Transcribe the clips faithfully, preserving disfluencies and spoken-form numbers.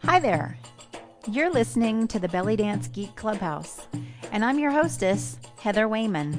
Hi there. You're listening to the Belly Dance Geek Clubhouse, and I'm your hostess, Heather Wayman.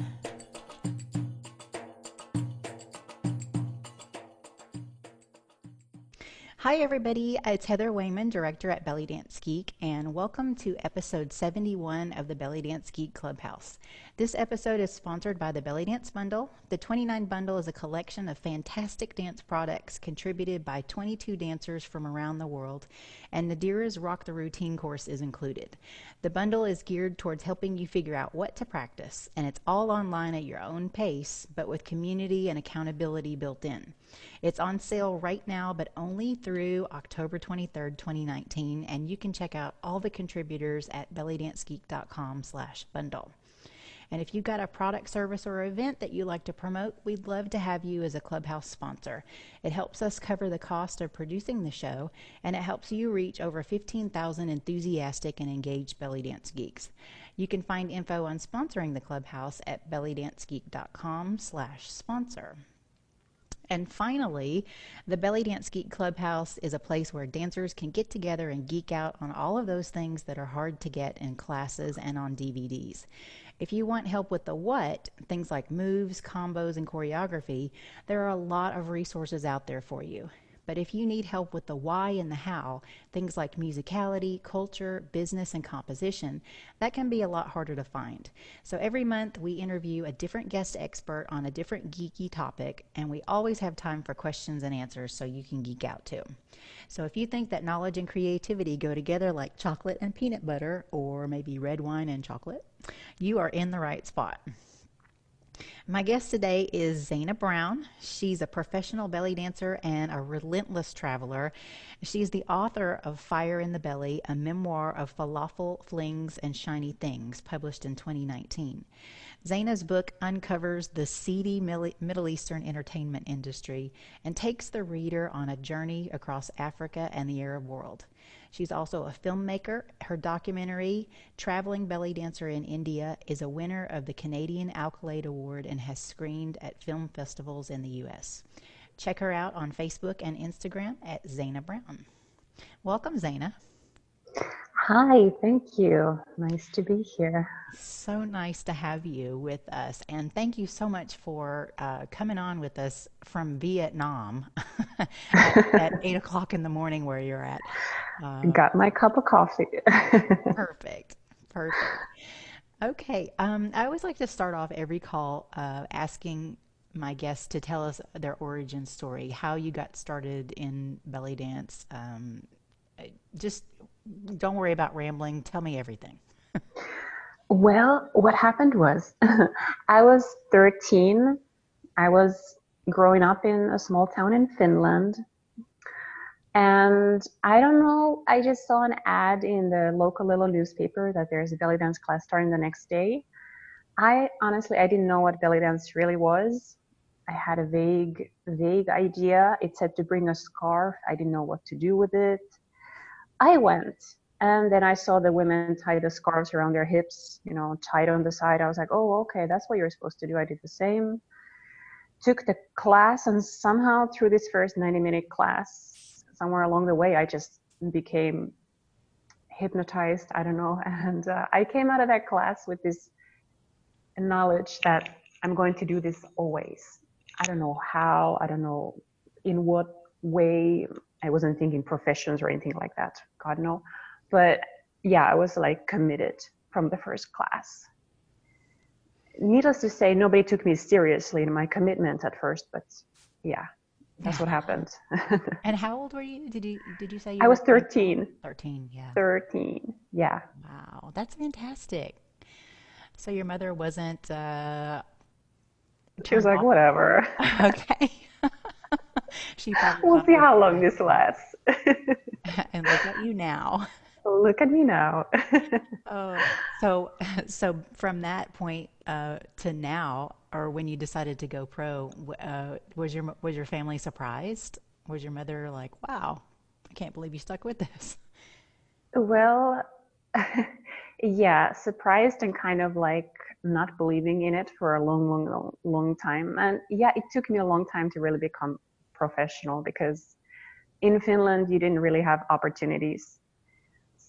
Hi, everybody. It's Heather Wayman, director at Belly Dance Geek, and welcome to episode seventy-one of the Belly Dance Geek Clubhouse. This episode is sponsored by the Belly Dance Bundle. The twenty-nine Bundle is a collection of fantastic dance products contributed by twenty-two dancers from around the world, and Nadira's Rock the Routine course is included. The bundle is geared towards helping you figure out what to practice, and it's all online at your own pace, but with community and accountability built in. It's on sale right now, but only through October twenty-third, twenty nineteen, and you can check out all the contributors at bellydancegeek.com slash bundle. And if you've got a product, service, or event that you'd like to promote, we'd love to have you as a Clubhouse sponsor. It helps us cover the cost of producing the show, and it helps you reach over fifteen thousand enthusiastic and engaged belly dance geeks. You can find info on sponsoring the Clubhouse at bellydancegeek.com slash sponsor. And finally, the Belly Dance Geek Clubhouse is a place where dancers can get together and geek out on all of those things that are hard to get in classes and on D V Ds. If you want help with the what, things like moves, combos, and choreography, there are a lot of resources out there for you. But if you need help with the why and the how, things like musicality, culture, business, and composition, that can be a lot harder to find. So every month we interview a different guest expert on a different geeky topic, and we always have time for questions and answers so you can geek out too. So if you think that knowledge and creativity go together like chocolate and peanut butter, or maybe red wine and chocolate, you are in the right spot. My guest today is Zana Brown. She's a professional belly dancer and a relentless traveler. She's the author of Fire in the Belly, a memoir of falafel, flings, and shiny things, published in twenty nineteen. Zana's book uncovers the seedy Middle Eastern entertainment industry and takes the reader on a journey across Africa and the Arab world. She's also a filmmaker. Her documentary, Traveling Belly Dancer in India, is a winner of the Canadian Accolade Award and has screened at film festivals in the U S. Check her out on Facebook and Instagram at Zana Brown. Welcome, Zana. Hi, thank you. Nice to be here. So nice to have you with us. And thank you so much for uh, coming on with us from Vietnam at, at eight o'clock in the morning where you're at. Uh, Got my cup of coffee. perfect. Perfect. Okay. Um, I always like to start off every call uh, asking my guests to tell us their origin story, how you got started in belly dance. Um, just don't worry about rambling. Tell me everything. Well, what happened was I was thirteen. I was growing up in a small town in Finland. And I don't know, I just saw an ad in the local little newspaper that there's a belly dance class starting the next day. I honestly, I didn't know what belly dance really was. I had a vague, vague idea. It said to bring a scarf. I didn't know what to do with it. I went, and then I saw the women tie the scarves around their hips, you know, tied on the side. I was like, oh, okay, that's what you're supposed to do. I did the same. Took the class, and somehow through this first ninety minute class, somewhere along the way, I just became hypnotized. I don't know. And uh, I came out of that class with this knowledge that I'm going to do this always. I don't know how, I don't know in what way. I wasn't thinking professions or anything like that. God, no. But yeah, I was like committed from the first class. Needless to say, nobody took me seriously in my commitment at first, but yeah, that's what happened. And how old were you? Did you did you say you I were was thirteen. thirteen? Yeah. thirteen. Yeah. Wow, that's fantastic. So your mother wasn't uh, She was turned like, off. whatever. Okay. She probably We'll thought see it was how long great. this lasts. And look at you now. Look at me now. Oh, so so from that point uh, to now, or when you decided to go pro, w- uh, was your was your family surprised? Was your mother like, "Wow, I can't believe you stuck with this"? Well, yeah, surprised and kind of like not believing in it for a long, long, long, long time. And yeah, it took me a long time to really become professional because in Finland, you didn't really have opportunities.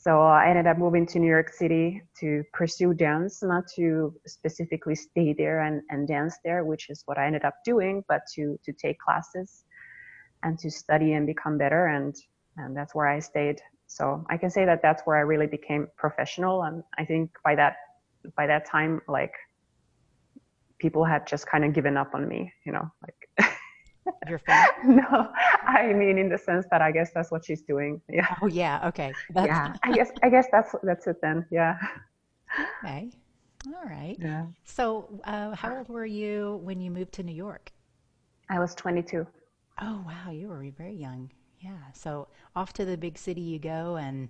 So I ended up moving to New York City to pursue dance, not to specifically stay there and, and dance there, which is what I ended up doing, but to to take classes and to study and become better. And and that's where I stayed. So I can say that that's where I really became professional. And I think by that by that time, like people had just kind of given up on me, you know, like Your family? no, I mean in the sense that I guess that's what she's doing. Yeah. Oh, yeah. Okay. That's Yeah. I guess I guess that's that's it then. Yeah. okay. All right. Yeah. So, uh, how old were you when you moved to New York? I was twenty-two. Oh, wow. You were very young. Yeah. So, off to the big city you go, and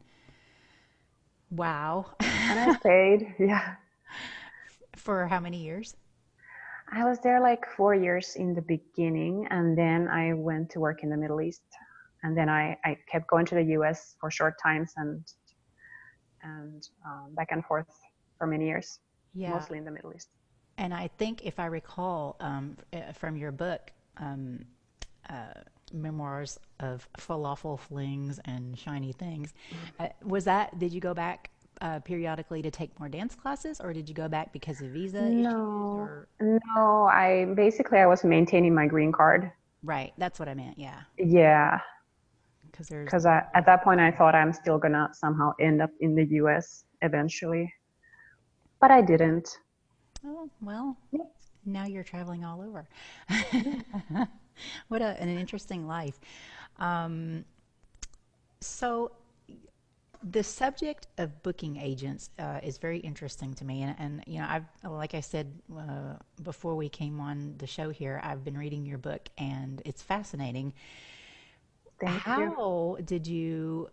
wow. And I stayed. Yeah. For how many years? I was there like four years in the beginning, and then I went to work in the Middle East. And then I, I kept going to the U S for short times and and um, back and forth for many years, Yeah. mostly in the Middle East. And I think if I recall um, uh, from your book, um, uh, Memoirs of Falafel Flings and Shiny Things, uh, was that, did you go back uh, periodically to take more dance classes, or did you go back because of visa issues, No, or? no, I basically I was maintaining my green card. Right, that's what I meant, yeah. Yeah, Because there's, because I, at that point I thought I'm still gonna somehow end up in the U S eventually, but I didn't. oh, well, Yeah. now you're traveling all over. Yeah. What a, an interesting life. Um, so, the subject of booking agents uh, is very interesting to me, and, and you know, I've like I said uh, before we came on the show here, I've been reading your book, and it's fascinating. Thank you. How did you?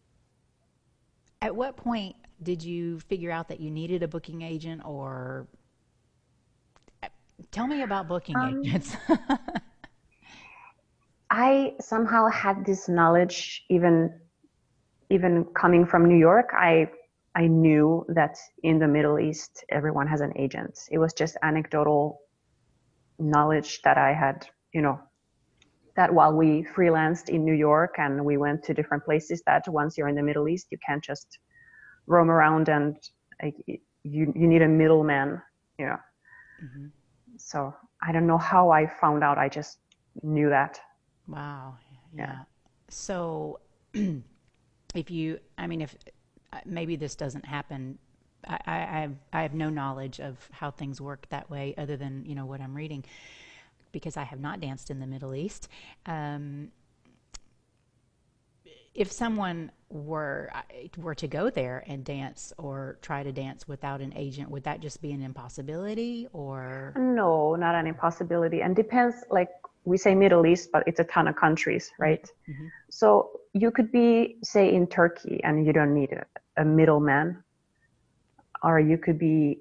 At what point did you figure out that you needed a booking agent, or tell me about booking Um, agents? I somehow had this knowledge even even coming from New York. I I knew that in the Middle East everyone has an agent. It was just anecdotal knowledge that I had, you know, that while we freelanced in New York and we went to different places, that once you're in the Middle East, you can't just roam around and like, you you need a middleman, you know. hmm So I don't know how I found out. I just knew that. Wow, Yeah. yeah. So, if you, I mean, if uh, maybe this doesn't happen, I, I, I have I have no knowledge of how things work that way, other than you know what I'm reading, because I have not danced in the Middle East. Um, if someone were uh, were to go there and dance or try to dance without an agent, would that just be an impossibility, or? No, not an impossibility. And depends, like we say Middle East, but it's a ton of countries, Mhm, right? mhm. So you could be, say, in Turkey and you don't need a, a middleman, or you could be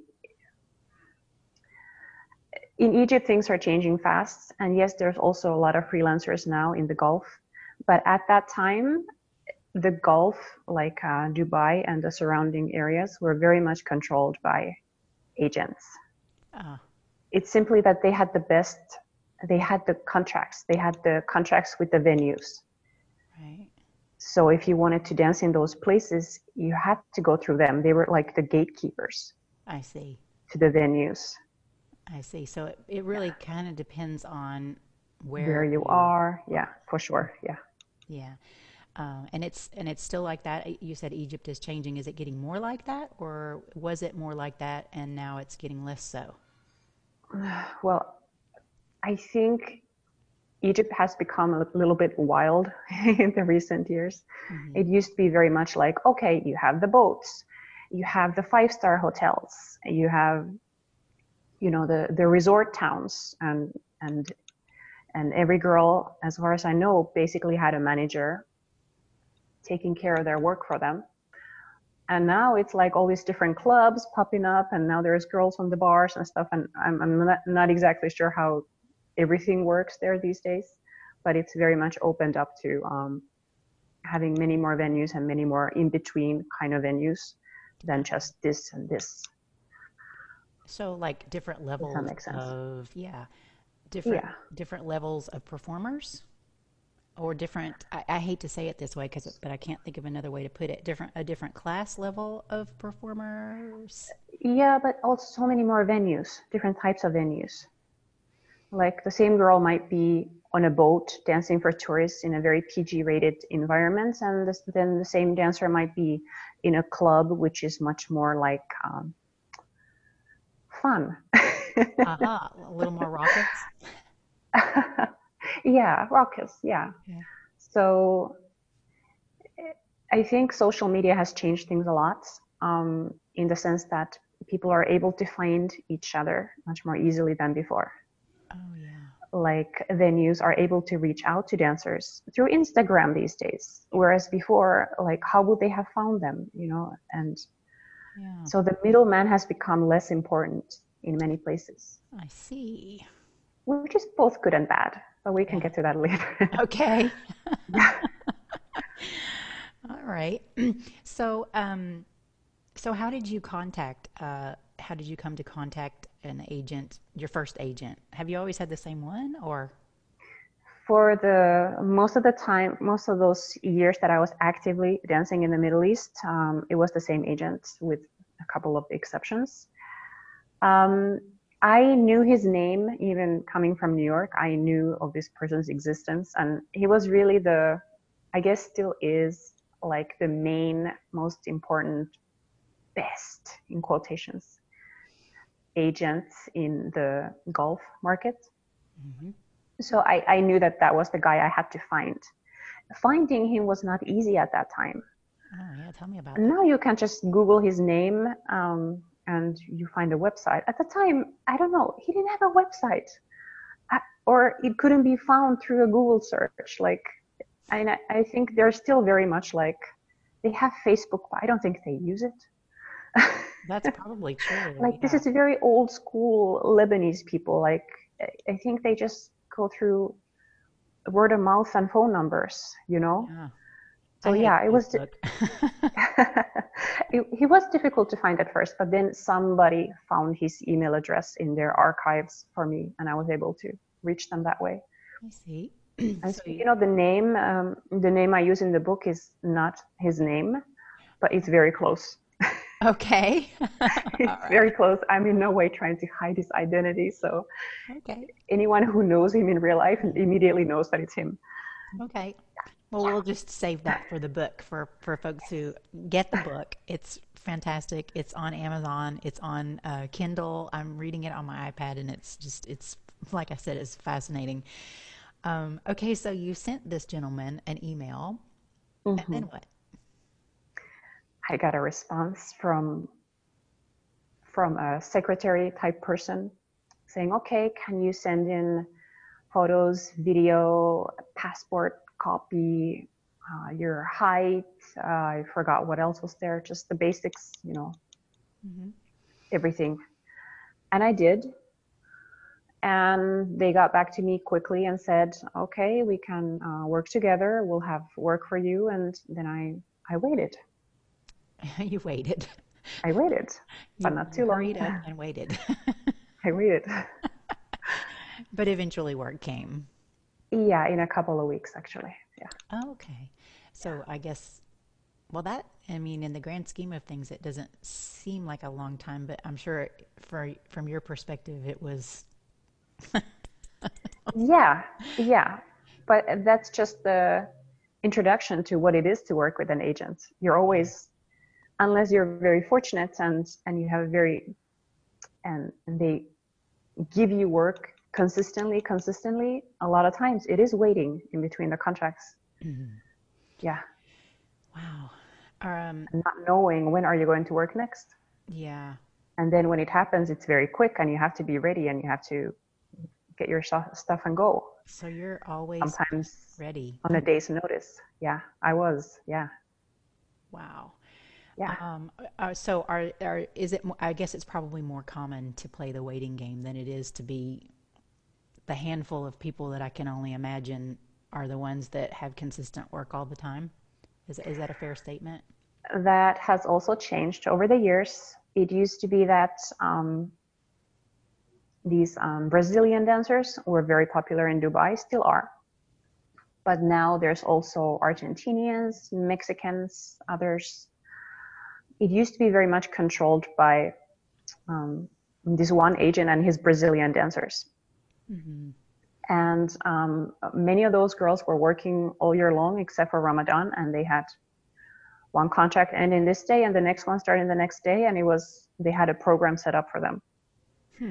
in Egypt, things are changing fast. And yes, there's also a lot of freelancers now in the Gulf. But at that time, the Gulf, like uh, Dubai and the surrounding areas, were very much controlled by agents. Ah, It's simply that they had the best, they had the contracts, they had the contracts with the venues. right. So if you wanted to dance in those places, you had to go through them. They were like the gatekeepers I see. to the venues. I see. So it, it Yeah. really kind of depends on Where where you you are. Yeah, are. for sure. Yeah. Yeah. Uh, and it's and it's still like that. You said Egypt is changing. Is it getting more like that, or was it more like that and now it's getting less so? Well, I think Egypt has become a little bit wild in the recent years. hmm It used to be very much like, okay, you have the boats, you have the five star hotels, you have, you know, the, the resort towns, and, and, and every girl, as far as I know, basically had a manager taking care of their work for them. And now it's like all these different clubs popping up, and now there's girls on the bars and stuff. And I'm, I'm not, not exactly sure how everything works there these days, but it's very much opened up to um, having many more venues and many more in between kind of venues than just this and this. So like different If that levels makes sense. of, yeah, different Yeah. different levels of performers. or different, I, I hate to say it this way because but I can't think of another way to put it, different a different class level of performers. Yeah, but also so many more venues, different types of venues. Like the same girl might be on a boat dancing for tourists in a very P G rated environment, and this, then the same dancer might be in a club, which is much more like um, fun. Aha, a little more raucous. Yeah, raucous. Yeah. Okay. So I think social media has changed things a lot, um, in the sense that people are able to find each other much more easily than before. Oh yeah. Like venues are able to reach out to dancers through Instagram these days, whereas before, like how would they have found them, you know? And Yeah. so the middleman has become less important in many places, I see. which is both good and bad, but we can Yeah. get to that later. Okay. Yeah. All right. So, um, so how did you contact, uh, how did you come to contact an agent, your first agent? Have you always had the same one or? For the most of the time, most of those years that I was actively dancing in the Middle East, um, it was the same agent with a couple of exceptions. Um, I knew his name even coming from New York. I knew of this person's existence, and he was really the, I guess, still is like the main, most important, best in quotations agent in the Gulf market. Mhm. So I, I knew that that was the guy I had to find. Finding him was not easy at that time. Oh, yeah. Tell me about that. Now you can just Google his name, um, and you find a website. At the time, I don't know, he didn't have a website, I, or it couldn't be found through a Google search. Like, I, I think they're still very much like, they have Facebook, but I don't think they use it. That's probably true. Like, this Yeah. is very old school Lebanese people. Like, I think they just go through word of mouth and phone numbers, you know? Yeah. So I hate yeah, it was Facebook. it, he was difficult to find at first, but then somebody found his email address in their archives for me, and I was able to reach them that way. I see. And So you, speaking of the name, um, the name I use in the book is not his name, but it's very close. okay. All It's very right. close. I'm in no way trying to hide his identity, so Okay. anyone who knows him in real life immediately knows that it's him. Okay. Well, we'll just save that for the book for for folks who get the book. It's fantastic. It's on Amazon. It's on uh, Kindle. I'm reading it on my iPad, and it's just it's like I said, it's fascinating. Um, okay, so you sent this gentleman an email, and then Hmm. what? I got a response from from a secretary type person saying, okay, can you send in photos, video, passport copy, uh, your height? Uh, I forgot what else was there, just the basics, you know, Hmm. everything. And I did. And they got back to me quickly and said, okay, we can uh, work together. We'll have work for you. And then I, I waited. You waited. I waited, but You not you too long. hurried up and waited. I waited. But eventually word came. Yeah, in a couple of weeks, actually. Yeah. Oh, okay. So I guess, well, that, I mean, in the grand scheme of things, it doesn't seem like a long time, but I'm sure for from your perspective, it was. Yeah, yeah. But that's just the introduction to what it is to work with an agent. You're Yeah. always, unless you're very fortunate and and you have a very and, and they give you work consistently, consistently, a lot of times it is waiting in between the contracts. Mhm. Yeah. Wow. Um, And not knowing when are you going to work next. yeah. And then when it happens, it's very quick and you have to be ready and you have to get your stuff and go. So you're always Sometimes ready. on a day's notice. Yeah, I was. Yeah, Wow. yeah. Um, uh, so are, are is it? mo- I guess it's probably more common to play the waiting game than it is to be the handful of people that I can only imagine are the ones that have consistent work all the time. Is is that a fair statement? That has also changed over the years. It used to be that um, these um, Brazilian dancers were very popular in Dubai, still are. but now there's also Argentinians, Mexicans, others. It used to be very much controlled by um, this one agent and his Brazilian dancers. Mm-hmm. And um, many of those girls were working all year long except for Ramadan, and they had one contract ending this day and the next one starting the next day, and it was they had a program set up for them. Hmm.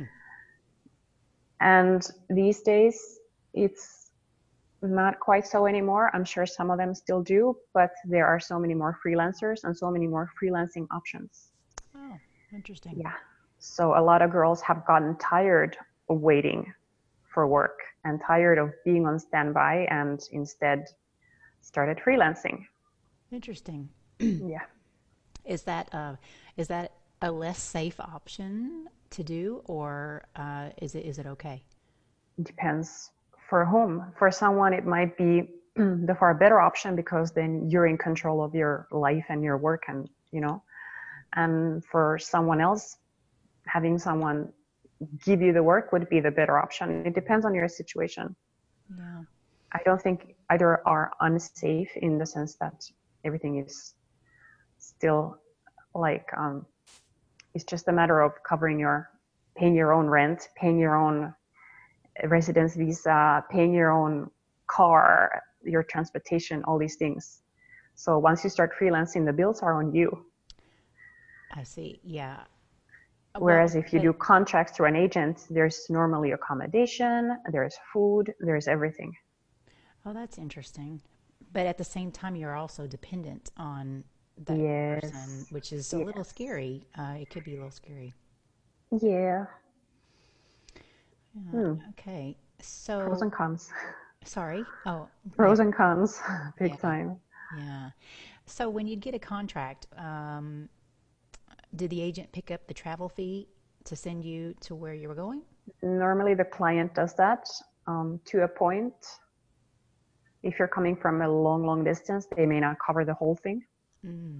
And these days, it's not quite so anymore. I'm sure some of them still do, but there are so many more freelancers and so many more freelancing options. Oh, interesting. Yeah. So a lot of girls have gotten tired of waiting for work and tired of being on standby and instead started freelancing. Interesting. Yeah. Is that uh, is that a less safe option to do, or uh, is it is it okay? It depends for whom. For someone, it might be the far better option because then you're in control of your life and your work, and you know. And for someone else, having someone give you the work would be the better option. It depends on your situation. Yeah. I don't think either are unsafe in the sense that everything is still like um, it's just a matter of covering your paying your own rent, paying your own residence visa, paying your own car, your transportation, all these things. So once you start freelancing, the bills are on you. I see. Yeah. Whereas well, if you but, do contracts through an agent, there's normally accommodation, there's food, there's everything. Oh, that's interesting. But at the same time, you're also dependent on that yes. person, which is a yes. little scary. Uh, it could be a little scary. Yeah. Uh, hmm. Okay. So pros and cons. Sorry. Oh, pros yeah. and cons, big Yeah. time. Yeah. So when you'd get a contract, um, did the agent pick up the travel fee to send you to where you were going? Normally the client does that um, to a point. If you're coming from a long, long distance, they may not cover the whole thing. Mm.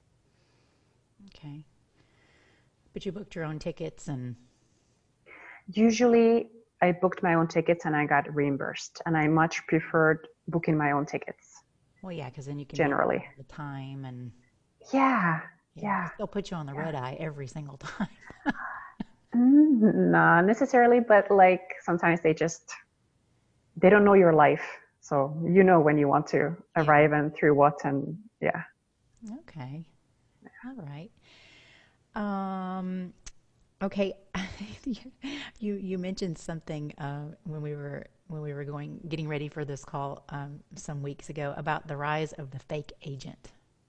Okay. But you booked your own tickets and... Usually I booked my own tickets and I got reimbursed, and I much preferred booking my own tickets. Well, yeah, because then you can generally be all the time and... Yeah, Yeah. yeah. They'll put you on the yeah. red eye every single time. Not necessarily, but like sometimes they just, they don't know your life. So you know when you want to arrive yeah. and through what, and yeah. Okay. All right. Um, okay. you you mentioned something uh, when we were when we were going getting ready for this call um, some weeks ago about the rise of the fake agent.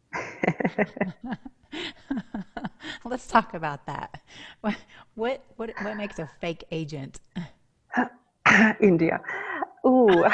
Let's talk about that. What what what, what makes a fake agent? India. Ooh.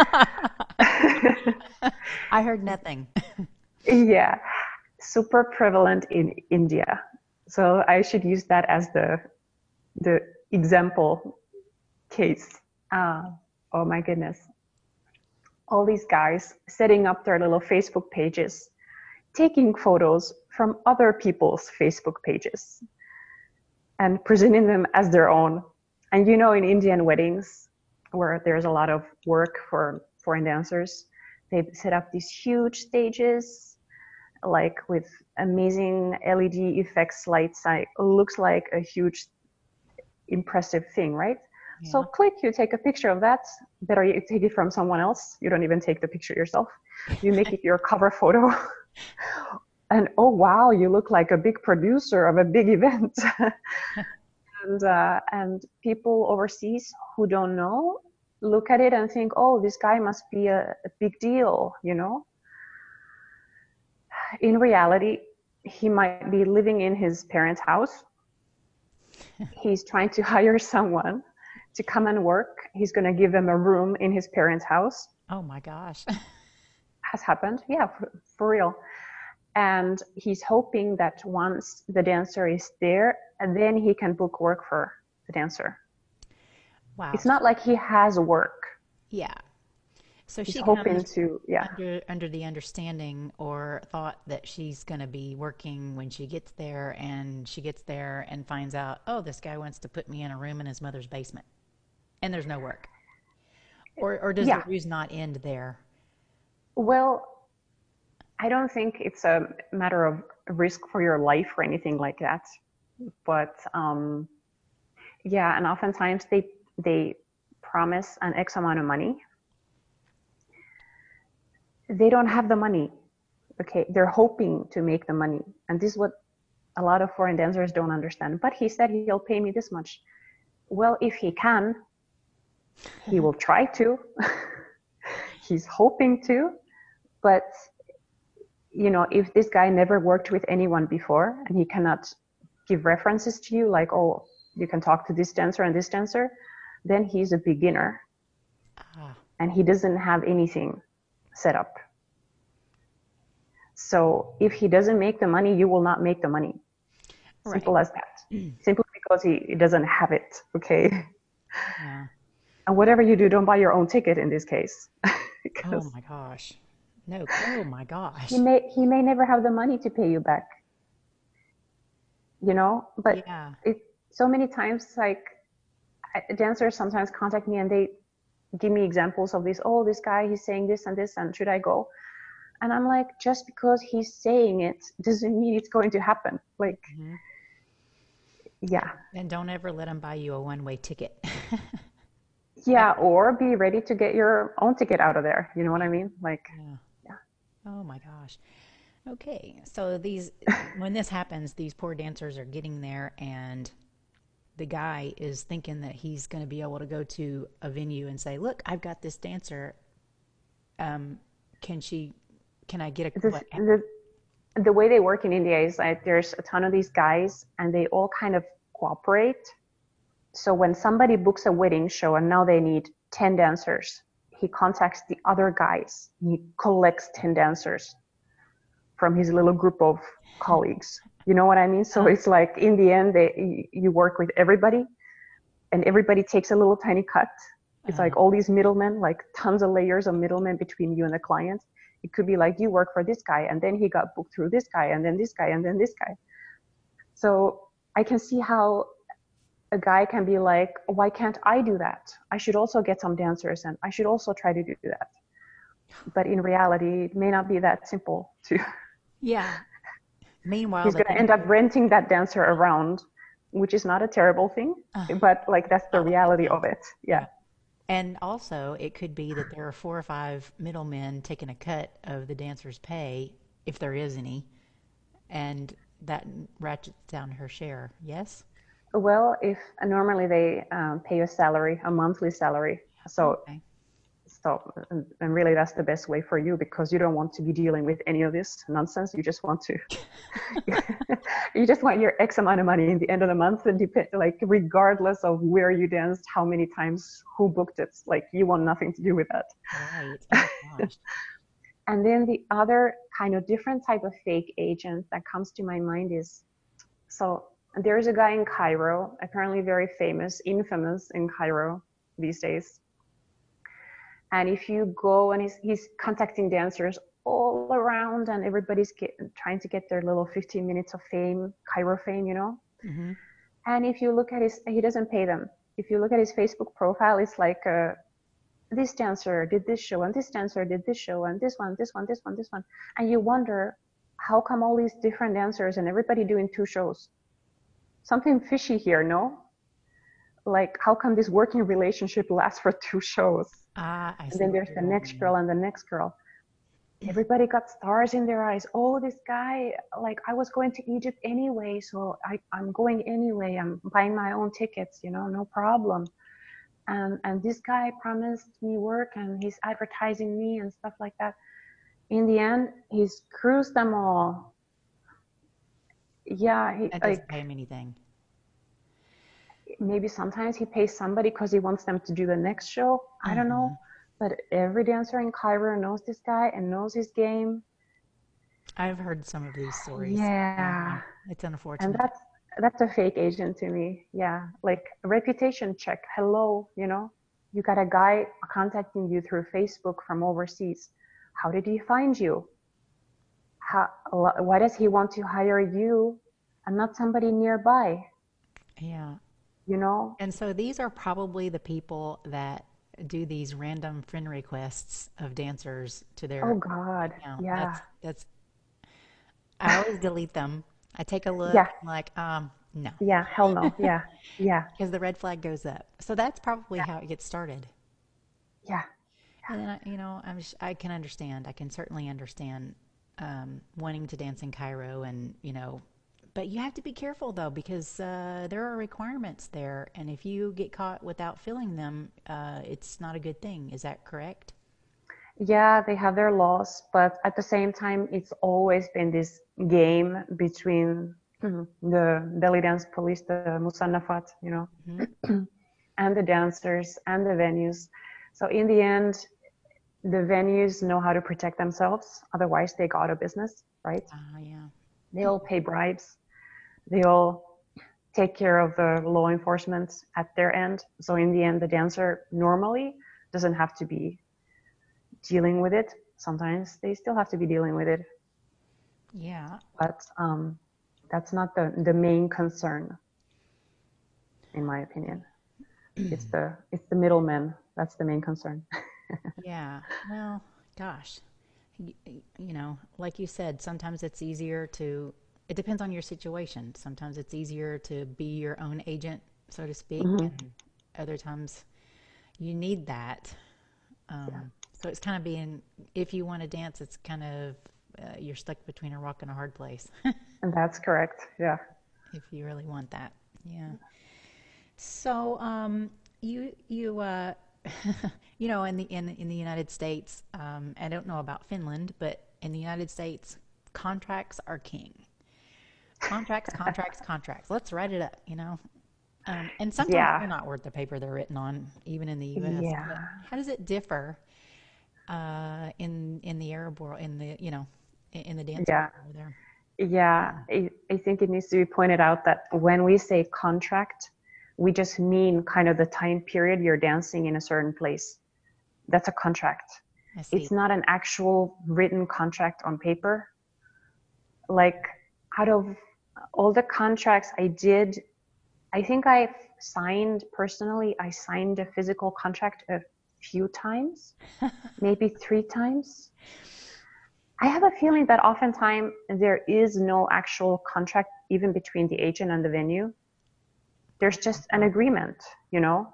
I heard nothing. Yeah, super prevalent in India. So I should use that as the the example case. Uh, oh my goodness. All these guys setting up their little Facebook pages, taking photos from other people's Facebook pages and presenting them as their own. And you know, in Indian weddings, where there's a lot of work for foreign dancers, they set up these huge stages, like with amazing L E D effects, lights. It looks like a huge, impressive thing, right? Yeah. So click, you take a picture of that. Better you take it from someone else. You don't even take the picture yourself. You make it your cover photo. And oh wow, you look like a big producer of a big event. and uh, and people overseas who don't know look at it and think, oh, this guy must be a, a big deal, you know. In reality, he might be living in his parents' house. He's trying to hire someone to come and work. He's going to give them a room in his parents' house. Oh my gosh. Has happened. Yeah, for, for real. And he's hoping that once the dancer is there, and then he can book work for the dancer. Wow. It's not like he has work. Yeah. So he's she hoping comes to, yeah. under under the understanding or thought that she's going to be working when she gets there, and she gets there and finds out, oh, this guy wants to put me in a room in his mother's basement, and there's no work. Or or does yeah. the ruse not end there? Well, I don't think it's a matter of risk for your life or anything like that. But um, yeah, and oftentimes they they promise an X amount of money. They don't have the money. Okay, they're hoping to make the money, and this is what a lot of foreign dancers don't understand. But he said he'll pay me this much. Well, if he can, he will try to. He's hoping to, but you know, if this guy never worked with anyone before and he cannot give references to you, like, oh, you can talk to this dancer and this dancer, then he's a beginner Ah, and he doesn't have anything set up. So if he doesn't make the money, you will not make the money. right. Simple as that. Simply because he, he doesn't have it, okay? Yeah. And whatever you do, don't buy your own ticket in this case. Oh Because my gosh. No. Oh my he gosh. may he may never have the money to pay you back, you know? But Yeah. it so many times like dancers sometimes contact me and they give me examples of this, oh, this guy, he's saying this and this, and should I go? And I'm like, just because he's saying it doesn't mean it's going to happen. Like, Hmm. yeah. And don't ever let them buy you a one-way ticket. Yeah, Ever. or be ready to get your own ticket out of there. You know what I Yeah. mean? Like, Yeah. yeah. Oh my gosh. Okay. So these, when this happens, these poor dancers are getting there, and the guy is thinking that he's going to be able to go to a venue and say, "Look, I've got this dancer. Um, can she? Can I get a This, what?" the, the way they work in India is like there's a ton of these guys and they all kind of cooperate. So when somebody books a wedding show and now they need ten dancers, he contacts the other guys. He collects ten dancers from his little group of colleagues. You know what I mean? So Uh, it's like in the end, they, you work with everybody and everybody takes a little tiny cut. It's uh, like all these middlemen, like tons of layers of middlemen between you and the client. It could be like you work for this guy and then he got booked through this guy and then this guy and then this guy. So I can see how a guy can be like, why can't I do that? I should also get some dancers and I should also try to do that. But in reality, it may not be that simple to yeah. Meanwhile, he's the going to thing, end up renting that dancer around, which is not a terrible thing, uh, but like it's that's the not like it reality sounds. of it. Yeah. Yeah. And also, it could be that there are four or five middlemen taking a cut of the dancer's pay, if there is any, and that ratchets down her share. Yes? Well, if uh, normally they um, pay a salary, a monthly salary. So, Okay. so, and, and really that's the best way for you because you don't want to be dealing with any of this nonsense. You just want to, you just want your X amount of money in the end of the month and depend, like regardless of where you danced, how many times, who booked it, like you want nothing to do with that. Right. Oh gosh. And then the other kind of different type of fake agent that comes to my mind is so there's a guy in Cairo, apparently very famous, infamous in Cairo these days. And if you go and he's, he's contacting dancers all around and everybody's get, trying to get their little fifteen minutes of fame, Cairo fame, you know? Mm-hmm. And if you look at his, he doesn't pay them. If you look at his Facebook profile, it's like, uh, this dancer did this show and this dancer did this show and this one, this one, this one, this one. And you wonder, how come all these different dancers and everybody doing two shows? Something fishy here, no? Like, how come this working relationship lasts for two shows? Ah, I And see then what there's you're the going next on. girl and the next girl. Everybody got stars in their eyes. Oh, this guy, like, I was going to Egypt anyway, so I, I'm going anyway. I'm buying my own tickets, you know, no problem. And, and this guy promised me work and he's advertising me and stuff like that. In the end, he screws them all. Yeah, he That doesn't like pay him anything. maybe sometimes he pays somebody because he wants them to do the next show. I don't Uh-huh. know. But every dancer in Cairo knows this guy and knows his game. I've heard some of these stories. Yeah, Yeah. it's And unfortunate. that's that's a fake agent to me. Yeah. Like a reputation check. Hello, you know. You got a guy contacting you through Facebook from overseas. How did he find you? How, why does he want to hire you and not somebody nearby? Yeah. You know? And so these are probably the people that do these random friend requests of dancers to Oh their God. account. Yeah. That's that's I always delete them. I take a look, Yeah. I'm like, um, no, Yeah. Hell no. Yeah. Yeah. because the red flag goes up. So that's probably Yeah. how it gets started. Yeah. And then, I, you know, I'm just, I can understand. I can certainly understand um, wanting to dance in Cairo, and you know, but you have to be careful though because uh, there are requirements there, and if you get caught without filling them, uh, it's not a good thing. Is that correct? Yeah, they have their laws, but at the same time, it's always been this game between mhm, the belly dance police, the Musannafat, you know, Hmm. and the dancers and the venues. So in the end, the venues know how to protect themselves. Otherwise, they go out of business, right? Uh, yeah. They'll pay bribes. They'll take care of the law enforcement at their end. So in the end, the dancer normally doesn't have to be dealing with it. Sometimes they still have to be dealing with it, Yeah. but um, that's not the, the main concern, in my opinion. It's the it's the middlemen that's the main concern. Yeah. Well, gosh. Y- You know, like you said, sometimes it's easier to, it depends on your situation. Sometimes it's easier to be your own agent, so to speak, Mm-hmm. and other times you need that. Yeah, Um, so it's kind of being, if you want to dance, it's kind of, uh, you're stuck between a rock and a hard place and that's correct. Yeah, if you really want that. Yeah. So, um, you you uh, you know, in the in in the United States, um, I don't know about Finland, but in the United States, contracts are king. Contracts, contracts, contracts. Let's write it up, you know. Um, and sometimes yeah, they're not worth the paper they're written on, even in the U S. yeah, But how does it differ uh, in in the Arab world, in the you know, in, in the dance world yeah, over there? yeah. I, I think it needs to be pointed out that when we say contract, we just mean kind of the time period you're dancing in a certain place. That's a contract. I see. It's not an actual written contract on paper. Like out of all the contracts I did, I think I signed personally, I signed a physical contract a few times, maybe three times. I have a feeling that oftentimes there is no actual contract even between the agent and the venue. There's just an agreement, you know?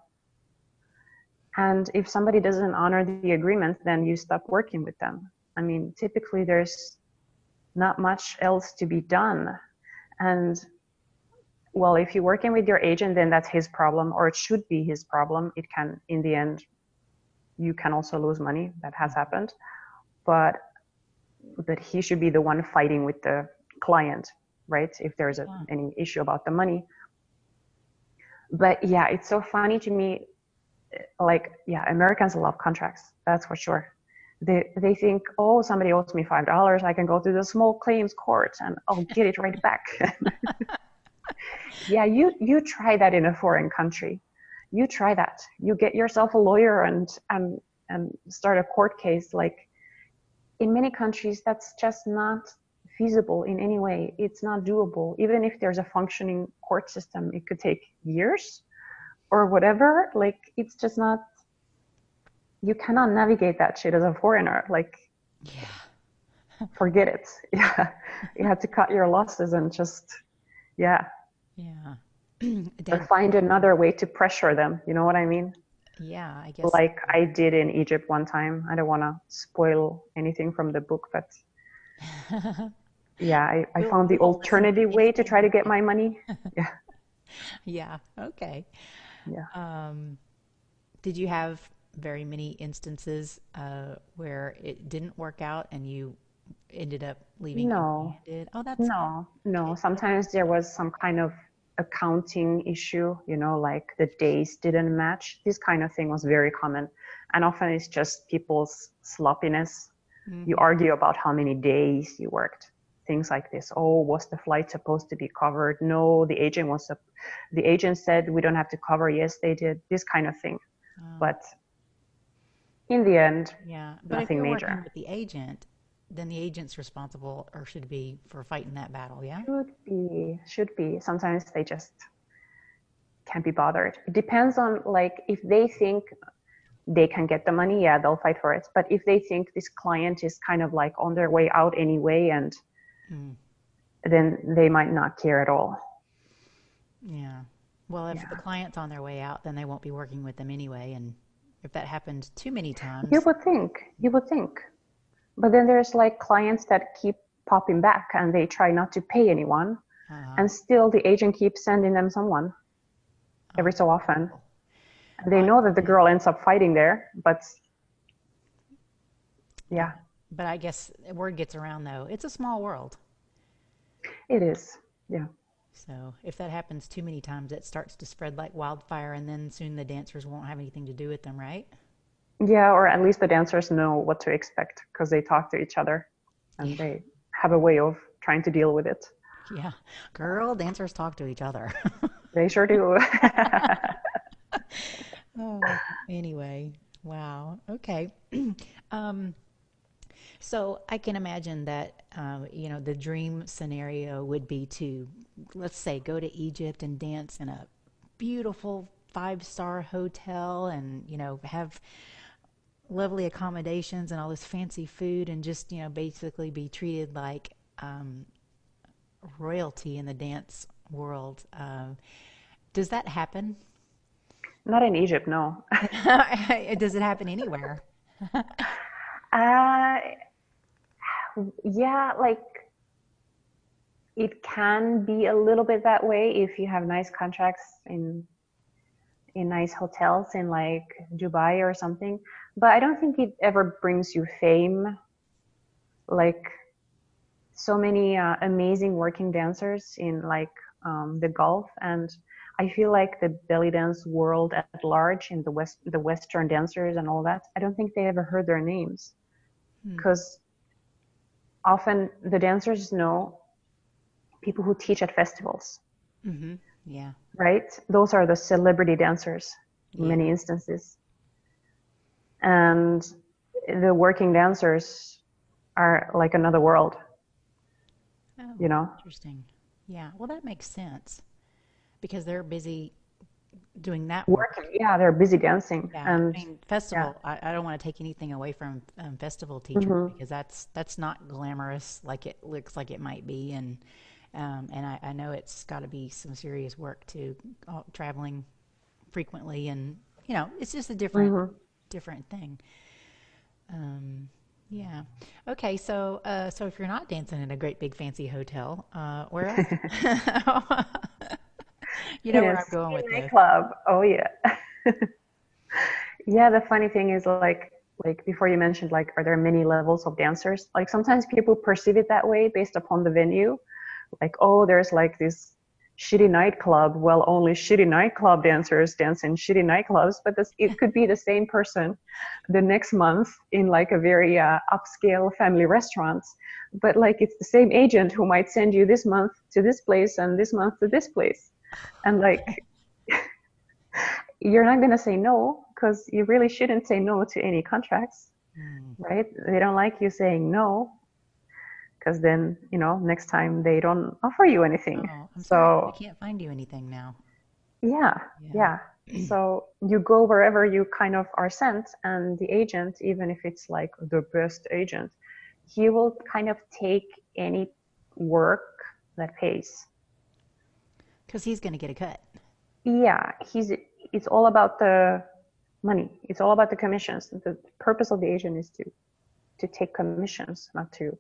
And if somebody doesn't honor the agreement, then you stop working with them. I mean, typically there's not much else to be done. And well, if you're working with your agent, then that's his problem, or it should be his problem. It can, in the end, you can also lose money. That has happened, but but he should be the one fighting with the client, right? If there's a, Yeah. any issue about the money. But yeah, it's so funny to me. Like, yeah, Americans love contracts. That's for sure. They they think, oh, somebody owes me five dollars. I can go to the small claims court and I'll get it right back. Yeah, you you try that in a foreign country. You try that. You get yourself a lawyer and and and start a court case. Like in many countries, that's just not feasible in any way. It's not doable. Even if there's a functioning court system, it could take years or whatever. Like it's just not. You cannot navigate that shit as a foreigner. Like Yeah. forget it. Yeah, you have to cut your losses and just yeah, Yeah. or Dan, find another way to pressure them. You know what I mean? yeah, I guess Like I did in Egypt one time. I don't want to spoil anything from the book, but so. yeah, I, I We'll found we the won't listen to alternative way to anything try you to get say. my money. Yeah, Yeah, okay. yeah. Um, did you have very many instances uh, where it didn't work out and you ended up leaving No, empty-handed? Oh, that's no, no. okay. That's Sometimes there was some kind of accounting issue, you know, like the days didn't match. This kind of thing was very common. And often it's just people's sloppiness. You hmm. argue about how many days you worked, things like this. Oh, was the flight supposed to be covered? No, the agent was, the agent said we don't have to cover. Yes, they did. This kind of thing. Oh, But in the end, yeah. But if nothing you're working major. with the agent, then the agent's responsible or should be for fighting that battle, yeah? Should be, should be. Sometimes they just can't be bothered. It depends on like if they think they can get the money, yeah, they'll fight for it. But if they think this client is kind of like on their way out anyway, and Mm. then they might not care at all. Yeah. Well, if the Yeah. client's on their way out, then they won't be working with them anyway. And if that happens too many You times, would think, you would think. But then there's like clients that keep popping back and they try not to pay anyone. uh, And still the agent keeps sending them someone every so often. oh, They I, know that the yeah, girl ends up fighting there, but yeah. yeah, But I guess word gets around though. It's a small world. it is. Yeah. So if that happens too many times, it starts to spread like wildfire, and then soon the dancers won't have anything to do with them, right? Yeah, or at least the dancers know what to expect because they talk to each other Yeah, and they have a way of trying to deal with it. yeah. Girl, dancers talk to each other. They sure do. Oh, anyway, wow. Okay. Um, so I can imagine that, um, you know, the dream scenario would be to, let's say, go to Egypt and dance in a beautiful five-star hotel and, you know, have lovely accommodations and all this fancy food and just, you know, basically be treated like um, royalty in the dance world. Um, does that happen? Not in Egypt, no. Does it happen anywhere? Uh, yeah, like it can be a little bit that way if you have nice contracts in in nice hotels in like Dubai or something. But I don't think it ever brings you fame. Like so many uh, amazing working dancers in like um, the Gulf, and I feel like the belly dance world at large, in the west, the Western dancers and all that, I don't think they ever heard their names Hmm. because often the dancers know people who teach at festivals, Mm-hmm. Yeah. right? Those are the celebrity dancers in Yeah. many instances, and the working dancers are like another world, Oh, you know. interesting. Yeah. Well, that makes sense because they're busy doing that work. Working, yeah, they're busy dancing, Yeah. I and mean, yeah. festival, I, I don't want to take anything away from um, festival teachers Hmm. because that's that's not glamorous like it looks like it might be. And um, and I, I know it's got to be some serious work too, uh, traveling frequently. And, you know, it's just a different, Hmm. different thing. Um, yeah. Okay. So, uh, so if you're not dancing in a great big fancy hotel, uh, where else? You know In where a I'm going ski with this. nightclub. Oh yeah. Yeah, the funny thing is like like before you mentioned like are there many levels of dancers? Like sometimes people perceive it that way based upon the venue. Like, oh, there's like this shitty nightclub. Well, only shitty nightclub dancers dance in shitty nightclubs, but this it could be the same person the next month in like a very uh, upscale family restaurant. But like it's the same agent who might send you this month to this place and this month to this place. And like you're not going to say no because you really shouldn't say no to any contracts, Hmm. right? They don't like you saying no because then, you know, next time they don't offer you anything. Oh, I'm sorry. I So, can't find you anything now. yeah, Yeah. yeah. So you go wherever you kind of are sent, and the agent, even if it's like the best agent, he will kind of take any work that pays. Because he's going to get a cut. Yeah, he's it's all about the money. It's all about the commissions. The purpose of the agent is to to take commissions, not to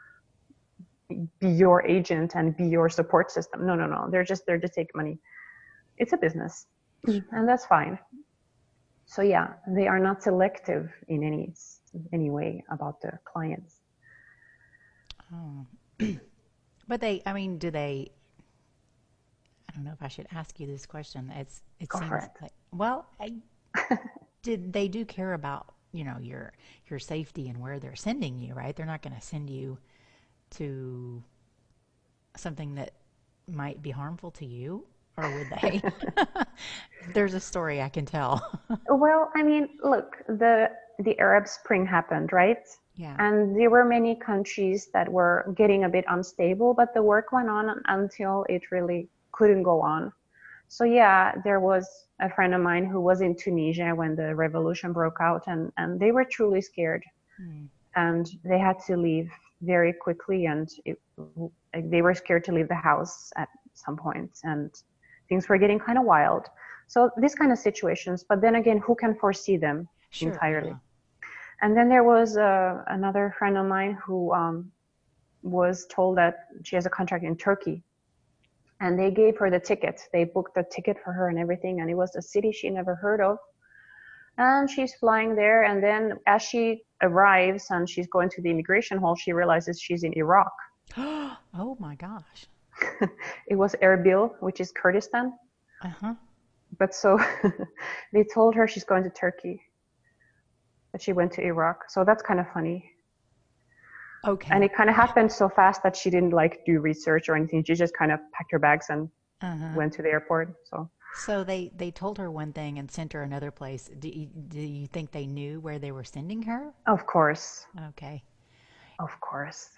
be your agent and be your support system. No, no, no. They're just there to take money. It's a business, Sure. and that's fine. So yeah, they are not selective in any any way about the clients. Oh. But they, I mean, do they, I don't know if I should ask you this question. It's, it Go for seems it. like, well, I did, they do care about, you know, your, your safety and where they're sending you, right? They're not going to send you to something that might be harmful to you, or would they? There's a story I can tell. Well, I mean, look, the the Arab Spring happened, right? Yeah. And there were many countries that were getting a bit unstable, but the work went on until it really couldn't go on. So yeah, there was a friend of mine who was in Tunisia when the revolution broke out, and, and they were truly scared, Mm. and they had to leave very quickly, and it, like, they were scared to leave the house at some point, and things were getting kind of wild. So these kind of situations, but then again, who can foresee them Sure, entirely? yeah. And then there was uh, another friend of mine who um, was told that she has a contract in Turkey, and they gave her the ticket. They booked the ticket for her and everything, and it was a city she never heard of. And she's flying there, and then as she arrives and she's going to the immigration hall, she realizes she's in Iraq. Oh my gosh. It was Erbil, which is Kurdistan. Uh-huh. But so they told her she's going to Turkey, but she went to Iraq. So that's kind of funny. And Okay. it kind of happened so fast that she didn't like do research or anything. She just kind of packed her bags and Uh-huh. went to the airport. So So they they told her one thing and sent her another place. Do you, do you think they knew where they were sending her? of course, Okay. of course.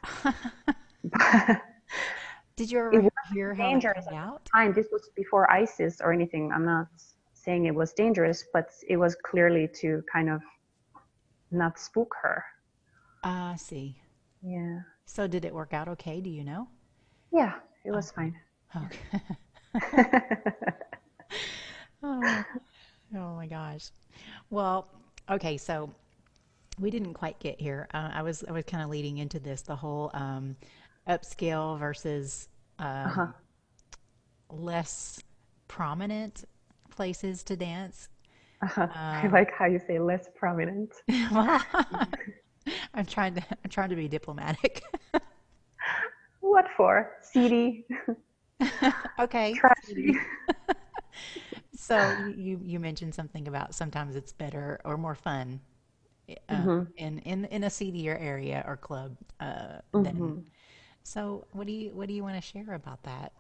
Did you It ever wasn't hear how that dangerous turned at the out? time. This was before ISIS or anything. I'm not saying it was dangerous, but it was clearly to kind of not spook her. Ah, I see. Yeah. So did it work out okay? Do you know? Yeah, it Oh, was good. fine. Okay. Yeah. Oh, oh my gosh. Well, okay, so we didn't quite get here. Uh, I was I was kind of leading into this, the whole um, upscale versus Uh-huh. um, less prominent places to dance. Uh-huh. I Um, like how you say less prominent. well, I'm trying to I'm trying to be diplomatic. What for? Seedy, Okay, trashy. Sweetie. So you you mentioned something about sometimes it's better or more fun uh, Hmm. in in in a seedier area or club uh, than. Hmm. So what do you what do you want to share about that?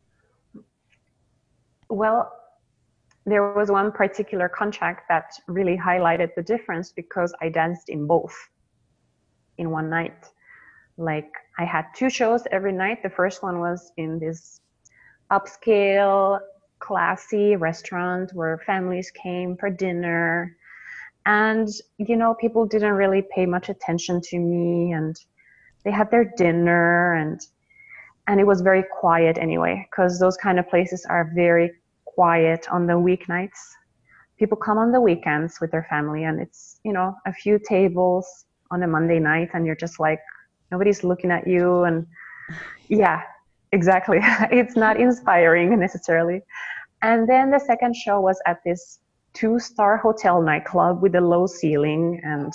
Well, there was one particular contract that really highlighted the difference because I danced in both in one night. Like I had two shows every night. The first one was in this upscale, classy restaurant where families came for dinner. And, you know, people didn't really pay much attention to me, and they had their dinner, and and it was very quiet anyway, because those kind of places are very quiet on the weeknights. People come on the weekends with their family, and it's, you know, a few tables on a Monday night, and you're just like, nobody's looking at you. And yeah, exactly. It's not inspiring necessarily. And then the second show was at this two star hotel nightclub with a low ceiling. And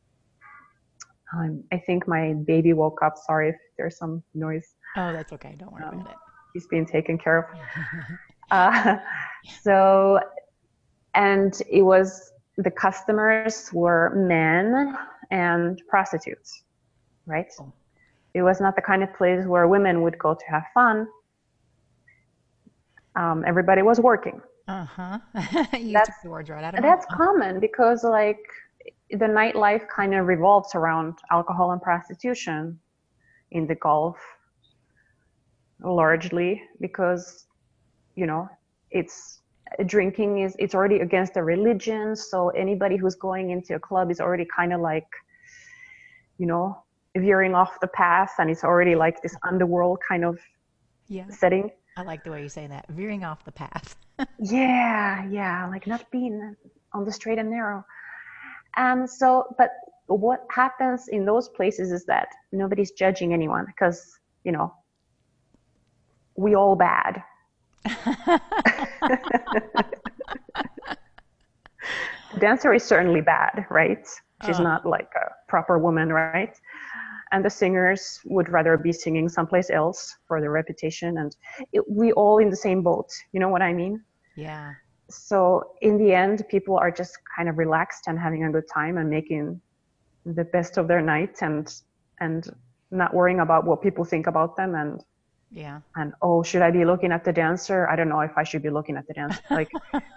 um, I think my baby woke up. Sorry if there's some noise. Oh, that's okay. Don't worry Um, about it. he's being taken care of. Uh, so, and it was, the customers were men and prostitutes, right? Oh. It was not the kind of place where women would go to have fun. Um, everybody was working. Uh-huh. You That's took the words right out of my that's mouth. common because like the nightlife kind of revolves around alcohol and prostitution in the Gulf largely because you know it's drinking is it's already against the religion, so anybody who's going into a club is already kind of like you know veering off the path, and it's already like this underworld kind of Yeah, setting. I like the way you say that. Veering off the path. Yeah, yeah, like not being on the straight and narrow. And so, but what happens in those places is that nobody's judging anyone because, you know, we all bad. The dancer is certainly bad, right? She's Uh, not like a proper woman, right? And the singers would rather be singing someplace else for their reputation. And it, we all in the same boat. You know what I mean? yeah, So in the end, people are just kind of relaxed and having a good time and making the best of their night, and and not worrying about what people think about them, and yeah. and oh, should I be looking at the dancer? I don't know if I should be looking at the dancer. Like,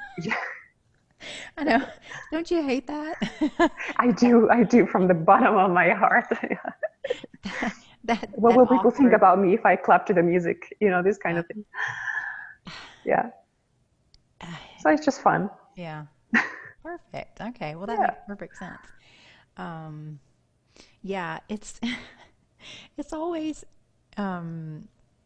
I know. Don't you hate that? I do, I do from the bottom of my heart. That that What that will people think awkward. about me if I clap to the music? You know, this kind of thing. Yeah. So it's just fun. Yeah. Perfect. Okay. Well, that Yeah. makes perfect sense. Um, yeah, it's it's always um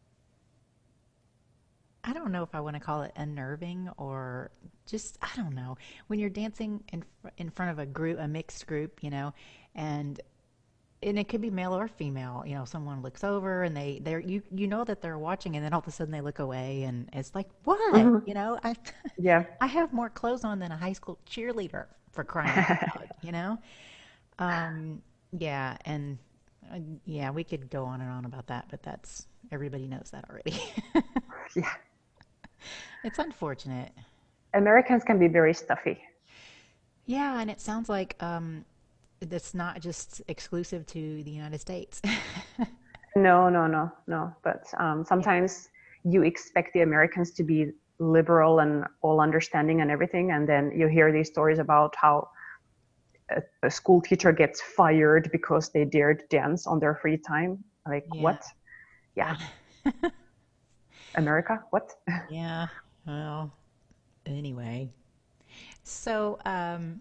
I don't know if I want to call it unnerving or just I don't know when you're dancing in fr- in front of a group, a mixed group, you know, and and it could be male or female. You know, someone looks over and they they're you you know that they're watching, and then all of a sudden they look away, and it's like what? Hmm. You know, I Yeah. I have more clothes on than a high school cheerleader for crying out loud. You know, um, yeah, and uh, yeah, we could go on and on about that, but that's everybody knows that already. Yeah. It's unfortunate. Americans can be very stuffy. Yeah, and it sounds like um, that's not just exclusive to the United States. No, no, no, no. But um, Yeah. sometimes you expect the Americans to be liberal and all understanding and everything, and then you hear these stories about how a, a school teacher gets fired because they dared dance on their free time. Like, Yeah. what? Yeah, Yeah. America? What? Yeah. Well, anyway. So, um,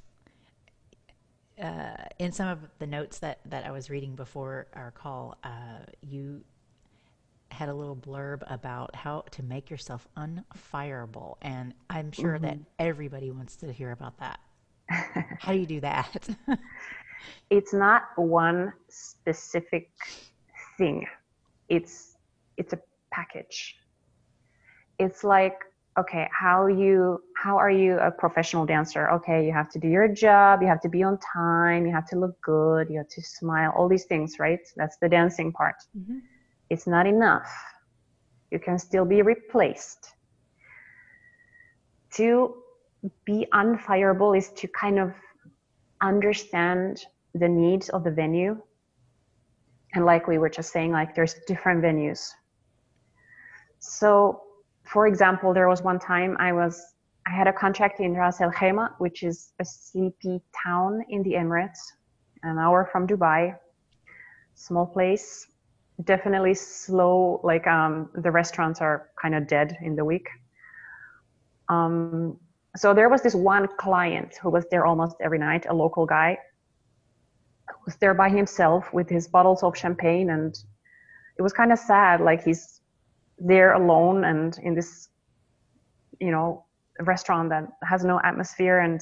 uh, in some of the notes that, that I was reading before our call, uh, you had a little blurb about how to make yourself unfireable. And I'm sure that Hmm. everybody wants to hear about that. How do you do that? It's not one specific thing. It's it's a package. It's like, okay, how you how are you a professional dancer? Okay, you have to do your job, you have to be on time, you have to look good, you have to smile, all these things, right? That's the dancing part. Hmm. It's not enough. You can still be replaced. To be unfireable is to kind of understand the needs of the venue. And like we were just saying, like there's different venues. So, for example, there was one time I was I had a contract in Ras Al Khaimah, which is a sleepy town in the Emirates, an hour from Dubai, small place. Definitely slow, like um, the restaurants are kind of dead in the week. Um, so there was this one client who was there almost every night, a local guy, who was there by himself with his bottles of champagne, and it was kind of sad, like he's there alone and in this, you know, restaurant that has no atmosphere, and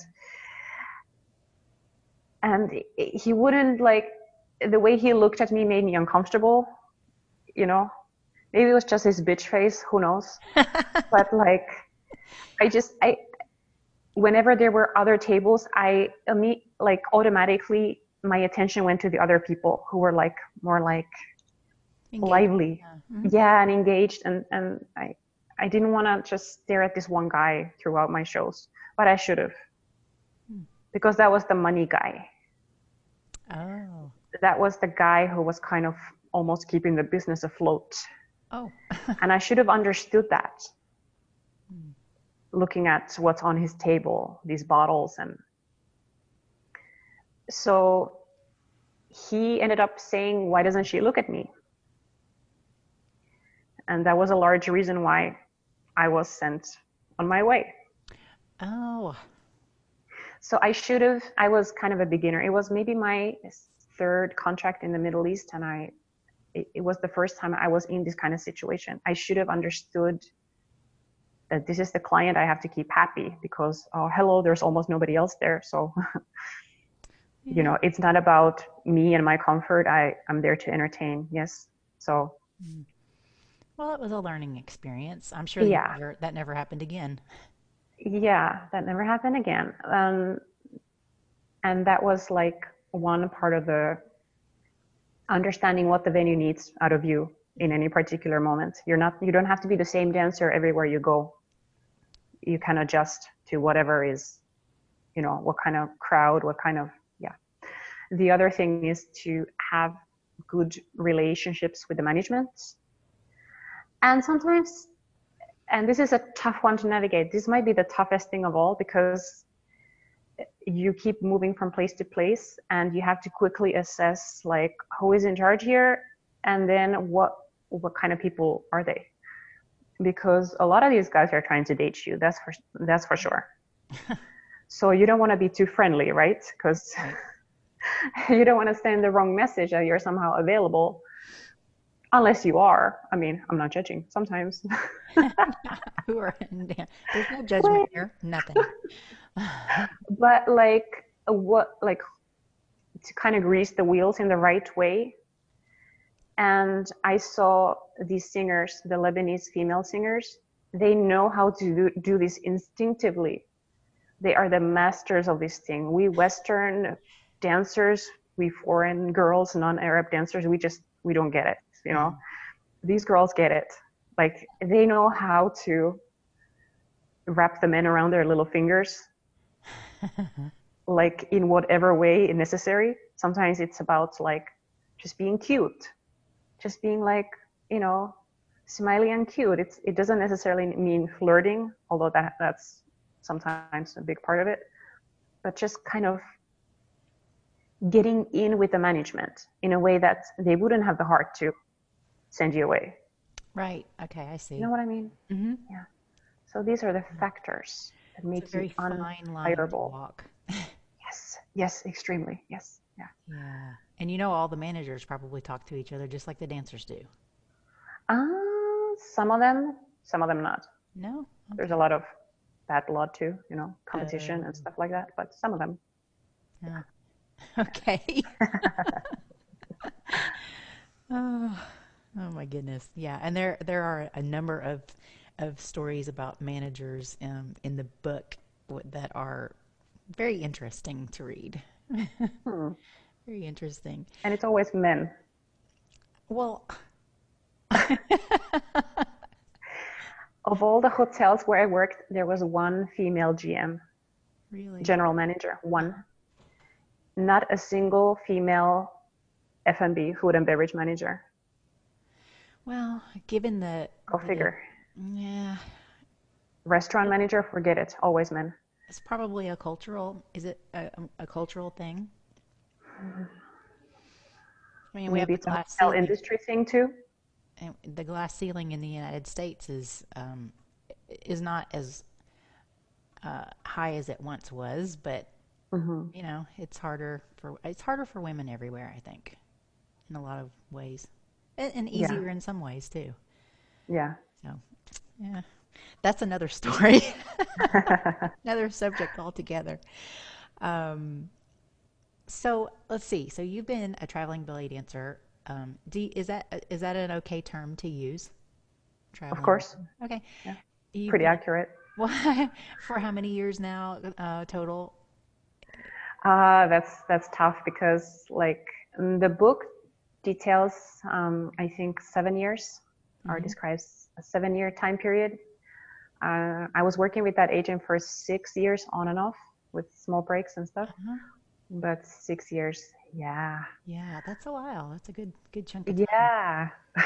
and he wouldn't like the way he looked at me made me uncomfortable, you know. Maybe it was just his bitch face, who knows? But like I just I whenever there were other tables, I imme- like automatically my attention went to the other people who were like more like Engaging. lively, Yeah. Hmm. yeah, and engaged, and and I I didn't want to just stare at this one guy throughout my shows, but I should have, because that was the money guy. Oh. That was the guy who was kind of almost keeping the business afloat. Oh. And I should have understood that, Hmm. looking at what's on his table, these bottles. And so he ended up saying, "Why doesn't she look at me?" And that was a large reason why I was sent on my way. Oh. So I should have, I was kind of a beginner. It was maybe my third contract in the Middle East, and I, it, it was the first time I was in this kind of situation. I should have understood that this is the client I have to keep happy, because, oh, hello, there's almost nobody else there. So, you Yeah. know, it's not about me and my comfort. I, I'm there to entertain. Yes. So, Hmm. Well, it was a learning experience. I'm sure you yeah, never that never happened again. yeah, that never happened again. Um, and that was like one part of the understanding what the venue needs out of you in any particular moment. You're not, you don't have to be the same dancer everywhere you go. You can adjust to whatever is, you know, what kind of crowd, what kind of, yeah. The other thing is to have good relationships with the management. And sometimes, and this is a tough one to navigate, this might be the toughest thing of all, because you keep moving from place to place and you have to quickly assess like who is in charge here, and then what what kind of people are they. because a lot of these guys are trying to date you. That's for that's for sure. So you don't want to be too friendly, right? Because Right. you don't want to send the wrong message that you're somehow available, unless you are. I mean, I'm not judging. Sometimes, Who are there's no judgment here. Nothing. but like what, like to kind of grease the wheels in the right way. And I saw these singers, the Lebanese female singers, they know how to do, do this instinctively. They are the masters of this thing. We Western dancers, we foreign girls, non-Arab dancers, we just, we don't get it, you know? Mm-hmm. These girls get it. Like, they know how to wrap the men around their little fingers, like in whatever way necessary. Sometimes it's about like just being cute. Just being like, you know, smiley and cute. It's, it doesn't necessarily mean flirting, although that that's sometimes a big part of it, but just kind of getting in with the management in a way that they wouldn't have the heart to send you away. Right. Okay, I see. You know what I mean? Mm-hmm. Yeah. So these are the factors that make it's a very you fine line to unhireable. walk. Yes. Yes. Extremely. Yes. Yeah. Yeah. And you know, all the managers probably talk to each other just like the dancers do. Uh, some of them, some of them not. No? Okay. There's a lot of bad blood too, you know, competition uh, and stuff like that, but some of them. Uh, yeah. Okay. oh, oh my goodness. Yeah. And there, there are a number of, of stories about managers um, in the book that are very interesting to read. hmm. Very interesting. And it's always men. Well, of all the hotels where I worked, there was one female G M. Really? General manager, one. Not a single female F and B, food and beverage manager. Well, given the... Go the, figure. Yeah. Restaurant manager, forget it. Always men. It's probably a cultural... Is it a, a cultural thing? I mean, we Maybe have it's the glass a hotel ceiling. industry thing too. And the glass ceiling in the United States is um, is not as uh, high as it once was, but mm-hmm. you know, it's harder for it's harder for women everywhere, I think, in a lot of ways, and, and easier yeah. in some ways too. Yeah. So, yeah, that's another story, another subject altogether. Um, so let's see. So you've been a traveling belly dancer. Um, do, is that is that an okay term to use? Traveling. Of course. Okay. Yeah. You've Pretty been, accurate. Well, for how many years now uh, total? Uh, that's that's tough because like the book details, um, I think seven years, mm-hmm. or describes a seven-year time period. Uh, I was working with that agent for six years on and off with small breaks and stuff. Uh-huh. But six years, yeah. Yeah, that's a while. That's a good good chunk of time. Yeah.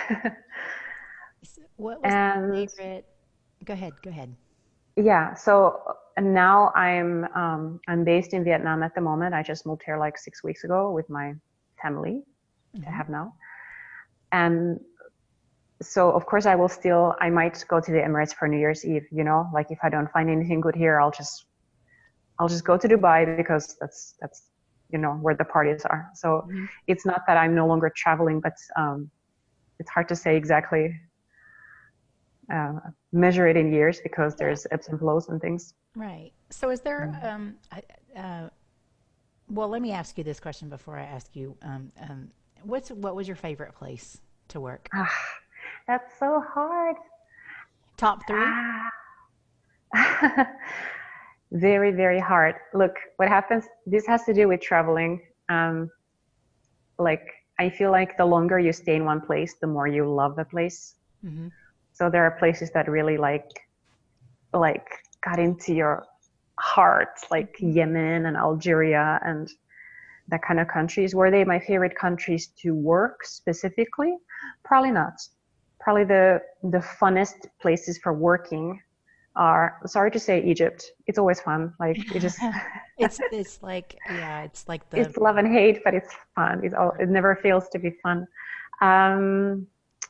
What was and, your favorite? Go ahead, go ahead. Yeah, so now I'm um, I'm based in Vietnam at the moment. I just moved here like six weeks ago with my family mm-hmm. I have now. And so of course I will still, I might go to the Emirates for New Year's Eve, you know, like if I don't find anything good here, I'll just I'll just go to Dubai because that's that's you know where the parties are. So mm-hmm. it's not that I'm no longer traveling, but um, it's hard to say exactly, uh, measure it in years because yeah. there's ebbs and flows and things. Right. So is there, mm-hmm. um, uh, well, let me ask you this question before I ask you, um, um, what's what was your favorite place to work? Ah, that's so hard. Top three? Ah. Very, very hard. Look, what happens, this has to do with traveling. Um, like, I feel like the longer you stay in one place, the more you love the place. Mm-hmm. So there are places that really like, like got into your heart, like mm-hmm. Yemen and Algeria and that kind of countries. Were they my favorite countries to work specifically? Probably not. Probably the, the funnest places for working are, sorry to say, Egypt. It's always fun. Like it just it's it's like yeah, it's like the it's love and hate, but it's fun. It's all, it never fails to be fun. Um,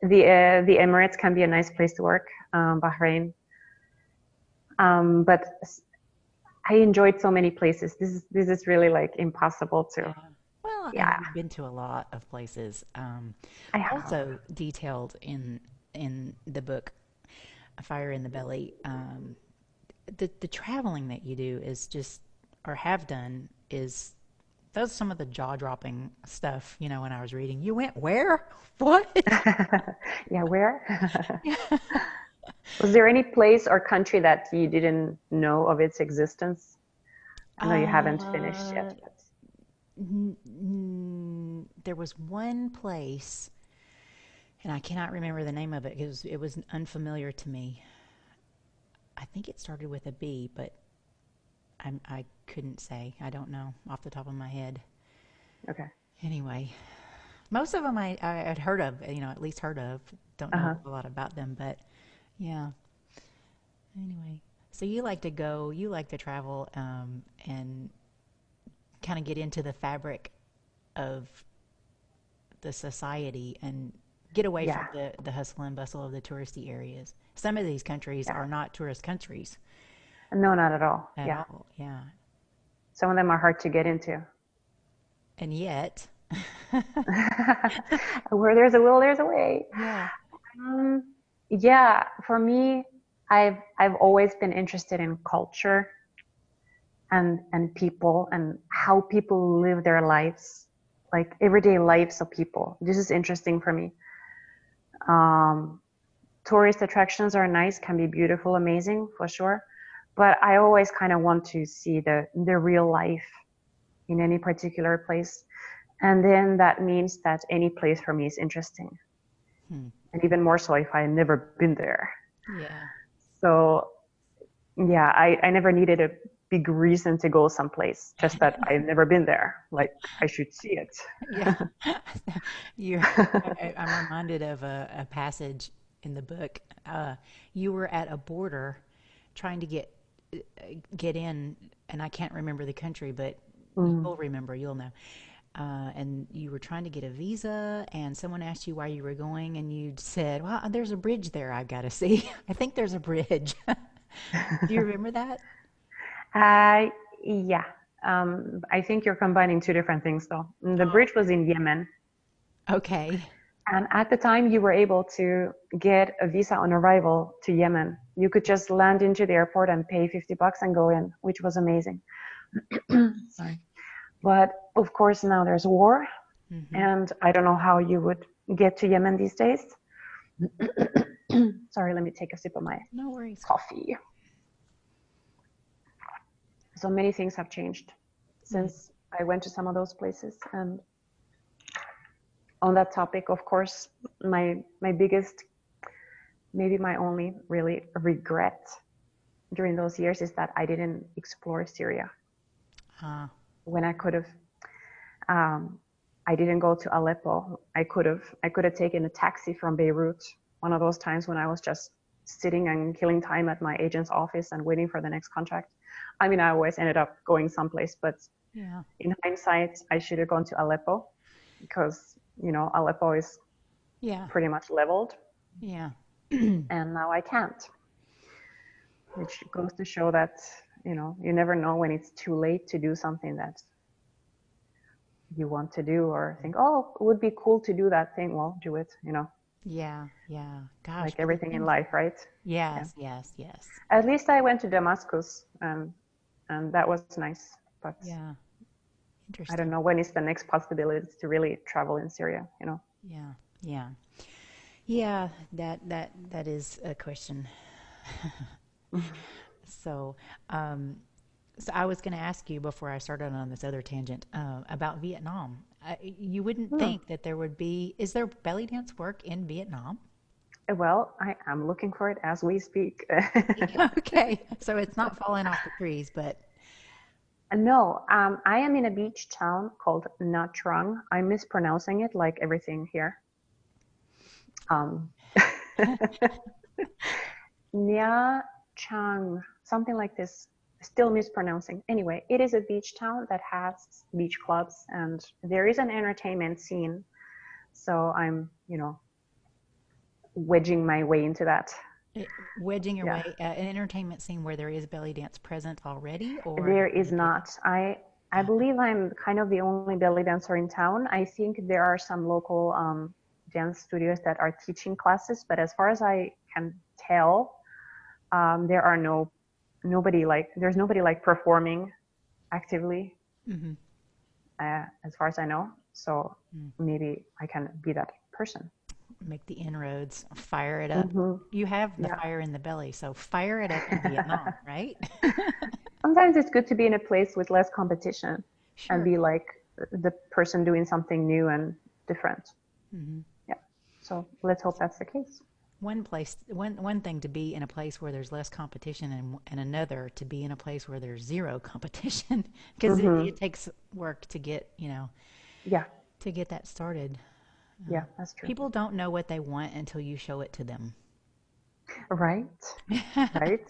the uh, the Emirates can be a nice place to work, um, Bahrain. Um, but I enjoyed so many places. This is this is really like impossible Yeah. to. Well, and Yeah, you've been to a lot of places. Um, I have. also detailed in in the book Fire in the Belly. Um, the the traveling that you do is just or have done is those some of the jaw dropping stuff. You know, when I was reading, you went where? What? Yeah, where? Yeah. Was there any place or country that you didn't know of its existence? I know you haven't finished Uh, yet, but n- n- there was one place, and I cannot remember the name of it because it was unfamiliar to me. I think it started with a B, but I'm, I couldn't say. I don't know off the top of my head. okay. Anyway, most of them I, I had heard of, you know, at least heard of. Don't know Uh-huh. a lot about them, but yeah. Anyway, so you like to go, you like to travel, um, and kind of get into the fabric of the society and get away from Yeah, the, the hustle and bustle of the touristy areas. Some of these countries yeah. are not tourist countries No, not at all. at Yeah. all. Yeah. Some of them are hard to get into. And yet, Where there's a will, there's a way. yeah. Um, yeah, for me, I've I've always been interested in culture and and people and how people live their lives, like everyday lives of people. This is interesting for me. Um, Tourist attractions are nice, can be beautiful, amazing for sure, but I always kind of want to see the the real life in any particular place. And then that means that any place for me is interesting. Hmm. And even more so if I've never been there. Yeah. So yeah, I, I never needed a big reason to go someplace, just that I've never been there. Like I should see it. Yeah. you I, I'm reminded of a, a passage in the book. Uh, you were at a border trying to get uh, get in, and I can't remember the country, but Mm. you'll remember, you'll know. Uh, and you were trying to get a visa, and someone asked you why you were going, and you said, "Well, there's a bridge there I've got to see." I think there's a bridge. Do you remember that? uh, yeah. Um, I think you're combining two different things though. The Oh, bridge was in Yemen. okay. And at the time, you were able to get a visa on arrival to Yemen. You could just land into the airport and pay fifty bucks and go in, which was amazing. Sorry. But of course, now there's war, Mm-hmm. and I don't know how you would get to Yemen these days. Sorry, let me take a sip of my No worries. coffee. So many things have changed Mm. since I went to some of those places. And on that topic, of course, my my biggest, maybe my only really regret during those years is that I didn't explore Syria Uh, when I could have. Um, I didn't go to Aleppo. I could have. I could have taken a taxi from Beirut. One of those times when I was just sitting and killing time at my agent's office and waiting for the next contract. I mean, I always ended up going someplace, but yeah. in hindsight, I should have gone to Aleppo because you know Aleppo is Yeah. pretty much leveled, Yeah. and now I can't. Which goes to show that you know you never know when it's too late to do something that you want to do or think, oh, it would be cool to do that thing. Well, do it. You know, Yeah. Yeah. Gosh, like but the everything in things. life, right? Yeah. Yes. Yes. Yes. At least I went to Damascus, and and that was nice. But Yeah. I don't Interesting. know when is the next possibility to really travel in Syria. You know. Yeah. Yeah. Yeah. That that that is a question. So, um, so I was going to ask you before I started on this other tangent uh, about Vietnam. I, you wouldn't Hmm. think that there would be. Is there belly dance work in Vietnam? Well, I am looking for it as we speak. Okay, so it's not falling off the trees, but No, um, I am in a beach town called Nha Trang. I'm mispronouncing it like everything here. Um, Nha Trang, something like this. Still mispronouncing. Anyway, it is a beach town that has beach clubs and there is an entertainment scene. So I'm, you know, wedging my way into that. It, wedging your Yeah. way, uh, an entertainment scene where there is belly dance present already, or There you're is going to get. not. I I believe I'm kind of the only belly dancer in town. I think there are some local um, dance studios that are teaching classes, but as far as I can tell, um, there are no nobody like there's nobody like performing actively, Hmm. uh, as far as I know. So maybe I can be that person. Make the inroads, fire it up. Hmm. You have the Yeah. fire in the belly, so fire it up in Vietnam, right? Sometimes it's good to be in a place with less competition and Sure. be like the person doing something new and different. Hmm. Yeah. So let's hope that's the case. One place, one one thing to be in a place where there's less competition, and and another to be in a place where there's zero competition, because it, Hmm. it takes work to get, you know, Yeah. to get that started. Uh, Yeah, that's true. People don't know what they want until you show it to them. Right. Right.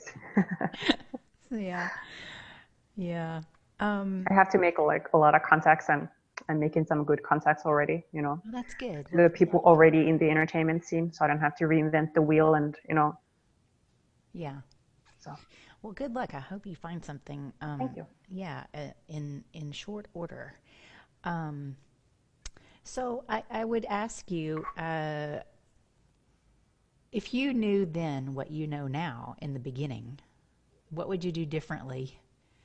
Yeah. Yeah. Um, I have to make like a lot of contacts and and making some good contacts already, you know, well, that's good. the Yeah. people already in the entertainment scene, so I don't have to reinvent the wheel and, you know, Yeah. so Well, good luck. I hope you find something. thank Um, you. yeah, uh, in in short order. Um, so I, I would ask you, uh, if you knew then what you know now in the beginning, what would you do differently?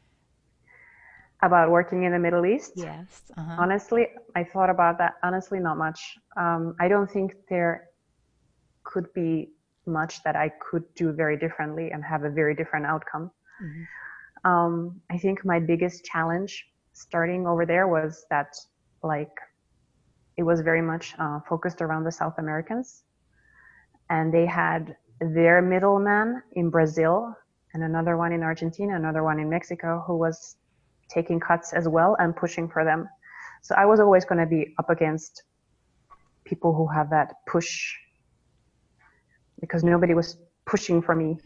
About working in the Middle East, Yes. Uh huh. honestly, I thought about that. Honestly, not much. Um, I don't think there could be much that I could do very differently and have a very different outcome. Hmm. Um, I think my biggest challenge starting over there was that, like, it was very much uh, focused around the South Americans, and they had their middleman in Brazil and another one in Argentina, another one in Mexico, who was taking cuts as well and pushing for them. So I was always going to be up against people who have that push because nobody was pushing for me.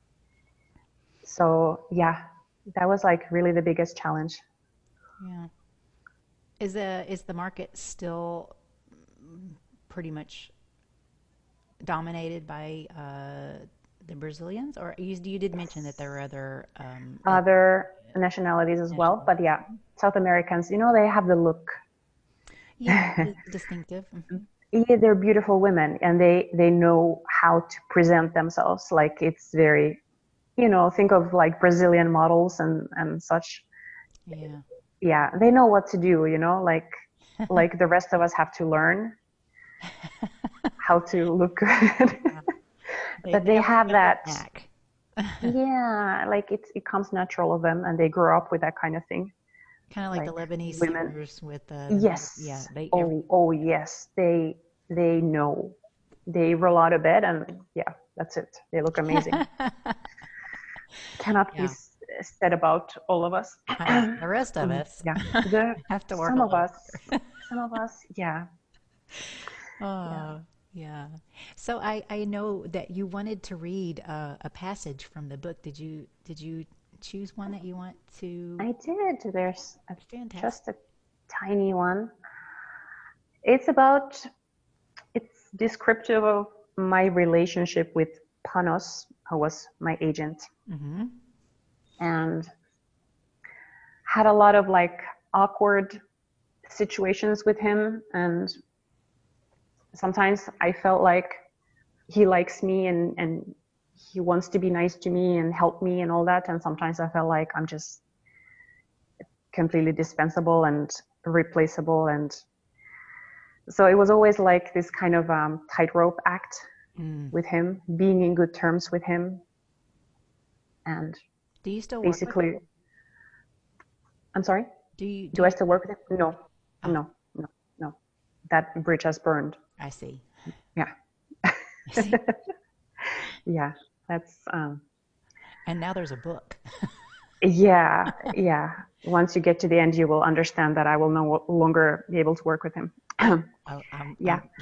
So yeah, that was like really the biggest challenge. Yeah. Is the is the market still pretty much dominated by uh, the Brazilians, or you, you did mention that there were other um, Other nationalities as well, but nationalities? yeah, South Americans, you know, they have the look. Yeah, it's distinctive. Hmm. Yeah, they're beautiful women and they they know how to present themselves. Like it's very, you know, think of like Brazilian models and and such. Yeah. Yeah, they know what to do, you know, like like the rest of us have to learn how to look good. Yeah. They, But they they already have have that that, knack. yeah, like it it comes natural of them and they grow up with that kind of thing. Kind of like the Like Lebanese women, singers with uh, the music. Yeah, yes. they every. Oh, oh yes. They they know. They roll out of bed and yeah, that's it. They look amazing. Cannot be Yeah, said about all of us. I know. The rest of us Yeah, the have to work a some of little us, harder. some of us, yeah, yeah. Oh, yeah. So I I know that you wanted to read uh, a passage from the book. Did you did you choose one that you want to? I did. There's a, Fantastic. just a tiny one. It's about, it's descriptive of my relationship with Panos, who was my agent, Mm-hmm. and had a lot of like awkward situations with him. And sometimes I felt like he likes me and, and he wants to be nice to me and help me and all that. And sometimes I felt like I'm just completely dispensable and replaceable. And so it was always like this kind of um, tightrope act Mm. with him, being in good terms with him. And Do you still work with him? basically, I'm sorry, Do you do do I you still work? work with him? No, Ah, no, no, no. That bridge has burned. I see. Yeah. I see. Yeah. That's, um, And now there's a book. yeah, yeah. Once you get to the end, you will understand that I will no longer be able to work with him. Oh, I'm, Yeah. I'm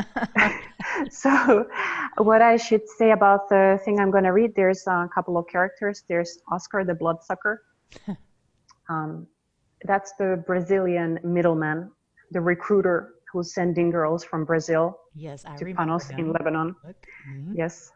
So, what I should say about the thing I'm going to read, there's a couple of characters. There's Oscar the Bloodsucker. Um, that's the Brazilian middleman, the recruiter who's sending girls from Brazil Yes, I to remember Panos in him. Lebanon. Look. Hmm. Yes.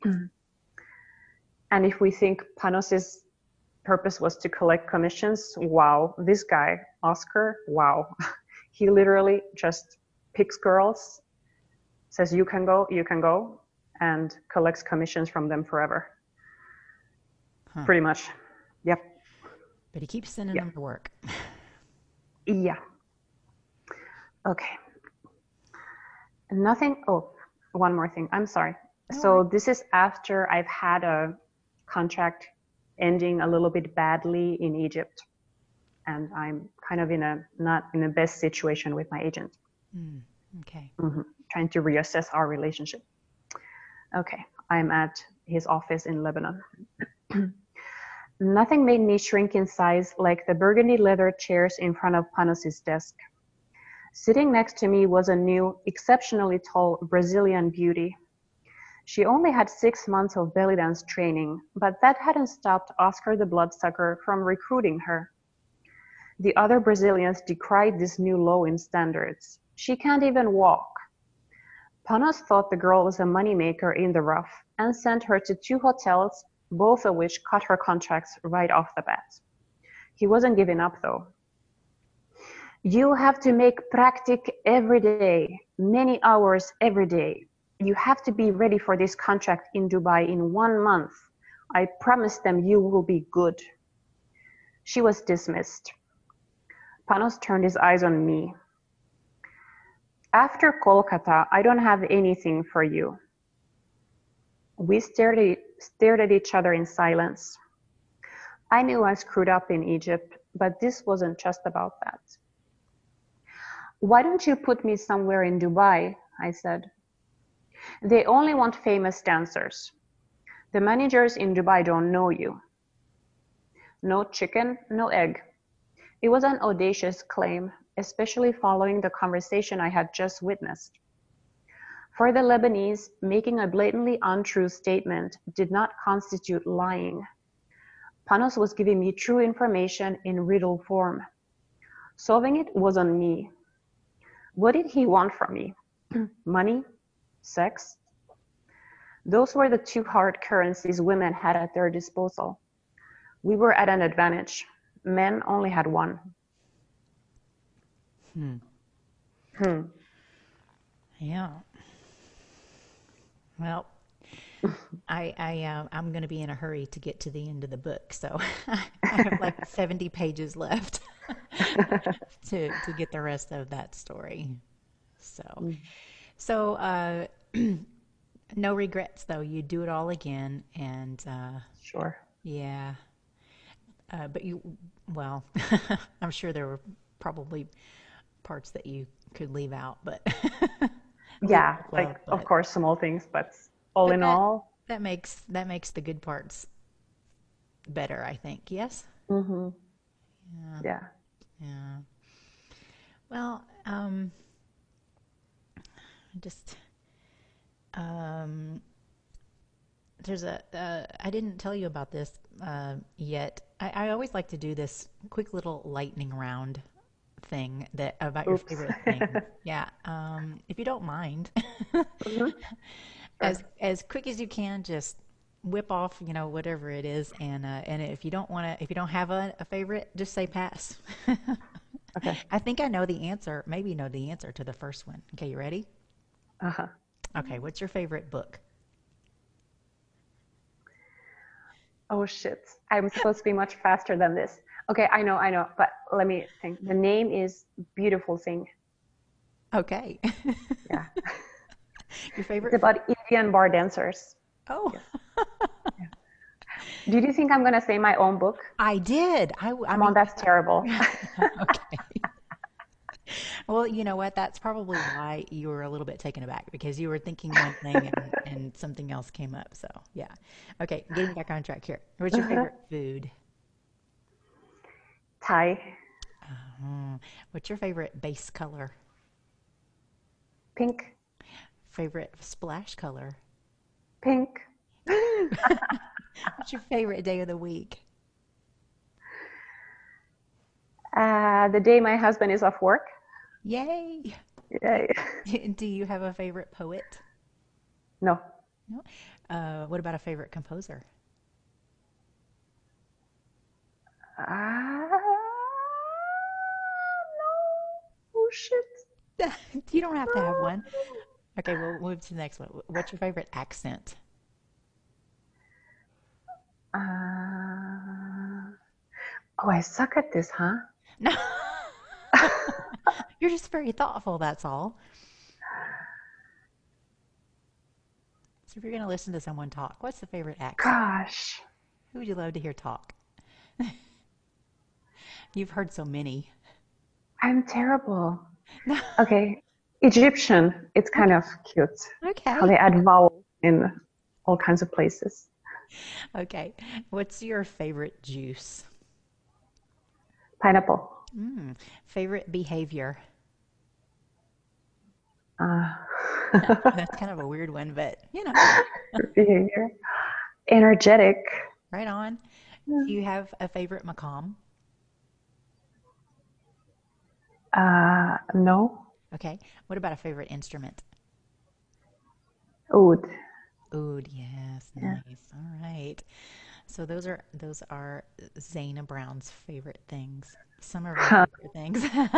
And if we think Panos's purpose was to collect commissions, wow, this guy, Oscar, wow. He literally just picks girls, says you can go, you can go, and collects commissions from them forever. Huh. Pretty much. Yep. But he keeps sending Yep. them to work. Yeah. Okay. Nothing. Oh, one more thing. I'm sorry. No So worries. this is after I've had a contract ending a little bit badly in Egypt, and I'm kind of in a not in the best situation with my agent. Mm, okay. Mm-hmm. Trying to reassess our relationship. Okay, I'm at his office in Lebanon. Nothing made me shrink in size like the burgundy leather chairs in front of Panos's desk. Sitting next to me was a new, exceptionally tall Brazilian beauty. She only had six months of belly dance training, but that hadn't stopped Oscar the Bloodsucker from recruiting her. The other Brazilians decried this new low in standards. She can't even walk. Panos thought the girl was a moneymaker in the rough and sent her to two hotels, both of which cut her contracts right off the bat. He wasn't giving up, though. You have to make practic every day, many hours every day. You have to be ready for this contract in Dubai in one month. I promise them you will be good. She was dismissed. Panos turned his eyes on me. After Kolkata, I don't have anything for you. We stared at, stared at each other in silence. I knew I screwed up in Egypt, but this wasn't just about that. Why don't you put me somewhere in Dubai? I said. They only want famous dancers. The managers in Dubai don't know you. No chicken, no egg. It was an audacious claim, especially following the conversation I had just witnessed. For the Lebanese, making a blatantly untrue statement did not constitute lying. Panos was giving me true information in riddle form. Solving it was on me. What did he want from me? Money? Sex? Those were the two hard currencies women had at their disposal. We were at an advantage. Men only had one. Hmm. Hmm. Yeah. Well, I, I, uh, I'm going to be in a hurry to get to the end of the book, so I have like seventy pages left to to get the rest of that story. So, so uh, no regrets though. You do it all again, and uh, Sure. yeah. Uh, but you, well, I'm sure there were probably parts that you could leave out, but leave Yeah, off of, like of but course small things, but all but in that all, that makes that makes the good parts better, I think. Yes. hmm Yeah. yeah, Yeah. Well, um, just um, there's a uh, I didn't tell you about this uh, yet. I, I always like to do this quick little lightning round thing that about your oops. favorite thing. Yeah. Um, if you don't mind, hmm as Sure. as quick as you can, just whip off, you know, whatever it is, and uh, and if you don't want to, if you don't have a, a favorite, just say pass. Okay. I think I know the answer. Maybe you know the answer to the first one. Okay, you ready? Uh-huh. Okay, what's your favorite book? Oh shit. I'm supposed to be much faster than this. Okay, I know, I know, but let me think. The name is Beautiful Thing. Okay. Yeah. Your It's favorite food? about Indian bar dancers. Oh, Yes. Yeah. Did you think I'm gonna say my own book? I did. I, w- I Come on, mean, that's terrible. okay. Well, you know what? That's probably why you were a little bit taken aback because you were thinking one thing and, and something else came up. So, yeah. Okay, getting back on track here. What's your favorite food? Thai, Uh, what's your favorite base color? pink, Favorite splash color? pink. Woo! What's your favorite day of the week? Uh, the day my husband is off work. Yay! Yay. Do you have a favorite poet? No. No. Uh, what about a favorite composer? Ah, no. Oh, shit. You don't have to have one. Okay, we'll move to the next one. What's your favorite accent? Uh, oh, I suck at this, huh? No, you're just very thoughtful, that's all. So if you're going to listen to someone talk, what's the favorite accent? Gosh, Who would you love to hear talk? You've heard so many. I'm terrible. No. Okay, Egyptian. It's kind Okay. of cute how Okay. they add vowel in all kinds of places. Okay. What's your favorite juice? Pineapple. Mm. Favorite behavior? Uh, That's kind of a weird one, but you know, behavior. Energetic. right on. Do you have a favorite macam? Uh, no. Okay. What about a favorite instrument? Oud. Oud, yes, Yeah. nice. All right. So those are those are Zana Brown's favorite things. Some of our Huh. favorite things.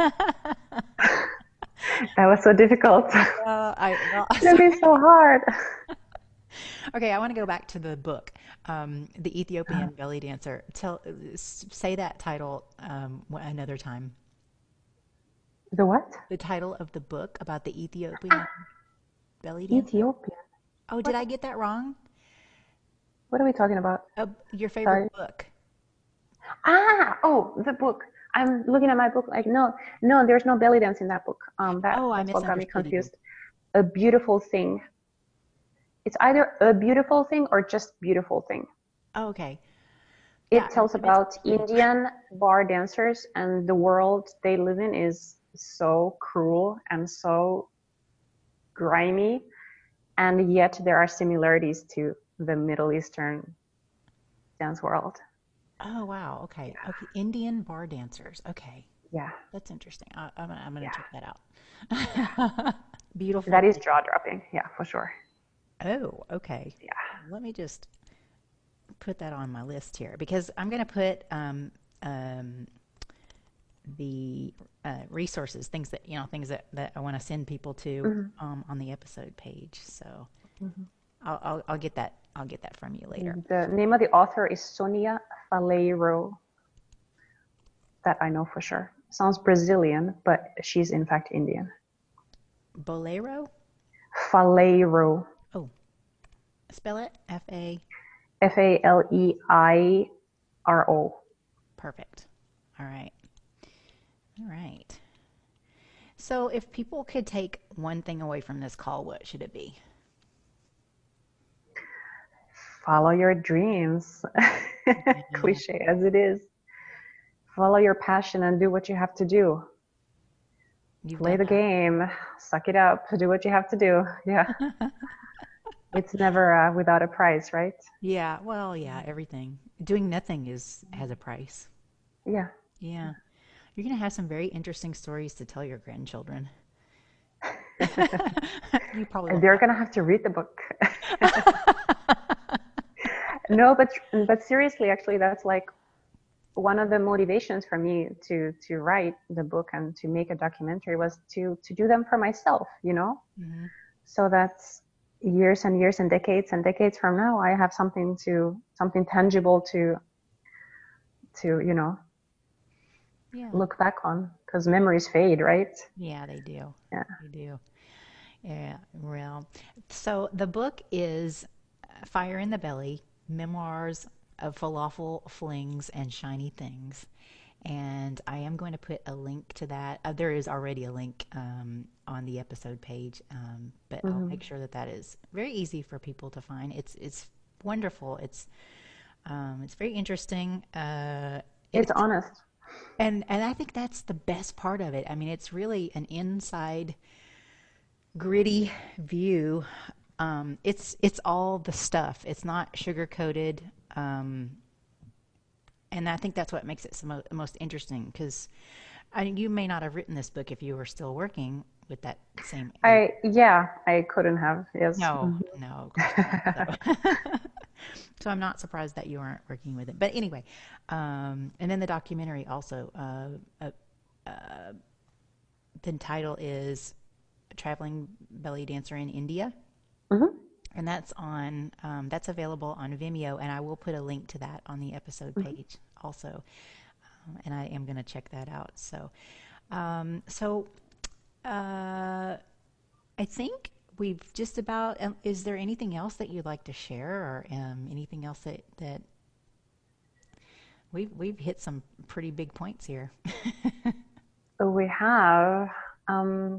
That was so difficult. Well, I well, It's gonna be so hard. okay. I want to go back to the book, um, the Ethiopian belly dancer. Tell, say that title um, another time. The what? The title of the book about the Ethiopian Ah, belly dancer. Ethiopian. Oh, did What? I get that wrong? What are we talking about? Uh, your favorite Sorry. book? Ah, oh, the book. I'm looking at my book like, no, no, there's no belly dance in that book. Um, that Oh, I that's what got me misunderstood you. confused. A beautiful thing. It's either a beautiful thing or just beautiful thing. Oh, okay. Yeah, It I, tells I about misunderstood. Indian bar dancers and the world they live in is so cruel and so grimy, and yet there are similarities to the Middle Eastern dance world. Oh, wow. Okay. Yeah, Okay. Indian bar dancers. Okay. yeah, That's interesting. I, I'm, I'm going to check yeah, that yeah. out. Beautiful That is thing. jaw dropping. Yeah, for sure. Oh, okay. Yeah. Let me just put that on my list here because I'm going to put um, um, the uh, resources, things that, you know, things that, that I want to send people to Mm-hmm. um, on the episode page. So Mm-hmm. I'll, I'll, I'll get that. I'll get that from you later. The name of the author is Sonia Faleiro. That I know for sure. Sounds Brazilian, but she's in fact Indian. Bolero? Faleiro. Oh, spell it. F A. F A L E I R O. Perfect. All right. All right. So, if people could take one thing away from this call, what should it be? Follow your dreams. Yeah, Cliche as it is. Follow your passion and do what you have to do. you've Play done the game. Suck it up. Do what you have to do. Yeah. that. It's never uh, without a price, right? Yeah, well, yeah, everything. Doing nothing is has a price. Yeah. Yeah. You're going to have some very interesting stories to tell your grandchildren. You probably won't They're have. gonna have to read the book. No, but but seriously, actually, that's like one of the motivations for me to to write the book and to make a documentary was to to do them for myself, you know, Hmm. so that's years and years and decades and decades from now, I have something to something tangible to to you know Yeah. look back on because memories fade, right? Yeah, they do. Yeah. They do. Yeah, well. So the book is Fire in the Belly, Memoirs of Falafel Flings and Shiny Things. And I am going to put a link to that. Uh, there is already a link um, on the episode page, um, but I'll Mm-hmm. make sure that that is very easy for people to find. It's it's wonderful. It's um, it's very interesting. Uh, It's it's honest. and and I think that's the best part of it. I mean, it's really an inside gritty view. Um, it's it's all the stuff. It's not sugar coated. Um, and I think that's what makes it so mo- most interesting because you may not have written this book if you were still working with that same age. I, yeah, I couldn't have, yes. No, Mhm. no, of course not. So, so I'm not surprised that you aren't working with it. But anyway, um, and then the documentary also, uh, uh, uh, the title is Traveling Belly Dancer in India. Mhm. And that's on, um, that's available on Vimeo. And I will put a link to that on the episode Mhm. page also. Um, and I am going to check that out. So, um, so, uh, I think we've just about. Um, is there anything else that you'd like to share, or um, anything else that that we've we've hit some pretty big points here? We have, um,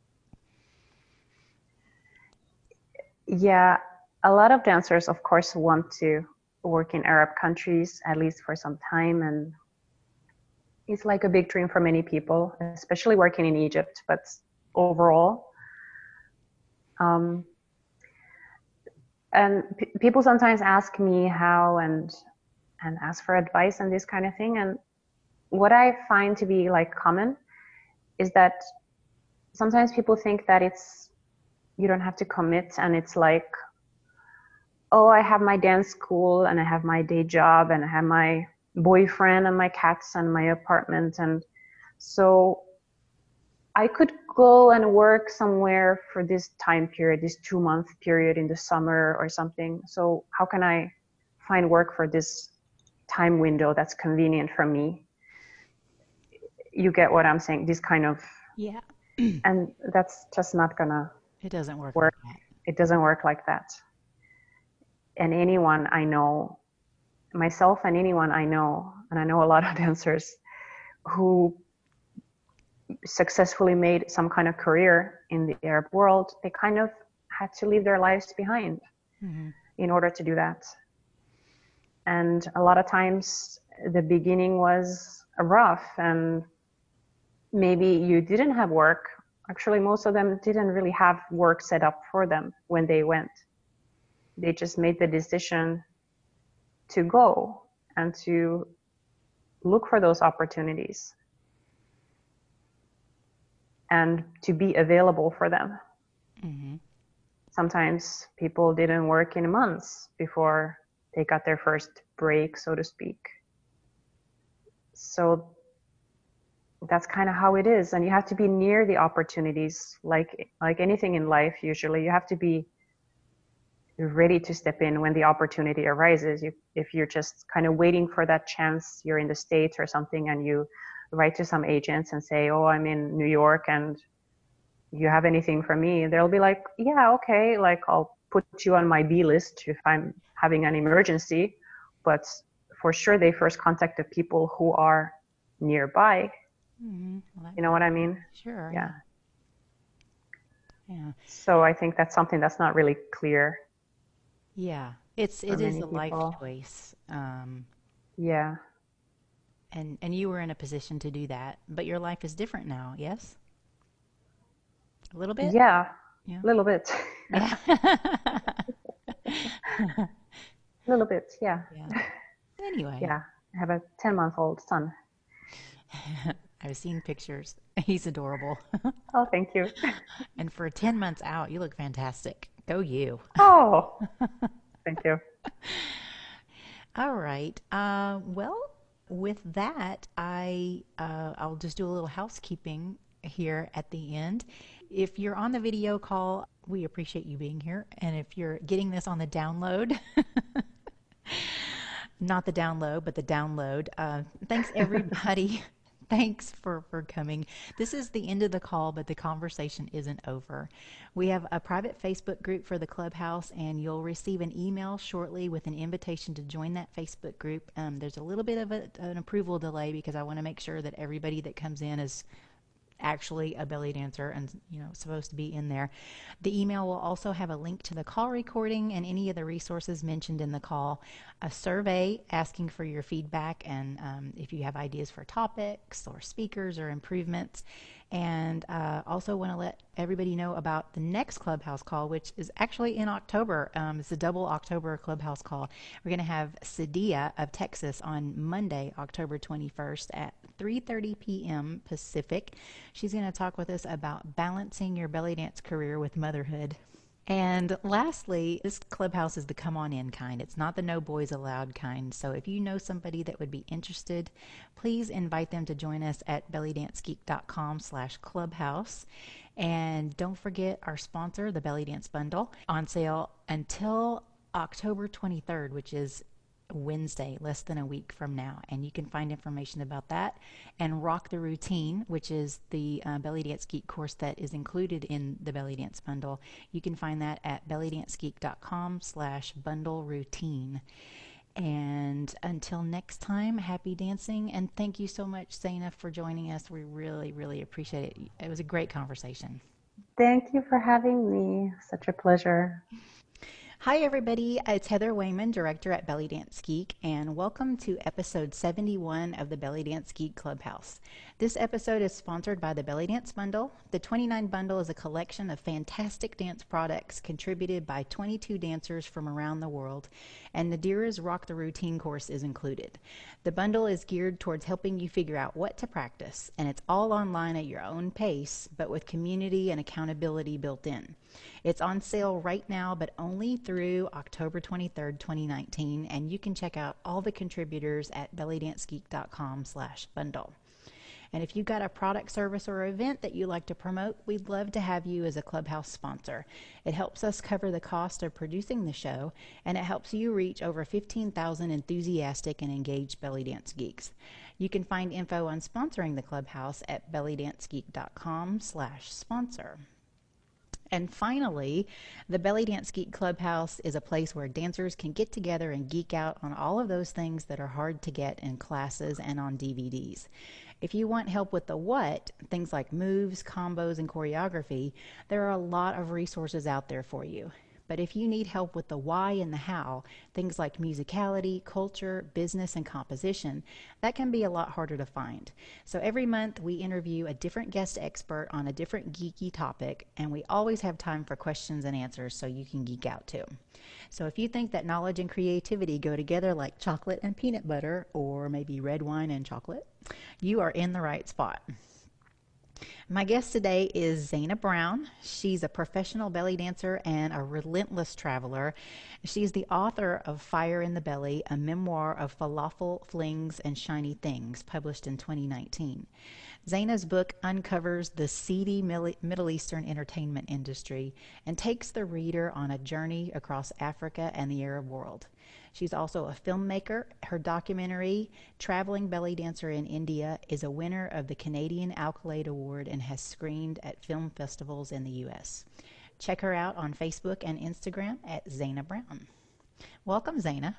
yeah, a lot of dancers, of course, want to work in Arab countries at least for some time, and it's like a big dream for many people, especially working in Egypt. But overall, um, and p- people sometimes ask me how and and ask for advice and this kind of thing. And what I find to be like common is that sometimes people think that it's you don't have to commit, and it's like, oh, I have my dance school and I have my day job and I have my boyfriend and my cats and my apartment, and so I could go and work somewhere for this time period, this two month period in the summer or something. So how can I find work for this time window that's convenient for me? You get what I'm saying? This kind of, Yeah, and that's just not gonna it doesn't work like work. that. It doesn't work like that. And anyone I know, myself and anyone I know, and I know a lot of dancers who successfully made some kind of career in the Arab world, they kind of had to leave their lives behind Hmm. in order to do that. And a lot of times the beginning was rough, and maybe you didn't have work. Actually, most of them didn't really have work set up for them when they went. They just made the decision to go and to look for those opportunities and to be available for them. Hmm. Sometimes people didn't work in months before they got their first break, so to speak. So that's kind of how it is. And you have to be near the opportunities, like like anything in life. Usually you have to be ready to step in when the opportunity arises. You, if you're just kind of waiting for that chance, you're in the States or something, and you write to some agents and say, oh, I'm in New York and you have anything for me? They'll be like, yeah, okay, like I'll put you on my B list if I'm having an emergency. But for sure, they first contact the people who are nearby. Hmm. Well, that You know makes what I mean? sure. Yeah. Yeah, yeah, So I think that's something that's not really clear yeah. It's for it is many a life people. choice, um, Yeah. and and you were in a position to do that, but your life is different now. Yes, a little bit. Yeah. Yeah, A little bit. yeah, A little bit. Yeah. yeah. Anyway, Yeah. I have a ten month old son. I've seen pictures. He's adorable. Oh, thank you. And for ten months out, you look fantastic. Go you. Oh, thank you. All right. Uh, well, with that, I uh, I'll just do a little housekeeping here at the end. If you're on the video call, we appreciate you being here. And if you're getting this on the download, not the download, but the download. Uh, thanks, everybody. Thanks for, for coming. This is the end of the call, but the conversation isn't over. We have a private Facebook group for the Clubhouse, and you'll receive an email shortly with an invitation to join that Facebook group. Um, there's a little bit of a, an approval delay because I want to make sure that everybody that comes in is actually a belly dancer and you know supposed to be in there. The email will also have a link to the call recording and any of the resources mentioned in the call, a survey asking for your feedback and um, if you have ideas for topics or speakers or improvements, And uh, also want to let everybody know about the next Clubhouse call, which is actually in October. Um, it's a double October Clubhouse call. We're going to have Sadia of Texas on Monday, October twenty-first at three thirty p.m. Pacific. She's going to talk with us about balancing your belly dance career with motherhood. And lastly, this clubhouse is the come on in kind. It's not the no boys allowed kind. So if you know somebody that would be interested, please invite them to join us at bellydancegeek.com slash clubhouse. And don't forget our sponsor, the Belly Dance Bundle, on sale until October twenty-third, which is Wednesday, less than a week from now. And you can find information about that and Rock the Routine, which is the uh, Belly Dance Geek course that is included in the Belly Dance Bundle. You can find that at bellydancegeek.com slash bundle routine. And until next time, happy dancing. And thank you so much, Zaina, for joining us. We really, really appreciate it. It was a great conversation. Thank you for having me. Such a pleasure. Hi, everybody. It's Heather Wayman, director at Belly Dance Geek, and welcome to episode seventy-one of the Belly Dance Geek Clubhouse. This episode is sponsored by the Belly Dance Bundle. The twenty-nine Bundle is a collection of fantastic dance products contributed by twenty-two dancers from around the world, and Nadira's Rock the Routine course is included. The bundle is geared towards helping you figure out what to practice, and it's all online at your own pace, but with community and accountability built in. It's on sale right now, but only through October twenty-third, twenty nineteen, and you can check out all the contributors at bellydancegeek.com slash bundle. And if you've got a product, service, or event that you like to promote, we'd love to have you as a Clubhouse sponsor. It helps us cover the cost of producing the show, and it helps you reach over fifteen thousand enthusiastic and engaged belly dance geeks. You can find info on sponsoring the Clubhouse at bellydancegeek.com slash sponsor. And finally, the Belly Dance Geek Clubhouse is a place where dancers can get together and geek out on all of those things that are hard to get in classes and on D V Ds. If you want help with the what, things like moves, combos, and choreography, there are a lot of resources out there for you. But if you need help with the why and the how, things like musicality, culture, business, and composition, that can be a lot harder to find. So every month we interview a different guest expert on a different geeky topic, and we always have time for questions and answers so you can geek out too. So if you think that knowledge and creativity go together like chocolate and peanut butter, or maybe red wine and chocolate, you are in the right spot. My guest today is Zaina Brown. She's a professional belly dancer and a relentless traveler. She's the author of Fire in the Belly, a memoir of falafel, flings, and shiny things, published in twenty nineteen. Zaina's book uncovers the seedy Middle Eastern entertainment industry and takes the reader on a journey across Africa and the Arab world. She's also a filmmaker. Her documentary, Traveling Belly Dancer in India, is a winner of the Canadian Accolade Award and has screened at film festivals in the U S. Check her out on Facebook and Instagram at Zaina Brown. Welcome, Zaina.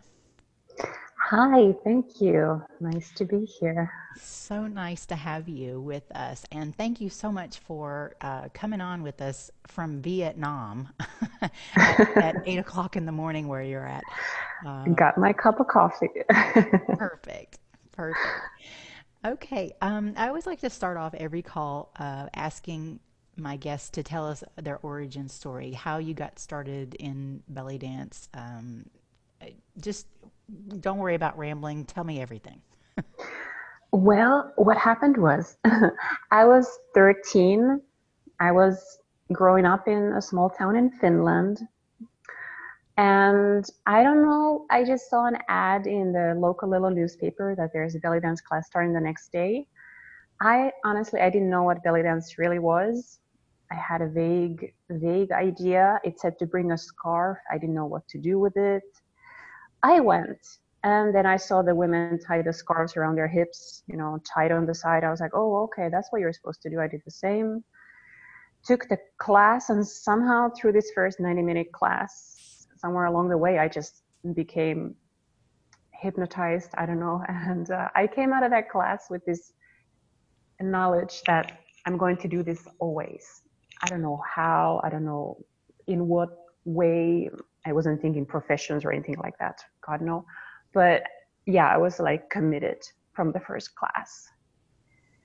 Hi, thank you. Nice to be here. So nice to have you with us. And thank you so much for uh, coming on with us from Vietnam at, at eight o'clock in the morning where you're at. Uh, Got my cup of coffee. Perfect. Perfect. Okay. Um, I always like to start off every call uh, asking my guests to tell us their origin story, how you got started in belly dance. Um, just don't worry about rambling. Tell me everything. Well, what happened was I was thirteen. I was growing up in a small town in Finland. And I don't know, I just saw an ad in the local little newspaper that there's a belly dance class starting the next day. I honestly, I didn't know what belly dance really was. I had a vague, vague idea. It said to bring a scarf. I didn't know what to do with it. I went, and then I saw the women tie the scarves around their hips, you know, tied on the side. I was like, oh, okay, that's what you're supposed to do. I did the same. Took the class, and somehow through this first ninety minute class, somewhere along the way, I just became hypnotized. I don't know. And uh, I came out of that class with this knowledge that I'm going to do this always. I don't know how, I don't know in what way. I wasn't thinking professions or anything like that. God, no. But yeah, I was like committed from the first class.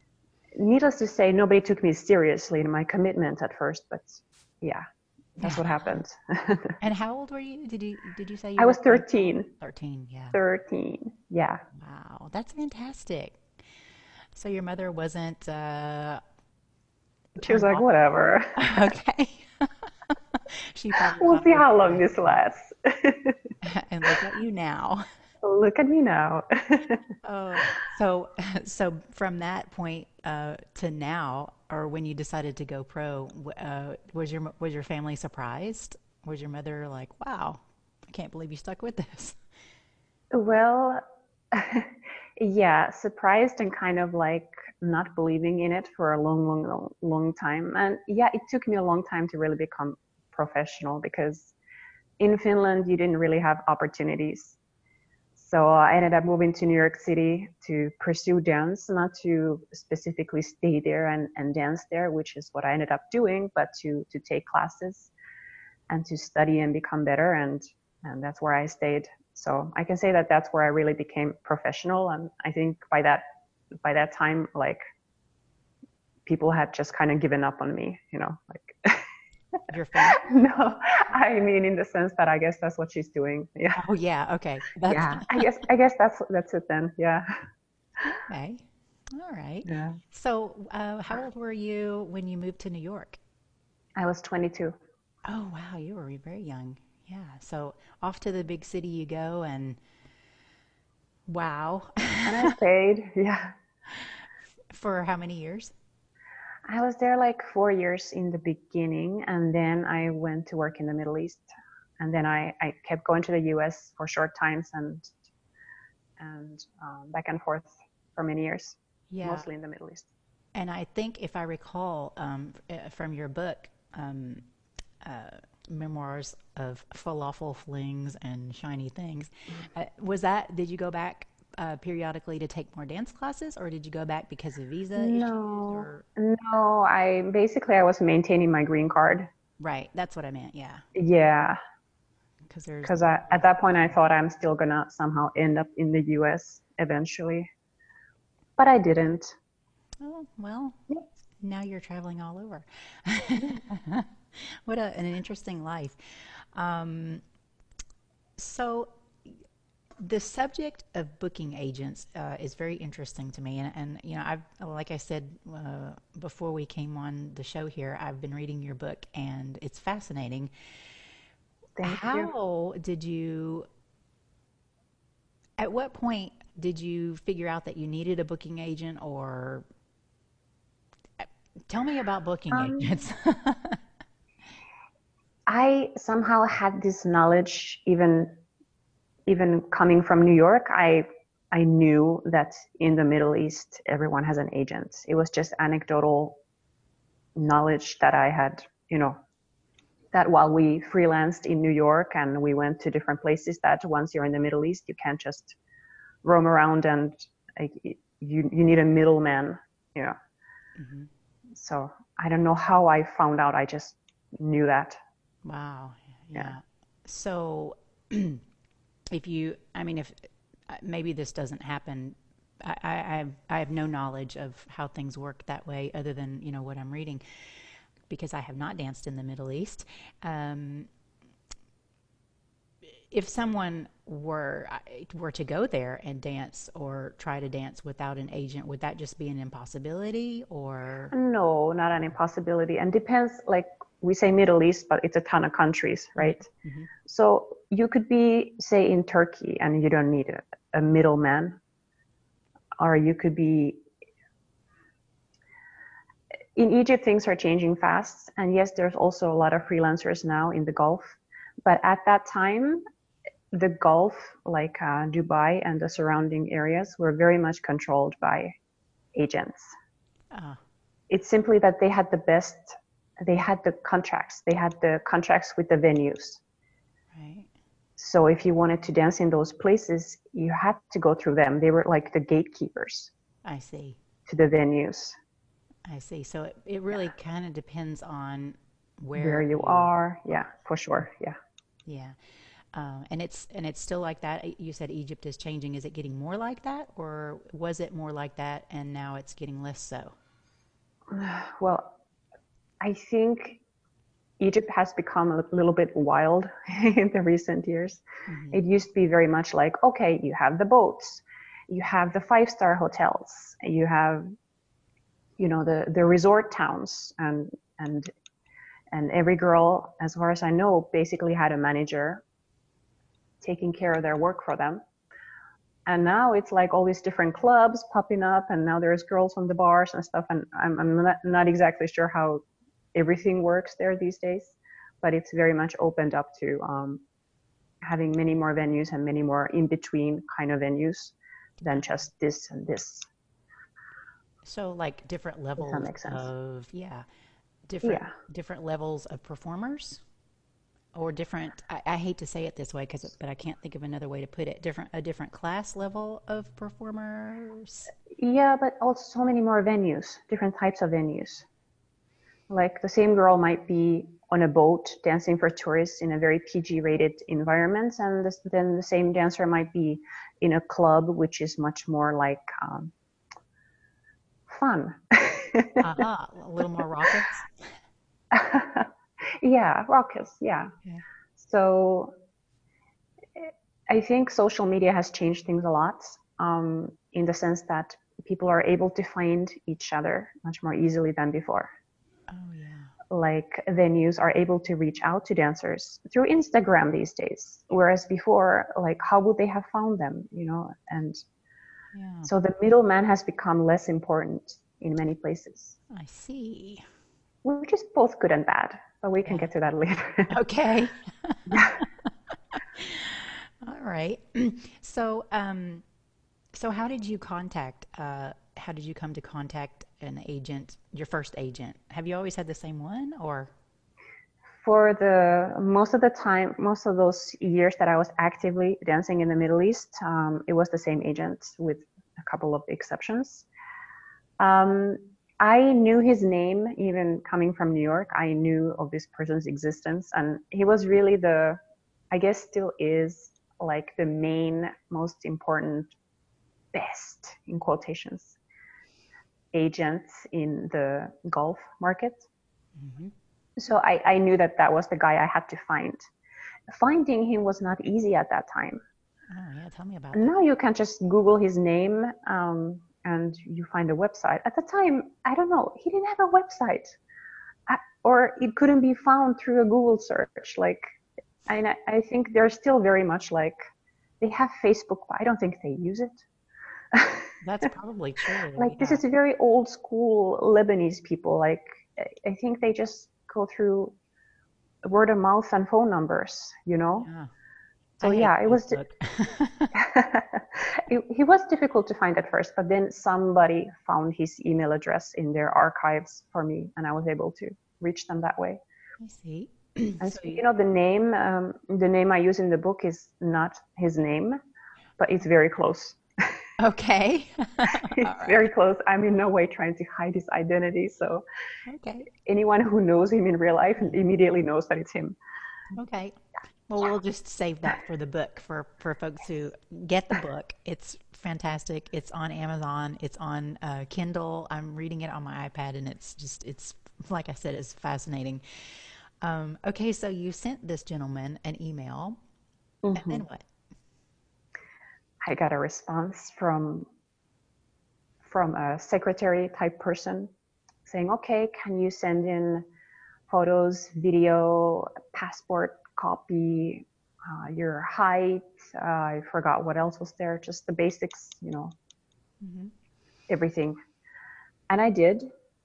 needless to say, nobody took me seriously in my commitment at first, but yeah, that's what happened. And how old were you? Did you did you say you I were was thirteen? thirteen. thirteen, yeah. thirteen. Yeah. Wow, that's fantastic. So your mother wasn't uh, She was turned like, off. whatever. Okay. She probably We'll thought see it was how long this fascinating. lasts. And look at you now. Look at me now. Oh, so so from that point uh, to now, or when you decided to go pro, w- uh, was your was your family surprised? Was your mother like, "Wow, I can't believe you stuck with this"? Well, yeah, surprised and kind of like not believing in it for a long, long, long, long time. And yeah, it took me a long time to really become professional because in Finland, you didn't really have opportunities. So I ended up moving to New York City to pursue dance, not to specifically stay there and, and dance there, which is what I ended up doing, but to to take classes and to study and become better. And and that's where I stayed. So I can say that that's where I really became professional. And I think by that by that time, like people had just kind of given up on me, you know, like Your family? no, I mean in the sense that I guess that's what she's doing. Yeah. Oh yeah, okay. That's Yeah. I guess I guess that's that's it then. Yeah. okay. All right. Yeah. So, uh, how old were you when you moved to New York? I was twenty-two. Oh wow, you were very young. Yeah. So off to the big city you go, and wow. And I stayed. Yeah. For how many years? I was there like four years in the beginning, and then I went to work in the Middle East. And then I, I kept going to the U S for short times and and um, back and forth for many years, Yeah. mostly in the Middle East. And I think if I recall um, uh, from your book, um, uh, Memoirs of Falafel Flings and Shiny Things, uh, was that, did you go back uh, periodically to take more dance classes, or did you go back because of visa issues, No, or? no, I basically I was maintaining my green card. Right, that's what I meant, yeah. Yeah, Because there's, because I, at that point I thought I'm still gonna somehow end up in the U S eventually, but I didn't. oh, well, Yeah. now you're traveling all over. Yeah. What a, an interesting life. Um, so, the subject of booking agents uh, is very interesting to me, and, and you know, I've like I said uh, before we came on the show here, I've been reading your book, and it's fascinating. Thank you. How did you? At what point did you figure out that you needed a booking agent, or tell me about booking Um, agents? I somehow had this knowledge even even coming from New York. I I knew that in the Middle East everyone has an agent. It was just anecdotal knowledge that I had, you know, that while we freelanced in New York and we went to different places, that once you're in the Middle East, you can't just roam around and like, you you need a middleman, you know. Hmm. So I don't know how I found out. I just knew that. Wow. Yeah. Yeah. So, if you, I mean, if uh, maybe this doesn't happen, I, I, I have I have no knowledge of how things work that way, other than you know what I'm reading, because I have not danced in the Middle East. Um, if someone were uh, were to go there and dance or try to dance without an agent, would that just be an impossibility, or? No, not an impossibility. And depends, like we say Middle East, but it's a ton of countries, Hmm. right? Hmm. So you could be, say, in Turkey and you don't need a, a middleman, or you could be in Egypt, things are changing fast. And yes, there's also a lot of freelancers now in the Gulf. But at that time, the Gulf, like uh, Dubai and the surrounding areas, were very much controlled by agents. Uh, It's simply that they had the best, they had the contracts, they had the contracts with the venues. right. So if you wanted to dance in those places, you had to go through them. They were like the gatekeepers I see. to the venues. I see. So it, it really kind of depends on Where where you you are, yeah, are. for sure, yeah. Yeah. Uh, and it's and it's still like that. You said Egypt is changing. Is it getting more like that, or was it more like that and now it's getting less so? Well, I think Egypt has become a little bit wild in the recent years. Hmm. It used to be very much like, okay, you have the boats, you have the five-star hotels, you have, you know, the, the resort towns, and and and every girl, as far as I know, basically had a manager taking care of their work for them. And now it's like all these different clubs popping up, and now there's girls on the bars and stuff. And I'm, I'm not, not exactly sure how everything works there these days, but it's very much opened up to um, having many more venues and many more in between kind of venues than just this and this, So like different if that levels makes sense. of, yeah, different Yeah. different levels of performers, or different, I, I hate to say it this way because but I can't think of another way to put it. Different a different class level of performers. Yeah, but also so many more venues, different types of venues. Like the same girl might be on a boat dancing for tourists in a very P G rated environment, and this, then the same dancer might be in a club, which is much more like um, fun. Aha, a little more raucous. Yeah, raucous. Yeah. Okay. So I think social media has changed things a lot, um, in the sense that people are able to find each other much more easily than before. Oh yeah. Like venues are able to reach out to dancers through Instagram these days, whereas before, like how would they have found them, you know? And Yeah. so the middleman has become less important in many places, I see. which is both good and bad, but we can Yeah. get to that later. Okay. Yeah. All right. So, um, so how did you contact, uh, how did you come to contact an agent, your first agent? Have you always had the same one or? For the most of the time, most of those years that I was actively dancing in the Middle East, um, it was the same agent with a couple of exceptions. Um, I knew his name even coming from New York. I knew of this person's existence, and he was really the, I guess, still is like the main, most important, best in quotations agent in the Gulf market. Mhm. So I, I knew that that was the guy I had to find. Finding him was not easy at that time. Oh, yeah. Tell me about that. Now you can just Google his name, um, and you find a website. At the time, I don't know, he didn't have a website. I, or it couldn't be found through a Google search. Like, I, I think they're still very much like, they have Facebook, but I don't think they use it. That's probably true. Like, this Yeah. is very old school Lebanese people. Like, I think they just go through word of mouth and phone numbers, you know? Yeah. I So hate yeah, it was Facebook. it, he was difficult to find at first, but then somebody found his email address in their archives for me, and I was able to reach them that way. I see. And So you, speaking of the name, um, the name I use in the book is not his name, but it's very close. okay. All It's very right. close. I'm in no way trying to hide his identity, so Okay. anyone who knows him in real life immediately knows that it's him. Okay. Well, we'll just save that for the book for for folks who get the book. It's fantastic. It's on Amazon. It's on uh, Kindle. I'm reading it on my iPad, and it's just it's like I said, it's fascinating. Um, okay, so you sent this gentleman an email, and then Hmm. what? I got a response from from a secretary type person saying, okay, can you send in photos, video, passport copy, uh, your height? Uh, I forgot what else was there, just the basics, you know, Hmm. everything. And I did.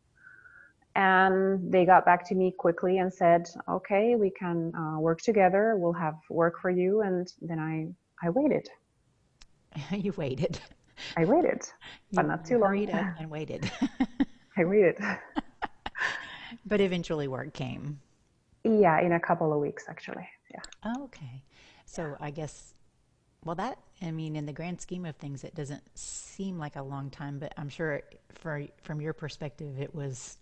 And they got back to me quickly and said, okay, we can uh, work together. We'll have work for you. And then I, I waited. You waited. I waited, but You not you too long. hurried up and waited. I waited. But eventually word came. Yeah, in a couple of weeks, actually. Yeah. Oh, okay. So I guess, well, that, I mean, in the grand scheme of things, it doesn't seem like a long time, but I'm sure for from your perspective, it was.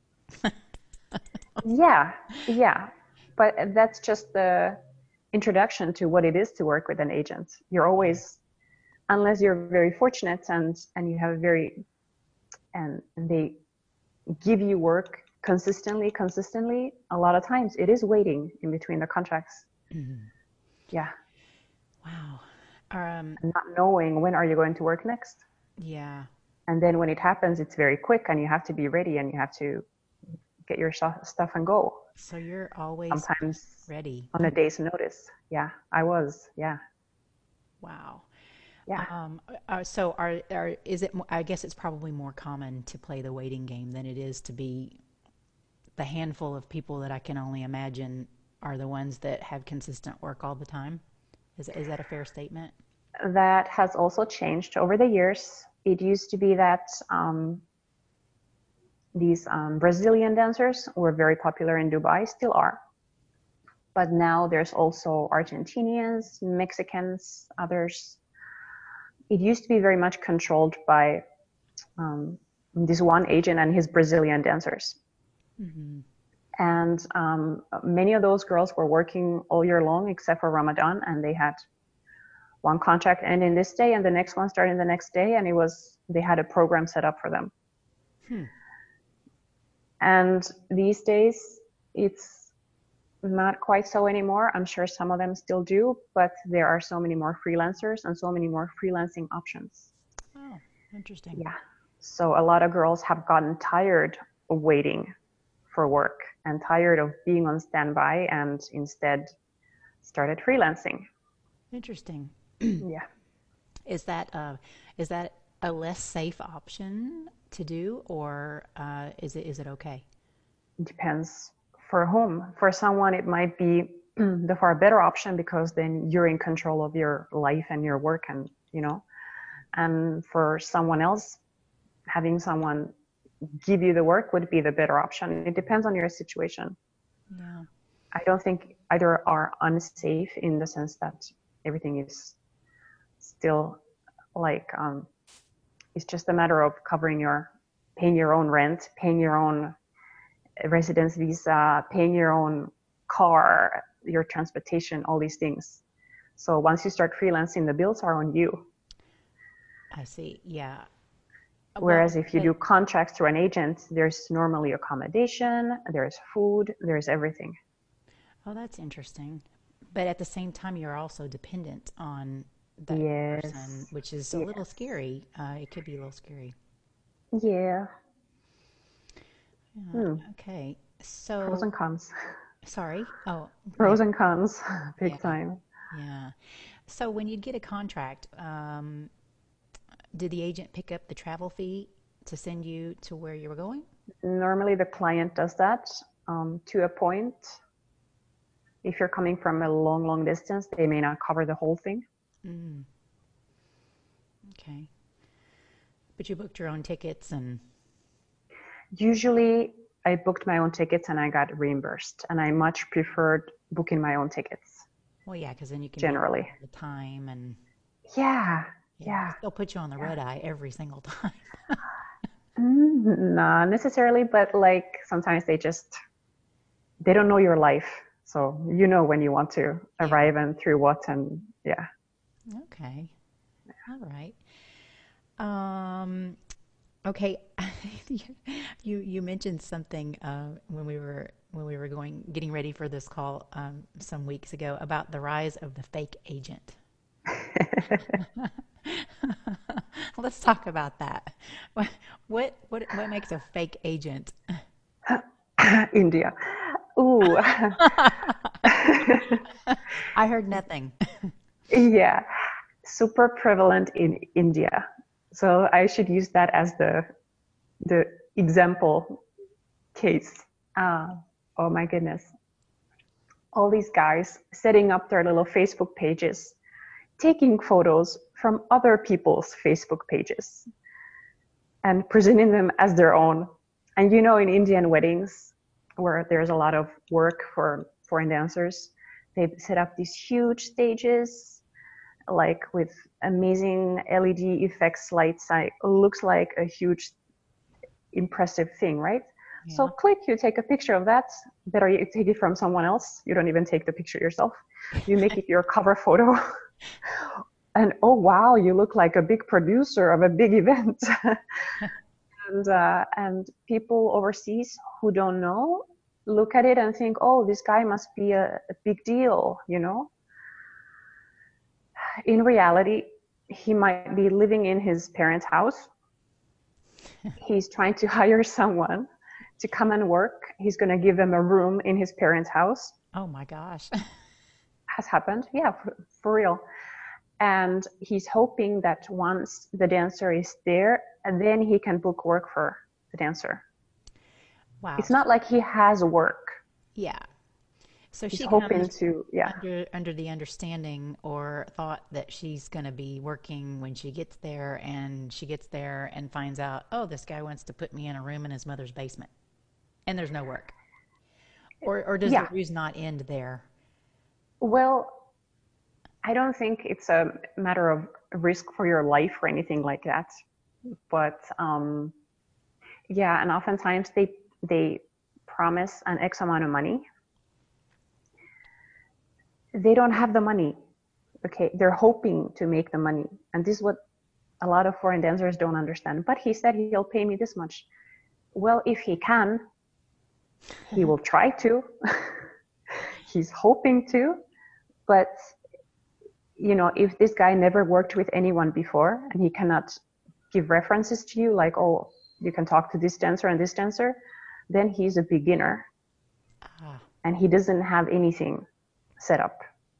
Yeah, yeah. But that's just the introduction to what it is to work with an agent. You're Yeah. always, unless you're very fortunate and and you have very and, and they give you work consistently, consistently, a lot of times it is waiting in between the contracts. Mhm. Yeah. Wow. Um, And not knowing when are you going to work next. yeah. And then when it happens, it's very quick and you have to be ready and you have to get your stuff and go. So you're always Sometimes ready. on a day's notice. Yeah, I was. Yeah. Wow. Yeah. Um, uh, so are, are is it? mo- I guess it's probably more common to play the waiting game than it is to be the handful of people that I can only imagine are the ones that have consistent work all the time. Is is that a fair statement? That has also changed over the years. It used to be that um, these um, Brazilian dancers were very popular in Dubai, still are. But now there's also Argentinians, Mexicans, others. It used to be very much controlled by um, this one agent and his Brazilian dancers. Mm-hmm. And um, many of those girls were working all year long except for Ramadan, and they had one contract ending this day and the next one starting the next day, and it was they had a program set up for them. Hmm. And these days, it's not quite so anymore. I'm sure some of them still do, but there are so many more freelancers and so many more freelancing options. Oh, interesting. Yeah. So a lot of girls have gotten tired of waiting for work and tired of being on standby and instead started freelancing. Interesting. Yeah. Is that uh, is that a less safe option to do, or uh, is it is it okay? It depends for whom. For someone, it might be the far better option because then you're in control of your life and your work and, you know, and for someone else, having someone give you the work would be the better option. It depends on your situation. Yeah. I don't think either are unsafe in the sense that everything is still like um, it's just a matter of covering your paying your own rent, paying your own residence visa, paying your own car, your transportation, all these things. So once you start freelancing, the bills are on you. I see. Yeah. Well, Whereas if you but do contracts through an agent, there's normally accommodation, there's food, there's everything. oh, that's interesting. But at the same time, you're also dependent on that person, Yes, which is a little yes, scary. Uh, it could be a little scary. yeah. Yeah. Hmm. Okay. Pros So, and cons. sorry. Oh, yeah. Pros and cons, Yeah. big time. Yeah. So when you get a contract, um, did the agent pick up the travel fee to send you to where you were going? Normally the client does that um, to a point. If you're coming from a long, long distance, they may not cover the whole thing. Mm, okay. But you booked your own tickets and Usually I booked my own tickets and I got reimbursed, and I much preferred booking my own tickets well, yeah, because then you can be there generally. all the time and Yeah, yeah, yeah, because they'll put you on the yeah. red eye every single time. Mm, not necessarily, but like sometimes they just they don't know your life, so you know when you want to Yeah. arrive and through what, and yeah. Okay. All right. Um, okay. You you mentioned something uh, when we were when we were going getting ready for this call um, some weeks ago about the rise of the fake agent. Let's talk about that. What what what what makes a fake agent? India. Ooh. I heard nothing. Yeah, super prevalent in India. So I should use that as the the example case. Uh, oh my goodness. All these guys setting up their little Facebook pages, taking photos from other people's Facebook pages and presenting them as their own. And you know, in Indian weddings, where there's a lot of work for foreign dancers, they set up these huge stages, like with amazing L E D effects, lights. It looks like a huge, impressive thing, right? So Yeah. click, you take a picture of that. Better you take it from someone else. You don't even take the picture yourself. You make it your cover photo. And oh wow, you look like a big producer of a big event. and uh, and people overseas who don't know look at it and think, oh, this guy must be a, a big deal, you know. In reality, he might be living in his parents' house. He's trying to hire someone to come and work. He's going to give them a room in his parents' house. Oh my gosh. Has happened. Yeah, for, for real. And he's hoping that once the dancer is there, and then he can book work for the dancer. Wow. It's not like he has work. Yeah. So He's she hoping comes to, yeah. under under the understanding or thought that she's going to be working when she gets there, and she gets there and finds out, oh, this guy wants to put me in a room in his mother's basement, and there's no work. Or or does the Yeah. ruse not end there? Well, I don't think it's a matter of risk for your life or anything like that. But um, yeah, and oftentimes they they promise an X amount of money. They don't have the money. Okay, they're hoping to make the money, and this is what a lot of foreign dancers don't understand. But he said he'll pay me this much. Well, if he can, he will try to. He's hoping to, but you know, if this guy never worked with anyone before and he cannot give references to you, like, oh, you can talk to this dancer and this dancer, then he's a beginner. Ah. And he doesn't have anything set up.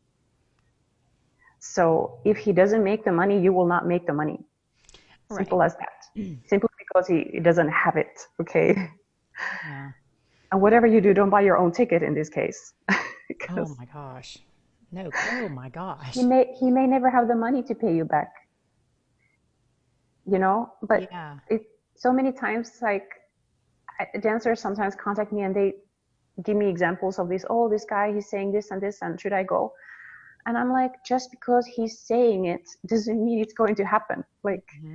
So if he doesn't make the money, you will not make the money. Simple right. as that. Simply because he, he doesn't have it, okay? Yeah. And whatever you do, don't buy your own ticket in this case. Oh my gosh. No, oh my gosh. He may he may never have the money to pay you back. You know, but yeah. it so many times, like, dancers sometimes contact me and they give me examples of this. Oh, this guy, he's saying this and this, and should I go? And I'm like, just because he's saying it doesn't mean it's going to happen. Like, mm-hmm.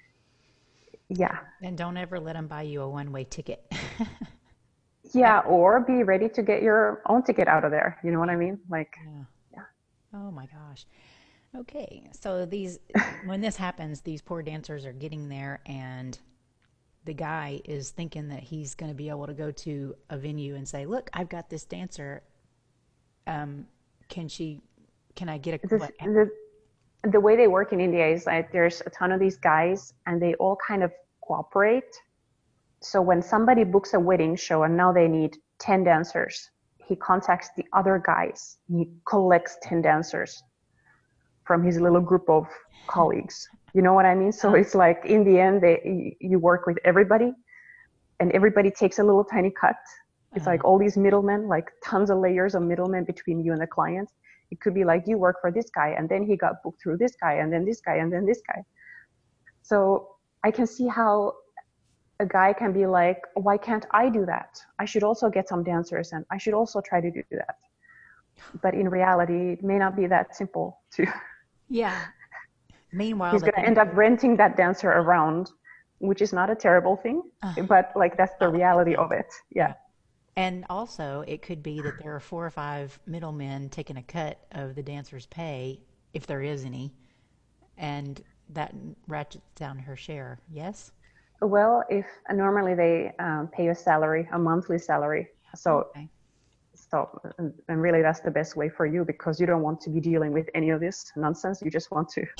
yeah. And don't ever let him buy you a one-way ticket. Yeah, or be ready to get your own ticket out of there. You know what I mean? Like, yeah. Oh my gosh. Okay. So these, when this happens, these poor dancers are getting there, and the guy is thinking that he's going to be able to go to a venue and say, look, I've got this dancer. Um, can she, can I get a, this, what? The, the way they work in India is like there's a ton of these guys and they all kind of cooperate. So when somebody books a wedding show and now they need ten dancers, he contacts the other guys. He collects ten dancers from his little group of colleagues. You know what I mean? So it's like, in the end, they you work with everybody, and everybody takes a little tiny cut. It's like all these middlemen, like tons of layers of middlemen between you and the client. It could be like you work for this guy, and then he got booked through this guy, and then this guy, and then this guy. So I can see how a guy can be like, why can't I do that? I should also get some dancers, and I should also try to do that. But in reality, it may not be that simple to. Yeah. Meanwhile, he's going to end up renting that dancer around, which is not a terrible thing, uh, but like that's the reality of it. Yeah. yeah. And also, it could be that there are four or five middlemen taking a cut of the dancer's pay, if there is any, and that ratchets down her share. Yes? Well, if uh, normally they um, pay a salary, a monthly salary. So, okay. so, and, and really that's the best way for you, because you don't want to be dealing with any of this nonsense. You just want to,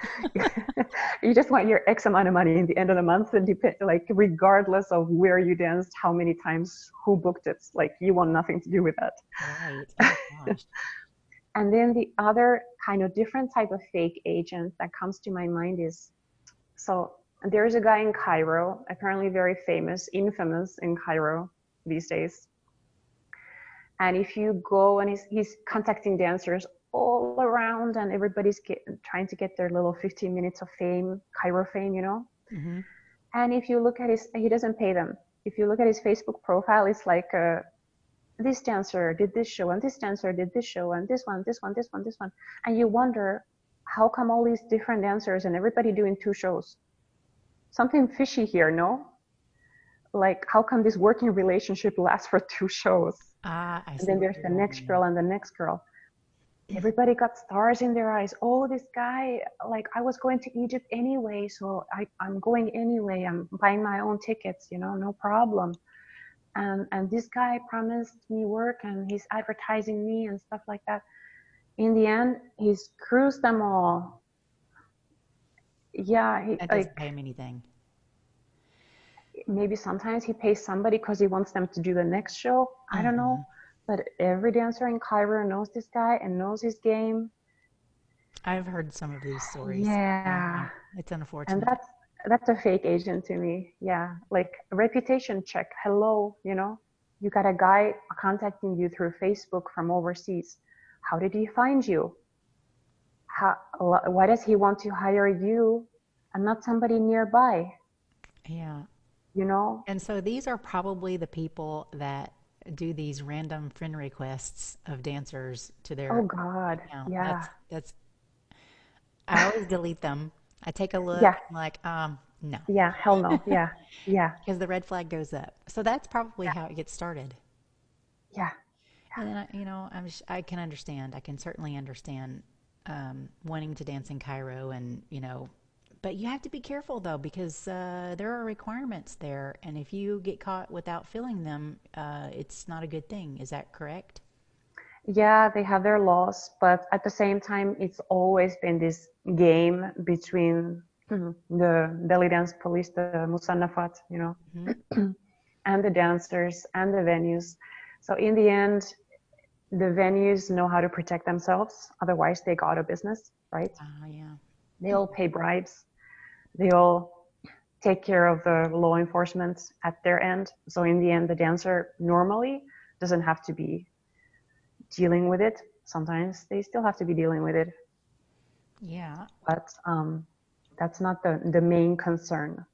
you just want your X amount of money in the end of the month, and depend, like, regardless of where you danced, how many times, who booked it, like, you want nothing to do with that. Right. Oh, gosh. And then the other kind of different type of fake agent that comes to my mind is, so there's a guy in Cairo, apparently very famous, infamous in Cairo these days. And if you go and he's, he's contacting dancers all around, and everybody's get, trying to get their little fifteen minutes of fame, Cairo fame, you know? Mm-hmm. And if you look at his, he doesn't pay them. If you look at his Facebook profile, it's like, uh, this dancer did this show, and this dancer did this show, and this one, this one, this one, this one. And you wonder, how come all these different dancers and everybody doing two shows? Something fishy here, no? Like, how come this working relationship lasts for two shows? Ah, I see. And then there's the next girl and the next girl. everybody got stars in their eyes. Oh, this guy, like I was going to Egypt anyway, so I, I'm going anyway. I'm buying my own tickets, you know, no problem. And and this guy promised me work and he's advertising me and stuff like that. In the end, he screws them all. Yeah, he That doesn't like pay him anything. maybe sometimes he pays somebody because he wants them to do the next show. I don't know. Uh-huh. But every dancer in Cairo knows this guy and knows his game. I've heard some of these stories. Yeah, Yeah. it's And unfortunate. that's that's a fake agent to me. Yeah. Like a reputation check. Hello, you know. You got a guy contacting you through Facebook from overseas. How did he find you? How, why does he want to hire you and not somebody nearby? Yeah. You know? And so these are probably the people that do these random friend requests of dancers to Oh their God. account. Yeah. That's that's I always delete them. I take a look, Yeah. I'm like, um, no. Yeah. Hell no. Yeah. Yeah. Because the red flag goes up. So that's probably Yeah. how it gets started. Yeah. And then, I, you know, I'm sh- I can understand. I can certainly understand um, wanting to dance in Cairo, and you know, but you have to be careful though because uh, there are requirements there, and if you get caught without filling them, uh, it's not a good thing. Is that correct? Yeah, they have their laws, but at the same time, it's always been this game between mhm, the belly dance police, the Musannafat, you know, Hmm. and the dancers and the venues. So in the end, the venues know how to protect themselves. Otherwise, they go out of business, right? Oh, yeah. They all pay bribes. They all take care of the law enforcement at their end. So in the end, the dancer normally doesn't have to be dealing with it. Sometimes they still have to be dealing with it, Yeah. but um, that's not the, the main concern,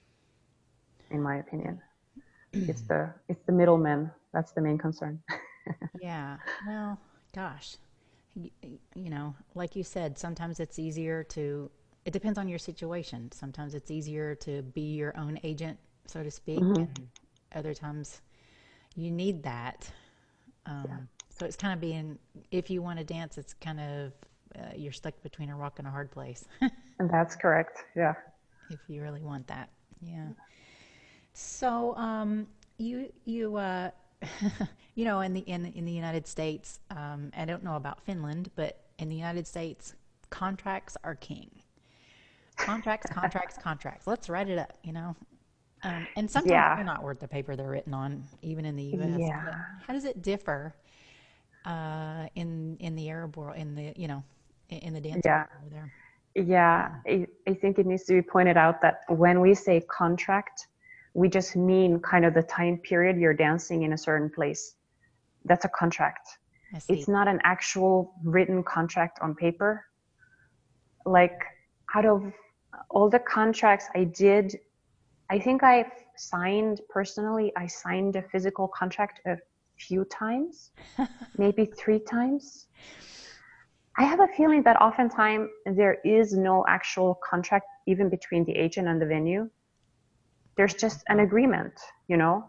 in my opinion. It's the it's the middlemen that's the main concern. Yeah. Well, gosh. You, you know, like you said, sometimes it's easier to, it depends on your situation. Sometimes it's easier to be your own agent, so to speak, Mm-hmm. and other times you need that. Yeah, Um, so it's kind of being, if you want to dance, it's kind of, uh, you're stuck between a rock and a hard place and that's correct. Yeah, if you really want that. Yeah. So, um, you you uh, you know, in the in in the United States, um, I don't know about Finland, but in the United States, contracts are king. Contracts, contracts, contracts. Let's write it up, you know. Um, and sometimes yeah, they're not worth the paper they're written on, even in the U S. But yeah, how does it differ uh, in in the Arab world, in the you know, in, in the dance world yeah, over there? yeah. I, I think it needs to be pointed out that when we say contract, we just mean kind of the time period you're dancing in a certain place. That's a contract. I see. It's not an actual written contract on paper. Like out of all the contracts I did, I think I signed personally, I signed a physical contract a few times, maybe three times. I have a feeling that oftentimes there is no actual contract even between the agent and the venue. There's just an Uh-huh. agreement, you know?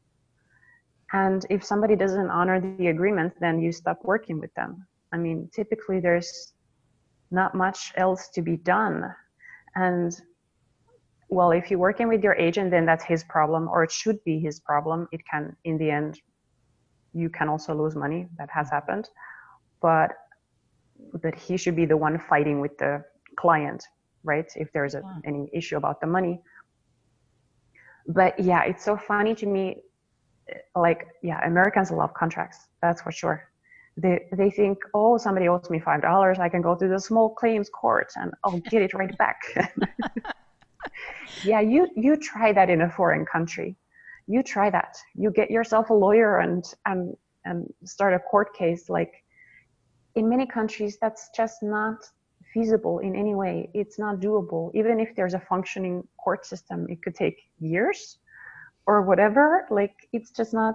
And if somebody doesn't honor the agreement, then you stop working with them. I mean, typically there's not much else to be done. And well, if you're working with your agent, then that's his problem, or it should be his problem. It can, in the end, you can also lose money. That has happened, but but he should be the one fighting with the client, right? If there's a, Yeah. any issue about the money. But yeah, it's so funny to me. Like, yeah, Americans love contracts. That's for sure. They they think, oh, somebody owes me five dollars. I can go to the small claims court and I'll get it right back. Yeah, you you try that in a foreign country. You try that. You get yourself a lawyer and and and start a court case. Like in many countries, that's just not feasible in any way. It's not doable. Even if there's a functioning court system, it could take years or whatever. Like it's just not.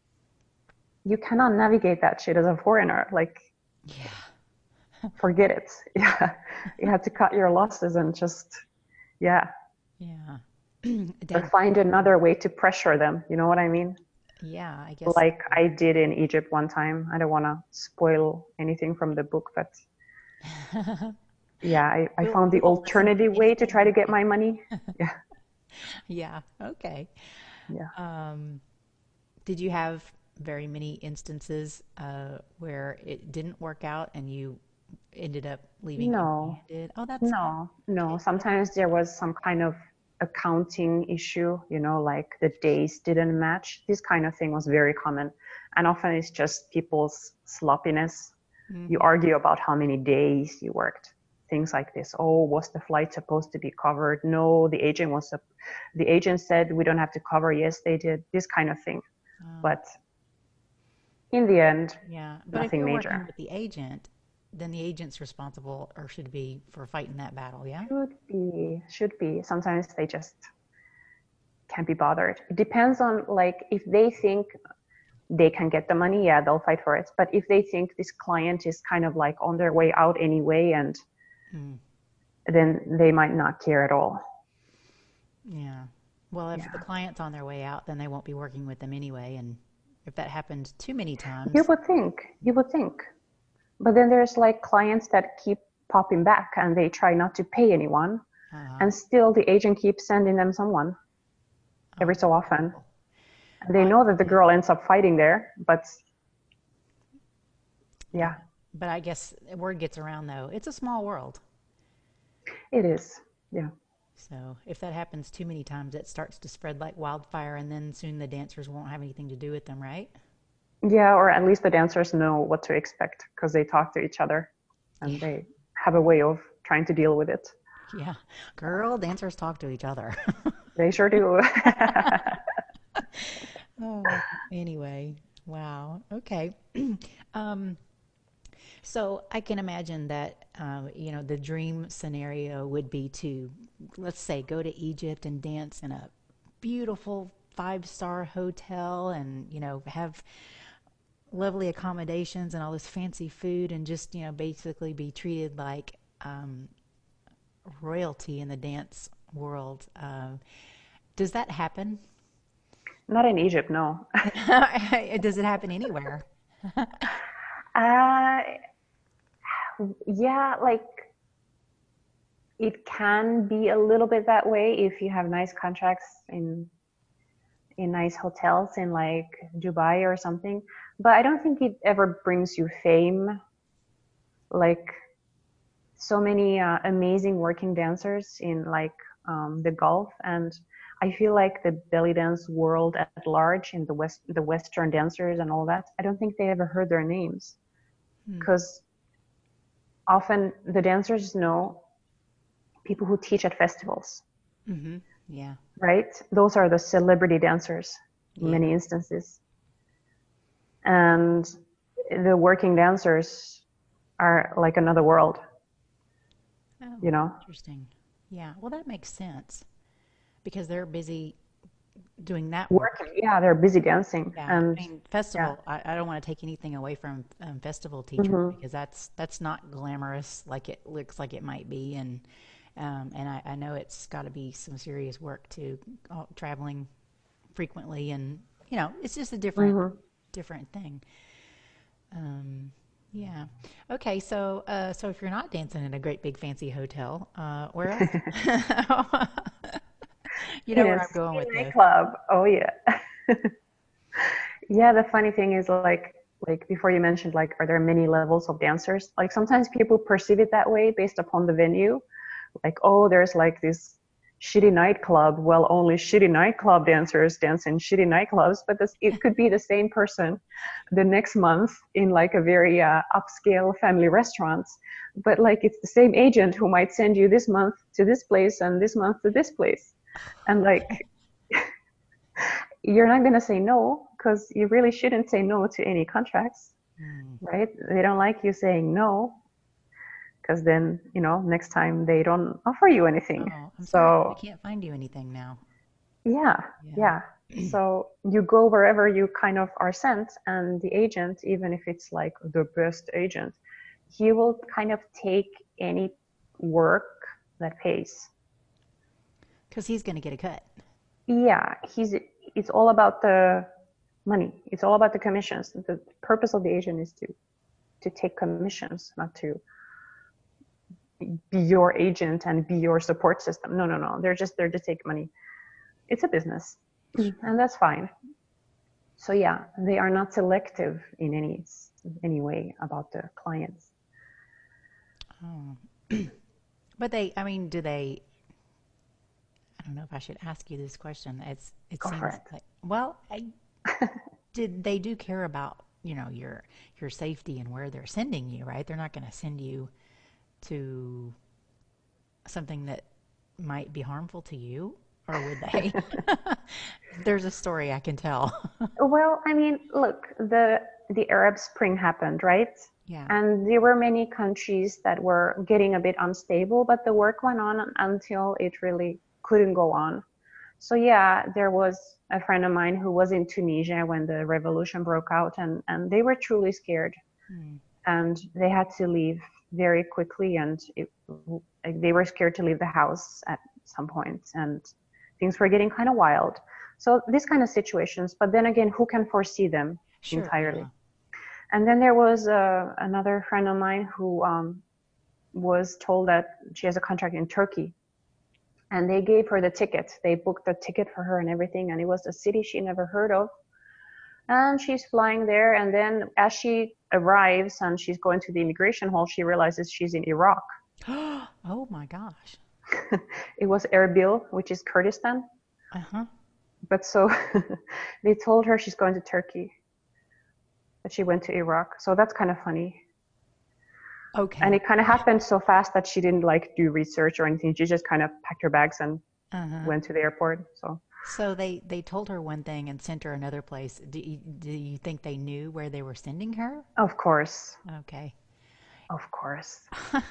You cannot navigate that shit as a foreigner. Like Yeah. forget it. Yeah, you have to cut your losses and just yeah, Yeah. or Did find another way to pressure them. You know what I mean? Yeah, I guess like I did in Egypt one time. I don't want to spoil anything from the book, but so. yeah, I, I We'll found we the will listen to alternative way to anything try to you get say. my money. Yeah, Yeah. Okay. yeah. Um, did you have very many instances uh, where it didn't work out and you ended up leaving No, empty-handed? Oh, that's good. no, no. Okay. Well, that's Sometimes there was some kind of accounting issue, you know, like the days didn't match. This kind of thing was very common. And often it's just people's sloppiness. You mm-hmm. argue about how many days you worked, things like this. Oh, was the flight supposed to be covered? No, the agent was, the agent said we don't have to cover. Yes, they did. This kind of thing. Oh, But in the end, yeah. But if nothing you're working major. with the agent, then the agent's responsible or should be for fighting that battle. Yeah. Should be, should be. Sometimes they just can't be bothered. It depends on like if they think they can get the money, yeah, they'll fight for it. But if they think this client is kind of like on their way out anyway, and Mm, then they might not care at all. yeah. Well, if the Yeah. client's on their way out, then they won't be working with them anyway. And if that happened too many You times, would think, you would think. But then there's like clients that keep popping back and they try not to pay anyone. uh, And still the agent keeps sending them someone oh, every that's so often. terrible. And they Well, know that the yeah, girl ends up fighting there, but yeah. yeah, But I guess word gets around though. It's a small world. it is. Yeah. So if that happens too many times, it starts to spread like wildfire, and then soon the dancers won't have anything to do with them, right? Yeah, or at least the dancers know what to expect because they talk to each other and Yeah, they have a way of trying to deal with it. yeah. Girl, dancers talk to each other. They sure do. Oh, anyway, wow. Okay. Um, so I can imagine that, um, you know, the dream scenario would be to, let's say, go to Egypt and dance in a beautiful five star hotel and, you know, have lovely accommodations and all this fancy food and just, you know, basically be treated like um, royalty in the dance world. Um, does that happen? Not in Egypt, no. Does it happen anywhere? Uh, yeah, like it can be a little bit that way if you have nice contracts in in nice hotels in like Dubai or something. But I don't think it ever brings you fame. Like so many uh, amazing working dancers in like um, the Gulf, and I feel like the belly dance world at large, in the west, the Western dancers and all that. I don't think they ever heard their names Hmm. because often the dancers know people who teach at festivals, Mm-hmm. Yeah. right? Those are the celebrity dancers in Yeah. many instances, and the working dancers are like another world, Oh, you know. interesting. Yeah. Well, that makes sense because they're busy doing that Working, work. yeah, they're busy dancing, Yeah. I and mean, yeah. festival, I, I don't want to take anything away from um, festival teachers Hmm. because that's that's not glamorous like it looks like it might be. And um, and I, I know it's got to be some serious work to uh, traveling frequently. And, you know, it's just a different, Hmm. different thing. Um, yeah. Okay. So, uh, so if you're not dancing in a great big fancy hotel, uh, where else? You In know a where I'm going ski with this. nightclub. Oh yeah. Yeah, the funny thing is like like before you mentioned like are there many levels of dancers? Like sometimes people perceive it that way based upon the venue. Like, oh, there's like this shitty nightclub. Well, only shitty nightclub dancers dance in shitty nightclubs, but this it could be the same person the next month in like a very uh, upscale family restaurant. But like it's the same agent who might send you this month to this place and this month to this place. And like you're not going to say no because you really shouldn't say no to any contracts, Hmm. right? They don't like you saying no because then, you know, next time they don't offer you anything. Oh, I'm sorry. We So, can't find you anything now. yeah, Yeah. yeah. So you go wherever you kind of are sent, and the agent, even if it's like the best agent, he will kind of take any work that pays. Because he's going to get a cut. Yeah, he's it's all about the money. It's all about the commissions. The purpose of the agent is to to take commissions, not to be your agent and be your support system. No, no, no. They're just there to take money. It's a business, and that's fine. So yeah, they are not selective in any any way about the clients. Oh. But they, I mean, do they, I don't know if I should ask you this question. It's, it Go for seems it. like, well, I, did they do care about, you know, your your safety and where they're sending you, right? They're not going to send you to something that might be harmful to you, or would they? There's a story I can tell. Well, I mean, look, the the Arab Spring happened, right? Yeah. And there were many countries that were getting a bit unstable, but the work went on until it really couldn't go on. So yeah, there was a friend of mine who was in Tunisia when the revolution broke out, and and they were truly scared, Hmm. and they had to leave very quickly, and it, they were scared to leave the house at some point, and things were getting kind of wild. So these kind of situations, but then again, who can foresee them Sure. entirely? Yeah. And then there was uh, another friend of mine who um, was told that she has a contract in Turkey, and they gave her the ticket. They booked the ticket for her and everything, and it was a city she never heard of. And she's flying there, and then as she arrives and she's going to the immigration hall, she realizes she's in Iraq. Oh my gosh. It was Erbil, which is Kurdistan. Uh-huh. But so they told her she's going to Turkey, but she went to Iraq. So that's kind of funny. And Okay. it kind of happened so fast that she didn't like do research or anything. She just kind of packed her bags and Uh-huh. went to the airport. So So they they told her one thing and sent her another place. Do you, do you think they knew where they were sending her? of course, Okay. of course.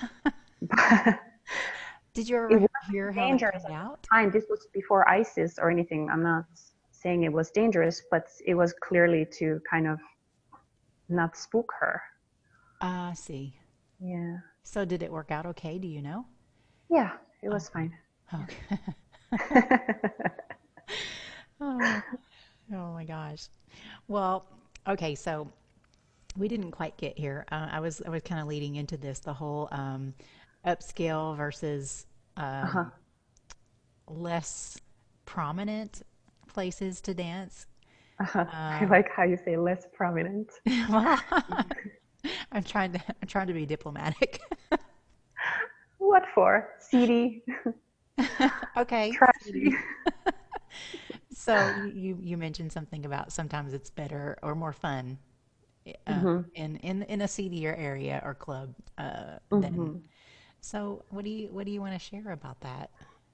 Did you It ever was hear how it dangerous turned at the out? time. This was before ISIS or anything. I'm not saying it was dangerous, but it was clearly to kind of not spook her. Ah, I see. Yeah. So did it work out okay? Do you know? Yeah, it was Okay. fine. Okay. Oh, oh my gosh. Well, okay, so we didn't quite get here. Uh, I was I was kind of leading into this, the whole um, upscale versus Uh-huh. um, less prominent places to dance. Uh-huh. I Um, like how you say less prominent. well, I'm trying to I'm trying to be diplomatic. What for? Seedy, Okay, trashy. Sweetie. So you, you you mentioned something about sometimes it's better or more fun uh, Mm-hmm. in in in a seedier area or club uh, than. Mm-hmm. So what do you what do you want to share about that?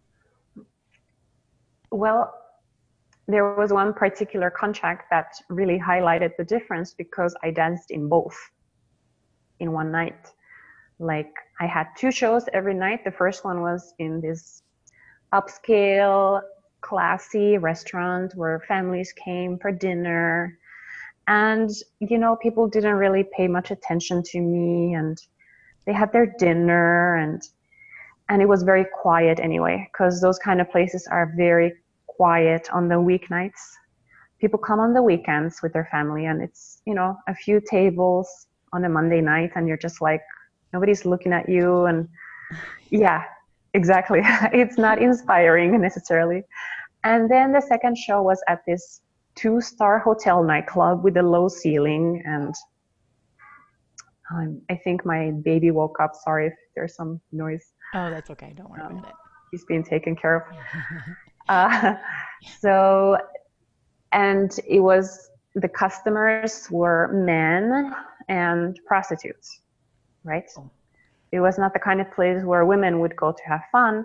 Well, there was one particular contract that really highlighted the difference because I danced in both in one night. Like I had two shows every night. The first one was in this upscale, classy restaurant where families came for dinner. And, you know, people didn't really pay much attention to me and they had their dinner and and it was very quiet anyway, because those kind of places are very quiet on the weeknights. People come on the weekends with their family and it's, you know, a few tables on a Monday night and you're just like, nobody's looking at you. And yeah, exactly. It's not inspiring necessarily. And then the second show was at this two star hotel nightclub with a low ceiling. And um, I think my baby woke up. Sorry if there's some noise. Oh, that's okay. Don't worry Um, about he's being taken care of. it. Uh, so, and it was the customers were men and prostitutes, right? Oh. It was not the kind of place where women would go to have fun.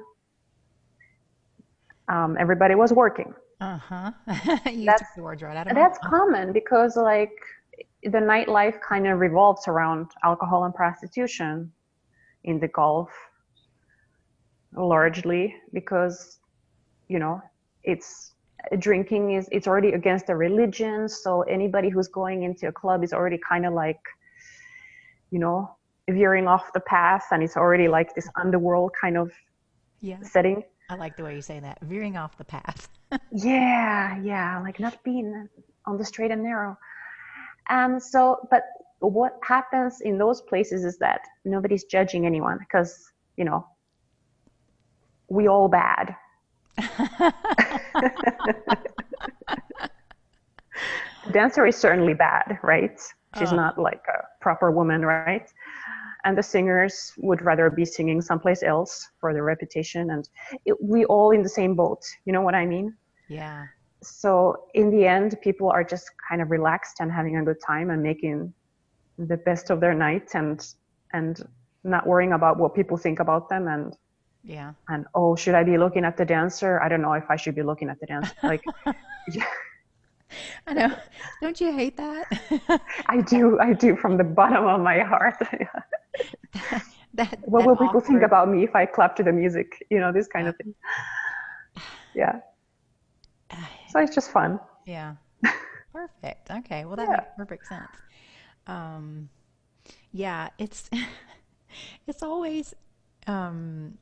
Um, everybody was working. Uh-huh. You That's took the words right out of my that's mouth. common because like the nightlife kind of revolves around alcohol and prostitution in the Gulf largely because you know it's drinking is it's already against the religion, so anybody who's going into a club is already kind of like you know veering off the path and it's already like this underworld kind of Yeah, setting. I like the way you say that. Veering off the path. Yeah, yeah, like not being on the straight and narrow. And so, but what happens in those places is that nobody's judging anyone because, you know, we all bad. The dancer is certainly bad, right? She's uh, not like a proper woman, right? And the singers would rather be singing someplace else for their reputation. And it, we all in the same boat. You know what I mean? yeah. So in the end, people are just kind of relaxed and having a good time and making the best of their night and and not worrying about what people think about them and Yeah. and oh, should I be looking at the dancer? I don't know if I should be looking at the dancer. Like, yeah, I know. Don't you hate that? I do, I do from the bottom of my heart. that that What that will people think awkward. about me if I clap to the music? You know, this kind Yeah. of thing. Yeah. So it's just fun. Yeah. Perfect. Okay. Well, that Yeah. makes perfect sense. Um, yeah, it's it's always um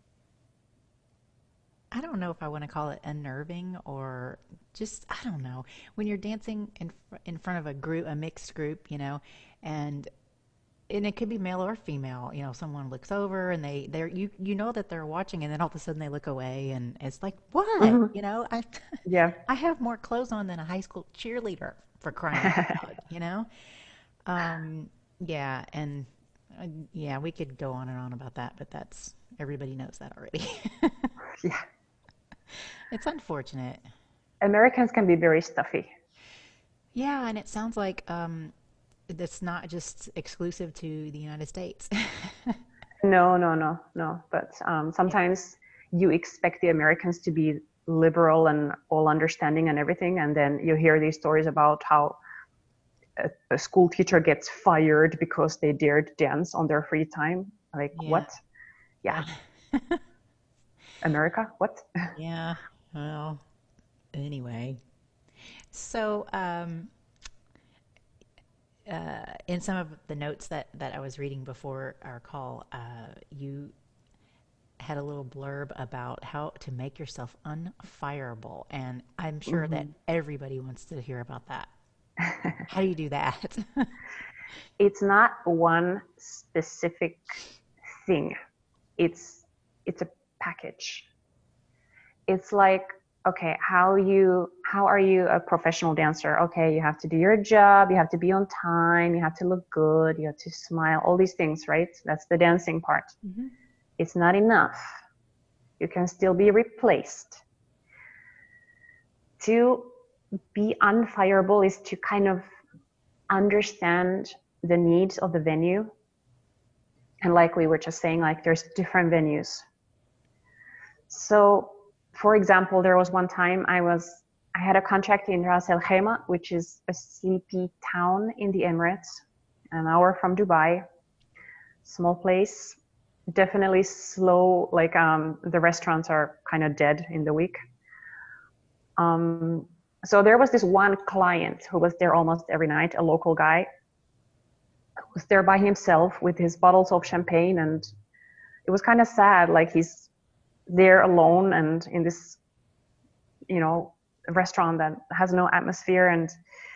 I don't know if I want to call it unnerving or just I don't know when you're dancing in fr- in front of a group, a mixed group, you know, and and it could be male or female. You know, someone looks over and they they're you you know that they're watching, and then all of a sudden they look away, and it's like what? Hmm. You know, I Yeah. I have more clothes on than a high school cheerleader for crying out loud. You know, um, yeah, and uh, yeah, we could go on and on about that, but that's everybody knows that already. Yeah. It's unfortunate. Americans can be very stuffy. Yeah, and it sounds like um, that's not just exclusive to the United States. No, no, no, no. But um, Yeah, sometimes you expect the Americans to be liberal and all understanding and everything, and then you hear these stories about how a, a school teacher gets fired because they dared dance on their free time. Like, yeah, what? Yeah, yeah, America? What? yeah. Well, anyway, so um, uh, in some of the notes that that I was reading before our call, uh, you had a little blurb about how to make yourself unfireable, and I'm sure that Mhm. everybody wants to hear about that. How do you do that? It's not one specific thing. It's it's a package. It's like, okay, how you how are you a professional dancer? Okay, you have to do your job, you have to be on time, you have to look good, you have to smile, all these things, right? That's the dancing part. Hmm. It's not enough. You can still be replaced. To be unfireable is to kind of understand the needs of the venue. And like we were just saying, like there's different venues. So, for example, there was one time I was I had a contract in Ras Al Khaimah, which is a sleepy town in the Emirates, an hour from Dubai, small place, definitely slow. Like um, the restaurants are kind of dead in the week. Um, so there was this one client who was there almost every night, a local guy who was there by himself with his bottles of champagne, and it was kind of sad. Like he's there alone and in this, you know, restaurant that has no atmosphere, and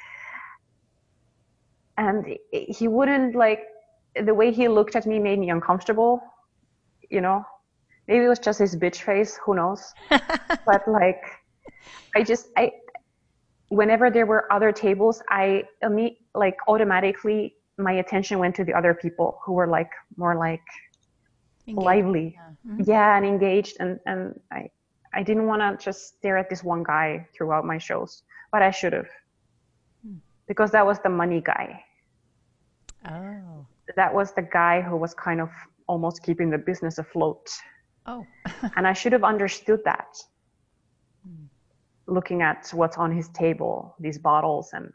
and he wouldn't like the way he looked at me made me uncomfortable. You know, maybe it was just his bitch face. Who knows? But like, I just I whenever there were other tables, I imme- like automatically my attention went to the other people who were like more like Engaging. lively, Yeah. Mhm. yeah, and engaged, and and I I didn't want to just stare at this one guy throughout my shows, but I should have Hmm. because that was the money guy. Oh. That was the guy who was kind of almost keeping the business afloat, Oh. and I should have understood that Hmm. looking at what's on his table, these bottles, and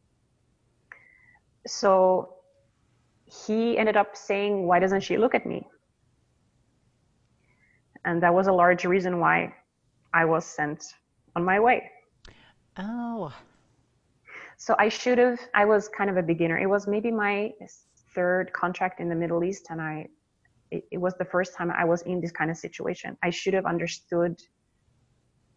so he ended up saying, "Why doesn't she look at me?" And that was a large reason why I was sent on my way. Oh. So I should have, I was kind of a beginner. It was maybe my third contract in the Middle East, and I, it, it was the first time I was in this kind of situation. I should have understood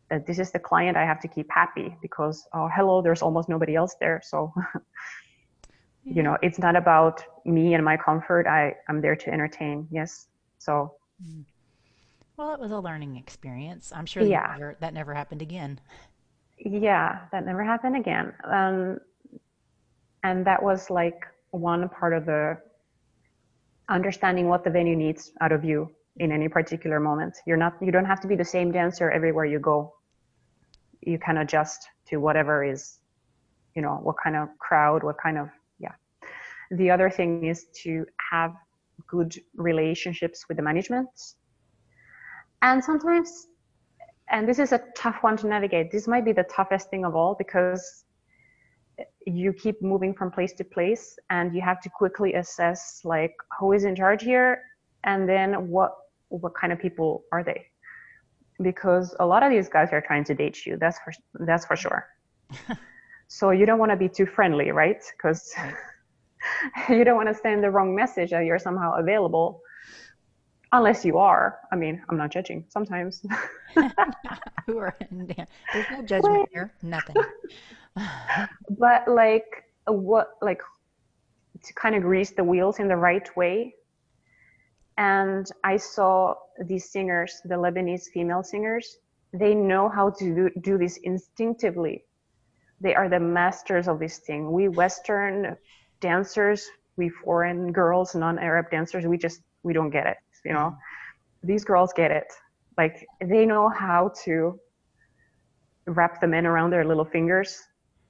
that this is the client I have to keep happy because, oh, hello, there's almost nobody else there. So, Yeah. you know, it's not about me and my comfort. I, I'm there to entertain. Yes. So, Mm. Well, it was a learning experience. I'm sure that you yeah, never, that never happened again. yeah, that never happened again. Um, and that was like one part of the understanding what the venue needs out of you in any particular moment. You're not, you don't have to be the same dancer everywhere you go. You can adjust to whatever is, you know, what kind of crowd, what kind of, yeah. The other thing is to have good relationships with the management. And sometimes, and this is a tough one to navigate, this might be the toughest thing of all because you keep moving from place to place and you have to quickly assess like who is in charge here and then what what kind of people are they, because a lot of these guys are trying to date you, that's for that's for sure. So you don't want to be too friendly, right? Because Right. you don't want to send the wrong message that you're somehow available, unless you are. I mean, I'm not judging sometimes. Who are in there? There's no judgment here. Nothing. But like what, like to kind of grease the wheels in the right way. And I saw these singers, the Lebanese female singers, they know how to do, do this instinctively. They are the masters of this thing. We Western dancers, we foreign girls, non-Arab dancers, we just, we don't get it, you know. Mm-hmm. These girls get it. Like they know how to wrap the men around their little fingers,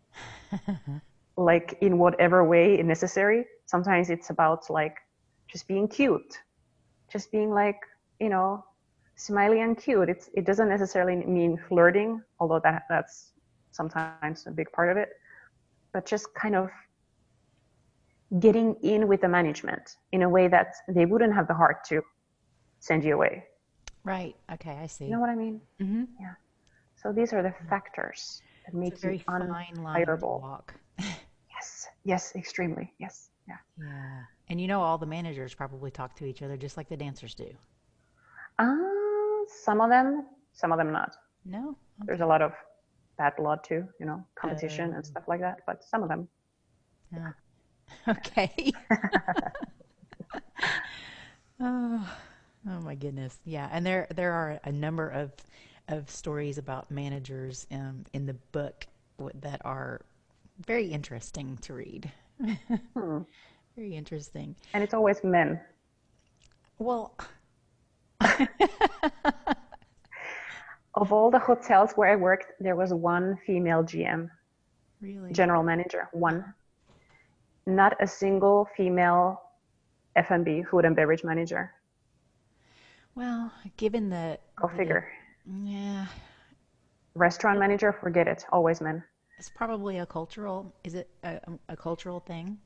like in whatever way necessary. Sometimes it's about like just being cute, just being like, you know, smiley and cute. It's, it doesn't necessarily mean flirting, although that that's sometimes a big part of it, but just kind of getting in with the management in a way that they wouldn't have the heart to send you away. Right. Okay, I You know see. what I mean? Mm-hmm. Yeah. So these are the factors that It's a make you very fine line to unhireable. walk. Yes. Yes. Extremely. Yes. Yeah. Yeah. And you know, all the managers probably talk to each other just like the dancers do. Uh, some of them, some of them not. No? There's Okay. a lot of bad blood too, you know, competition Oh, and stuff like that. But some of them, yeah. Okay. Oh, oh my goodness. Yeah. And there there are a number of of stories about managers um, in the book w- that are very interesting to read. hmm. Very interesting. And it's always men. Well, Of all the hotels where I worked, there was one female G M, really. general manager, one. Not a single female F and B, food and beverage manager. Well, given the Go the figure. yeah, Restaurant it, manager, forget it. Always men. it's probably a cultural. Is it a, a cultural thing?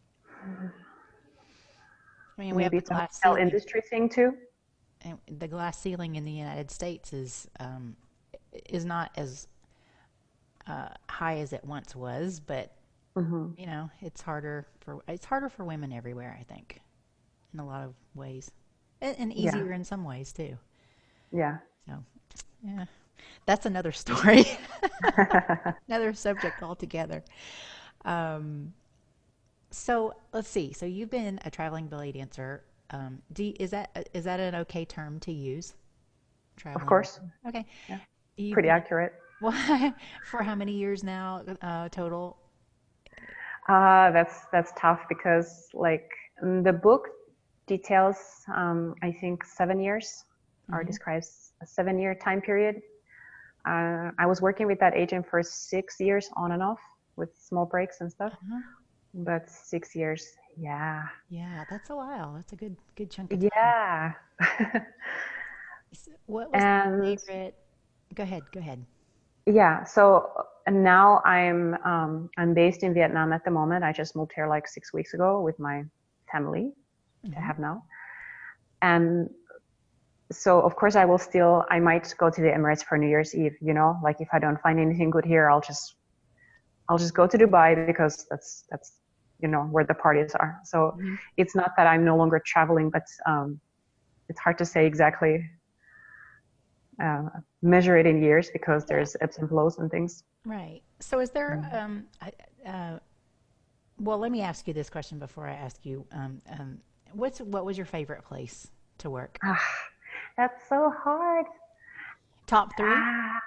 I mean, we have Maybe the it's a glass hotel ceiling, industry thing too. and the glass ceiling in the United States is um, is not as uh, high as it once was, but Mm-hmm. you know, it's harder for it's harder for women everywhere, I think, in a lot of ways, and, and Yeah. easier in some ways too. Yeah. So, yeah, that's another story, another subject altogether. Um, so let's see. So you've been a traveling belly dancer. Um, do you- is that is that an okay term to use? Of Traveling. course. Okay. Yeah. You've Pretty been accurate. well, for how many years now uh, total? Uh, that's that's tough because like the book details, um, I think seven years, or Hmm. describes a seven-year time period. Uh, I was working with that agent for six years on and off with small breaks and stuff, Uh-huh. but six years, yeah, Yeah, that's a while. That's a good good chunk of time. yeah. S- What was the And favorite? Go ahead. Go ahead. yeah, so and now I'm um, I'm based in Vietnam at the moment. I just moved here like six weeks ago with my family to Hmm. have now. And so of course I will still, I might go to the Emirates for New Year's Eve, you know, like if I don't find anything good here, I'll just I'll just go to Dubai because that's that's you know where the parties are. So Hmm. it's not that I'm no longer traveling, but um, it's hard to say exactly uh, measure it in years because Yeah. there's ebbs and flows and things. Right. So is there, Mm. um, I- uh, well, let me ask you this question before I ask you, um, um, what's, what was your favorite place to work? Ah, that's so hard. Top three?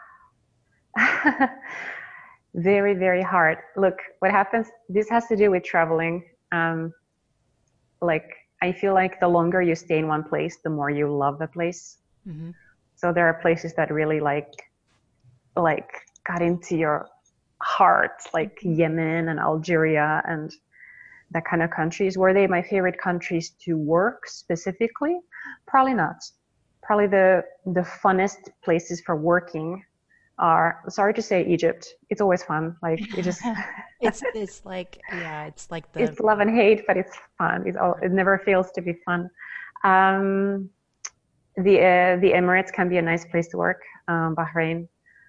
Ah. Very, very hard. Look, what happens, this has to do with traveling. Um, like, I feel like the longer you stay in one place, the more you love the place. Mm-hmm. So there are places that really like, like got into your heart, like Mm-hmm. Yemen and Algeria and that kind of countries. Were they my favorite countries to work specifically? Probably not. Probably the the funnest places for working are, sorry to say, Egypt. It's always fun. Like it just It's it's like yeah, it's like the it's love and hate, but it's fun. It's all, it never fails to be fun. Um, the uh, the Emirates can be a nice place to work. Um, Bahrain.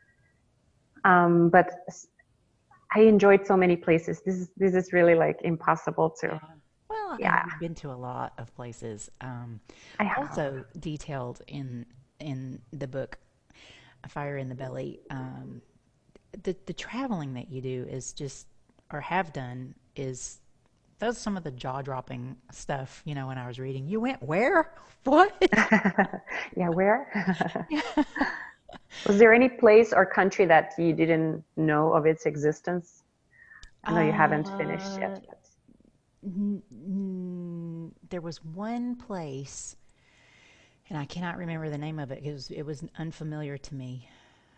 Um, but I enjoyed so many places. This is this is really like impossible to. yeah. Well, and Yeah, you've been to a lot of places. Um, I have. also detailed in in the book Fire in the Belly. Um, the the traveling that you do is just or have done is that's some of the jaw dropping stuff. You know, when I was reading, you went where? What? Yeah, where? Yeah. Was there any place or country that you didn't know of its existence? I know you haven't finished Uh, yet, but n- n- there was one place, and I cannot remember the name of it because it was unfamiliar to me.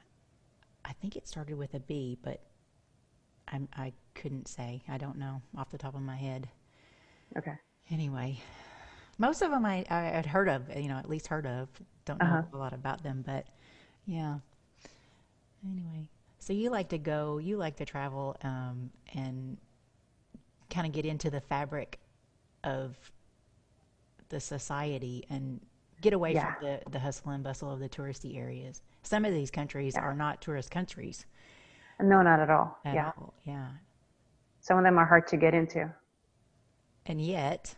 I think it started with a B, but I, I couldn't say. I don't know off the top of my head. okay. Anyway, most of them I, I had heard of, you know, at least heard of. Don't know Uh-huh. a lot about them, but yeah. Anyway, so you like to go, you like to travel, um, and kind of get into the fabric of the society and get away from Yeah, the, the hustle and bustle of the touristy areas. Some of these countries yeah. are not tourist countries No, not at all. at Yeah. all. Yeah. Some of them are hard to get into. And yet,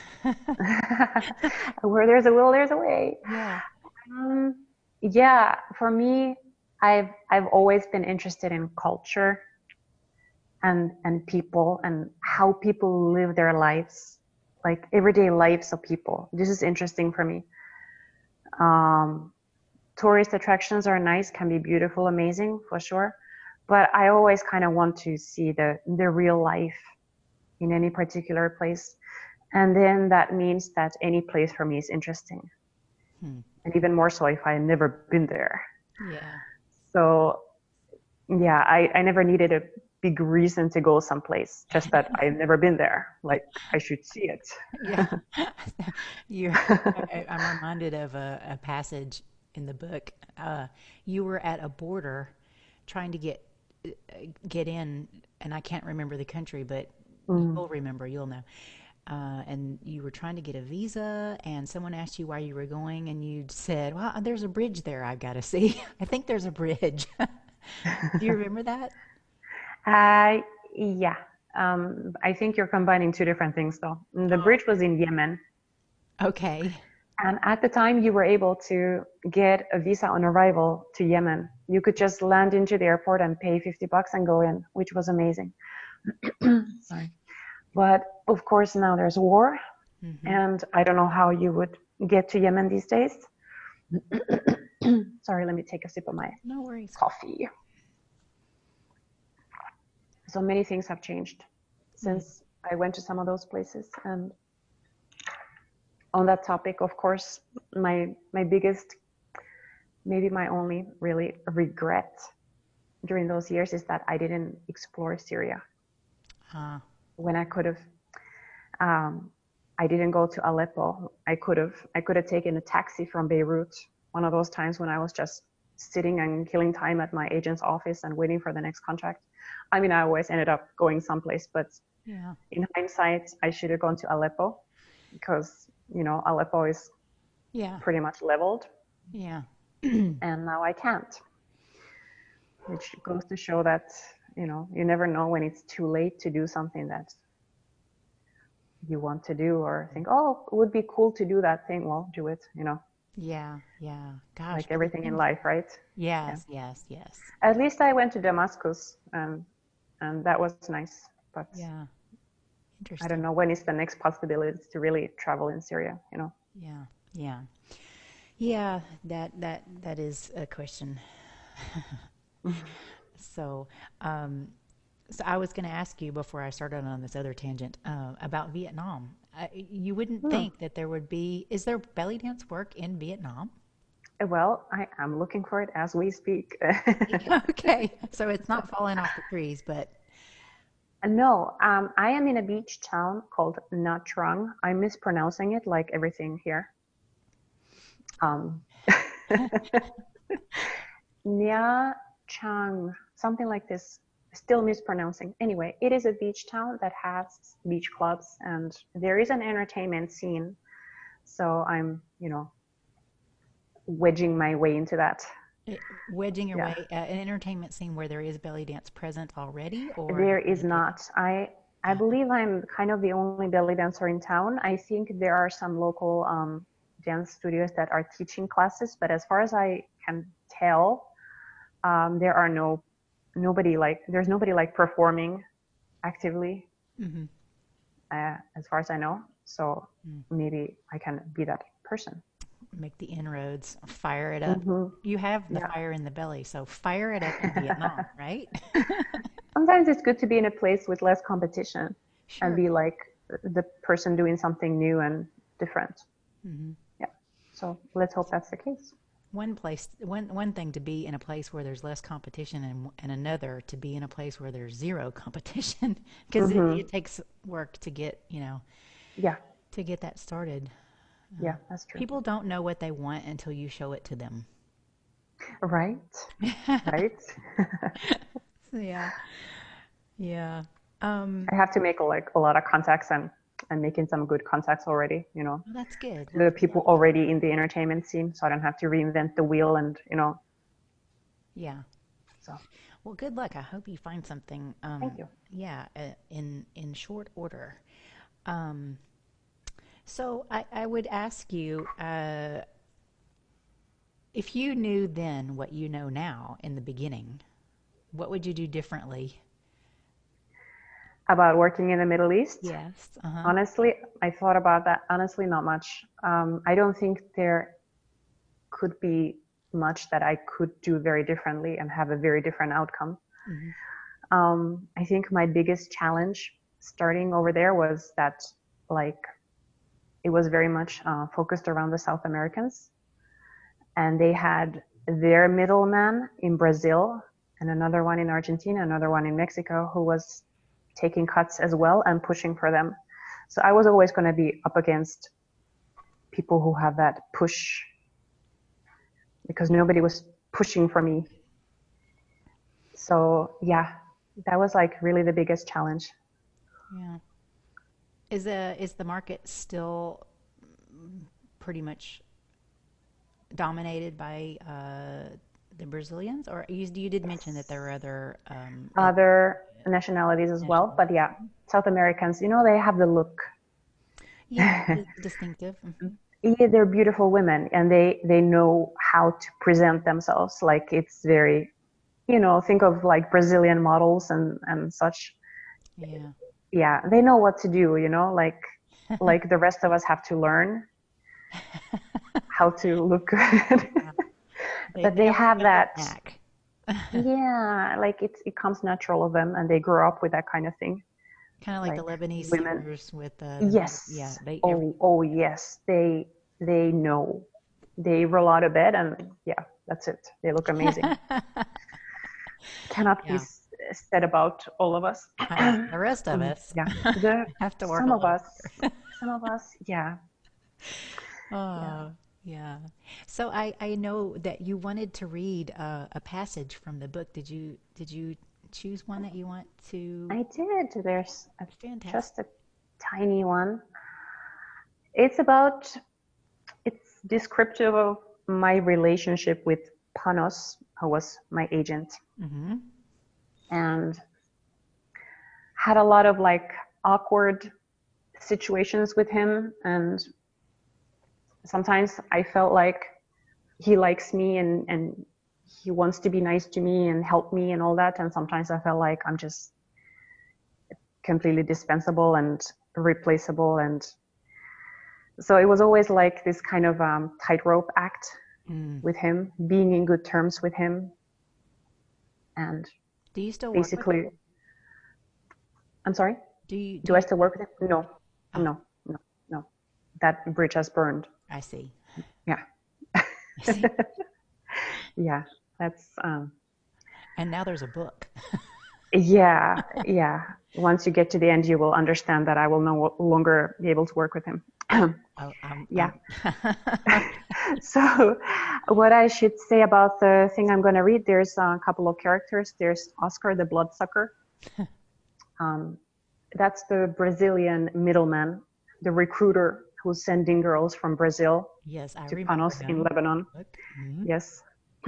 Where there's a will, there's a way. yeah. Um, yeah, for me, I've I've always been interested in culture and and people and how people live their lives, like everyday lives of people. This is interesting for me. Um, Tourist attractions are nice, can be beautiful, amazing for sure, but I always kind of want to see the the real life in any particular place. And then that means that any place for me is interesting. Hmm. And even more so if I've never been there. Yeah. So yeah, I, I never needed a big reason to go someplace, just that I've never been there. Like I should see it. Yeah. You're, I, I'm reminded of a, a passage in the book. Uh, you were at a border trying to get uh, get in, and I can't remember the country, but Mm. you'll remember, you'll know. Uh, and you were trying to get a visa, and someone asked you why you were going, and you said, "Well, there's a bridge there I've got to see." I think there's a bridge. Do you remember that? Uh, yeah. Um, I think you're combining two different things though. The Oh, bridge was in Yemen. okay. And at the time, you were able to get a visa on arrival to Yemen. You could just land into the airport and pay fifty bucks and go in, which was amazing. Sorry. But of course, now there's war, Mm-hmm. and I don't know how you would get to Yemen these days. Sorry, let me take a sip of my No worries. coffee. So many things have changed Mm. since I went to some of those places. And on that topic, of course, my my biggest, maybe my only really regret during those years is that I didn't explore Syria Uh, when I could have. Um, I didn't go to Aleppo. I could have. I could have taken a taxi from Beirut. One of those times when I was just sitting and killing time at my agent's office and waiting for the next contract. I mean, I always ended up going someplace, but yeah. in hindsight, I should have gone to Aleppo because you know Aleppo is Yeah. pretty much leveled, Yeah. and now I can't. Which goes to show that you know you never know when it's too late to do something that you want to do or think, oh, it would be cool to do that thing. Well, do it, you know. Yeah, yeah. Gosh, like all the everything in things. life, right? Yeah. Yes, yes, yes. At least I went to Damascus, and and that was nice. But Yeah, I don't interesting. know when is the next possibility to really travel in Syria, you know. Yeah, yeah. Yeah, that that that is a question. So, um, so I was going to ask you before I started on this other tangent uh, about Vietnam. I, you wouldn't Hmm. think that there would be. Is there belly dance work in Vietnam? Well, I am looking for it as we speak. Okay, so it's not falling off the trees, but No, um, I am in a beach town called Nha Trang. I'm mispronouncing it like everything here. Um, Nha Trang, something like this. Still mispronouncing. Anyway, it is a beach town that has beach clubs and there is an entertainment scene. So I'm, you know, wedging my way into that. it, wedging your Yeah. way uh, an entertainment scene where there is belly dance present already, or There you're going is to take it. not. I I Uh, believe I'm kind of the only belly dancer in town. I think there are some local um, dance studios that are teaching classes, but as far as I can tell, um, there are no nobody like there's nobody like performing actively, mm-hmm, uh, as far as I know. So mm. maybe I can be that person. Make the inroads, fire it up. Hmm. You have the Yeah. fire in the belly, so fire it up in Vietnam, right? Sometimes it's good to be in a place with less competition and Sure. be like the person doing something new and different. Hmm. Yeah. So let's hope that's the case. One place, one one thing to be in a place where there's less competition, and and another to be in a place where there's zero competition, because it, Hmm. it takes work to get, you know, Yeah. to get that started. Uh, Yeah, that's true. People don't know what they want until you show it to them. Right. Right. So, yeah, yeah. Um, I have to make like a lot of contacts and and making some good contacts already, you know, well, that's good. Well, the good people luck. already in the entertainment scene, so I don't have to reinvent the wheel and, you know, Yeah. so Well, good luck. I hope you find something. thank Um, you. yeah, uh, in in short order. Um, so I, I would ask you, uh, if you knew then what you know now in the beginning, what would you do differently? About working in the Middle East, Yes. Uh huh. honestly, I thought about that. Honestly, not much. Um, I don't think there could be much that I could do very differently and have a very different outcome. Hmm. Um, I think my biggest challenge starting over there was that, like, it was very much uh, focused around the South Americans, and they had their middleman in Brazil and another one in Argentina, another one in Mexico, who was taking cuts as well and pushing for them. So I was always going to be up against people who have that push because Yeah. nobody was pushing for me. So yeah, that was like really the biggest challenge. Yeah. Is the is the market still pretty much dominated by uh, the Brazilians, or you, you did mention that there were other um, Other nationalities as well, nationals? but yeah, South Americans, you know, they have the look. Yeah, it's distinctive. Hmm. Yeah, they're beautiful women and they they know how to present themselves. Like it's very, you know, think of like Brazilian models and and such. Yeah. Yeah, they know what to do, you know, like like the rest of us have to learn how to look good. Yeah. They But they they have they have have the that, knack. yeah, like it's it comes natural of them and they grow up with that kind of thing. Kind of like the Like Lebanese women, singers with uh, the music. Yeah, yes. they every. Oh, oh yes. They they know. They roll out of bed and yeah, that's it. They look amazing. Cannot be Yeah, s- said about all of us. I know. The rest of Um, us yeah, the have to work a some of little us, harder. some of us, yeah, yeah. Oh, yeah. So I I know that you wanted to read uh, a passage from the book. Did you did you choose one that you want to? I did. There's a, Fantastic. just a tiny one. It's about. It's descriptive of my relationship with Panos, who was my agent, Mm-hmm. and had a lot of like awkward situations with him and Sometimes I felt like he likes me and, and he wants to be nice to me and help me and all that. And sometimes I felt like I'm just completely dispensable and replaceable. And so it was always like this kind of um, tightrope act Mm. with him, being in good terms with him. And Do you still work with him? basically, I'm sorry, Do you do do I you still work with him? No, Oh, no, no, no. That bridge has burned. I see. Yeah. I see. Yeah, that's um And now there's a book. yeah, yeah. Once you get to the end, you will understand that I will no longer be able to work with him. Oh, I'm, Yeah. I'm So, what I should say about the thing I'm going to read, there's a couple of characters. There's Oscar the Bloodsucker. Um, that's the Brazilian middleman, the recruiter who's sending girls from Brazil Yes, I to remember Panos in him. Lebanon. Look. Hmm. Yes.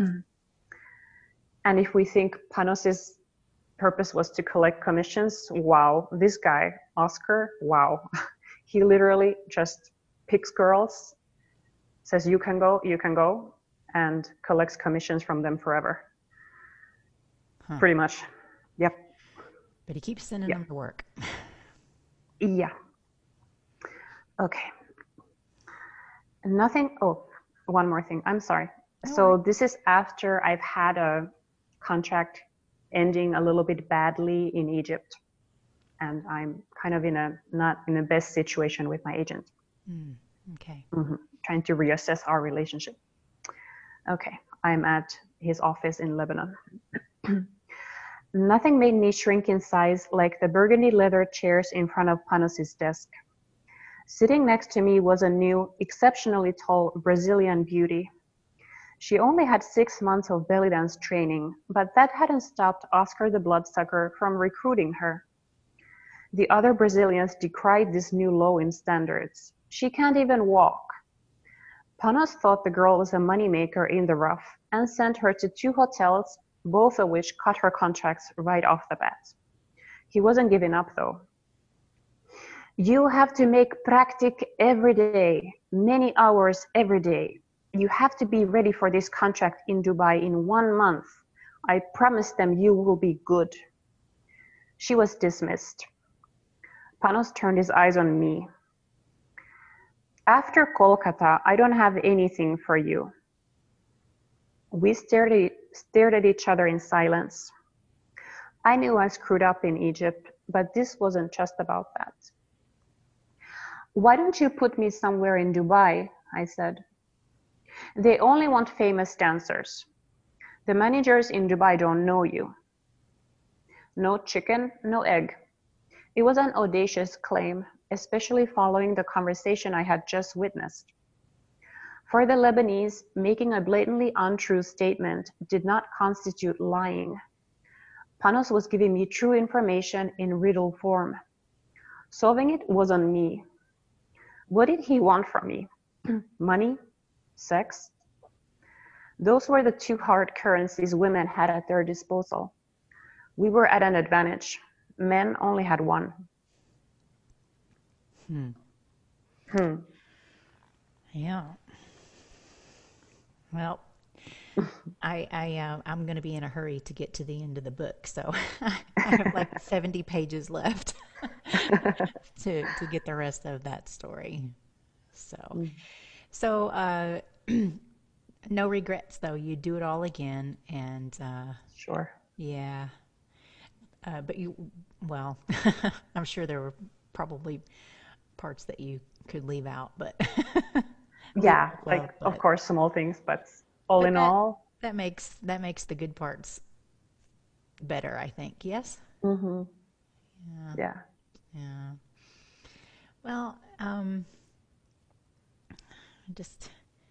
And if we think Panos's purpose was to collect commissions, wow, this guy, Oscar, wow. He literally just picks girls, says, you can go, you can go, and collects commissions from them forever. Huh. Pretty much. Yep. But he keeps sending Yep. them to work. Yeah. Okay. Nothing. Oh, one more thing. I'm sorry. No So worries. this is after I've had a contract ending a little bit badly in Egypt, and I'm kind of in a not in the best situation with my agent. Mm, okay. Mm-hmm. Trying to reassess our relationship. Okay, I'm at his office in Lebanon. Nothing made me shrink in size like the burgundy leather chairs in front of Panos's desk. Sitting next to me was a new, exceptionally tall Brazilian beauty. She only had six months of belly dance training, but that hadn't stopped Oscar the Bloodsucker from recruiting her. The other Brazilians decried this new low in standards. She can't even walk. Panos thought the girl was a moneymaker in the rough and sent her to two hotels, both of which cut her contracts right off the bat. He wasn't giving up though. You have to make practic every day, many hours every day. You have to be ready for this contract in Dubai in one month. I promise them you will be good. She was dismissed. Panos turned his eyes on me. After Kolkata, I don't have anything for you. We stared at, stared at each other in silence. I knew I screwed up in Egypt, but this wasn't just about that. Why don't you put me somewhere in Dubai? I said. They only want famous dancers. The managers in Dubai don't know you. No chicken, no egg. It was an audacious claim, especially following the conversation I had just witnessed. For the Lebanese, making a blatantly untrue statement did not constitute lying. Panos was giving me true information in riddle form. Solving it was on me. What did he want from me? Money? Sex? Those were the two hard currencies women had at their disposal. We were at an advantage. Men only had one. Hmm. Hmm. Yeah. Well, I, I, uh, I'm going to be in a hurry to get to the end of the book, so I have like seventy pages left to to get the rest of that story. So, so uh, no regrets though. You do it all again, and uh, Sure. yeah. Uh, but you, well, I'm sure there were probably parts that you could leave out, but leave Yeah, out of like love. of But course small things, but all but in that all, that makes that makes the good parts better, I think. Yes. hmm Yeah. yeah, Yeah. Well, um, just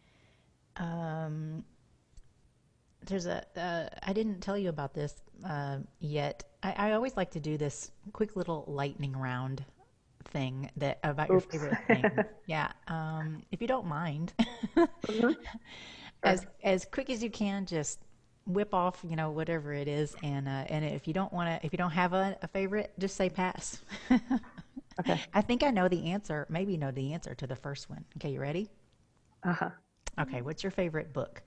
um, there's a uh, I didn't tell you about this uh, yet. I, I always like to do this quick little lightning round thing that about your oops. favorite things. Yeah. Um, if you don't mind, hmm as Sure. as quick as you can, just whip off, you know, whatever it is, and uh, and if you don't want to, if you don't have a, a favorite, just say pass. Okay. I think I know the answer. Maybe know the answer to the first one. Okay, you ready? Uh-huh. Okay, what's your favorite book?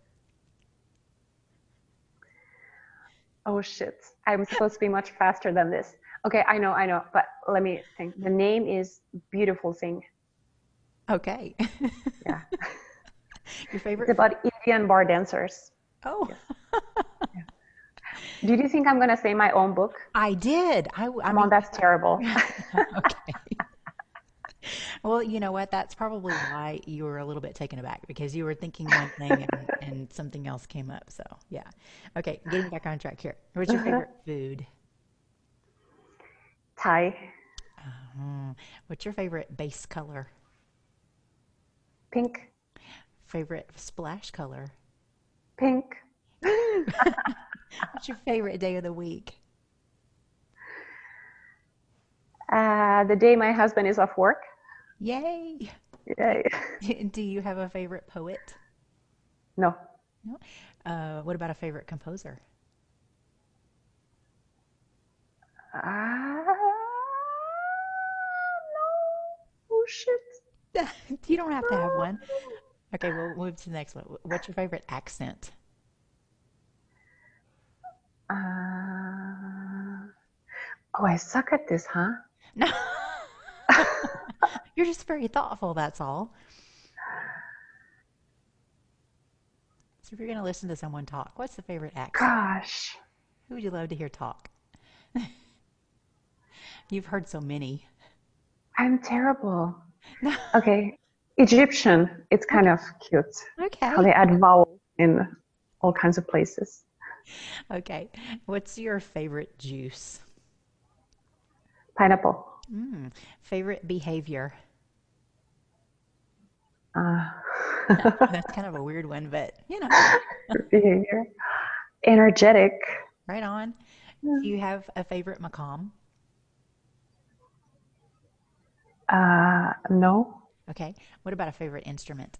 Oh shit. I'm supposed to be much faster than this. Okay, I know, I know, but let me think. The name is Beautiful Thing. Okay. Yeah. Your It's favorite food? about Indian bar dancers. Oh, Yes. Yeah. Did you think I'm gonna say my own book? I did. I, w- I Come on, mean, that's terrible. okay. Well, you know what? That's probably why you were a little bit taken aback because you were thinking one thing and, and something else came up. So, yeah. Okay, getting back on track here. What's your favorite food? Thai, Uh, what's your favorite base color? pink, Favorite splash color? pink. Woo! What's your favorite day of the week? Uh, the day my husband is off work. Yay! Yay. Do you have a favorite poet? No. No. Uh, what about a favorite composer? Ah, no. Oh shit. You don't have to have one. Okay, we'll move to the next one. What's your favorite accent? Uh, oh, I suck at this, huh? No. You're just very thoughtful, that's all. So if you're going to listen to someone talk, what's the favorite accent? Gosh, Who would you love to hear talk? You've heard so many. I'm terrible. No. Okay, Egyptian. It's kind Okay. of cute how Okay. they add vowel in all kinds of places. Okay. What's your favorite juice? Pineapple. Mm. Favorite behavior? Uh, That's kind of a weird one, but you know, behavior. Energetic. right on. Do you have a favorite macam? Uh, no. Okay. What about a favorite instrument?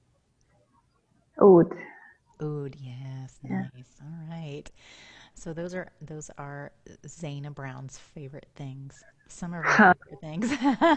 Oud. Oud, yes, Yeah. nice. All right. So those are those are Zana Brown's favorite things. Some of our favorite things.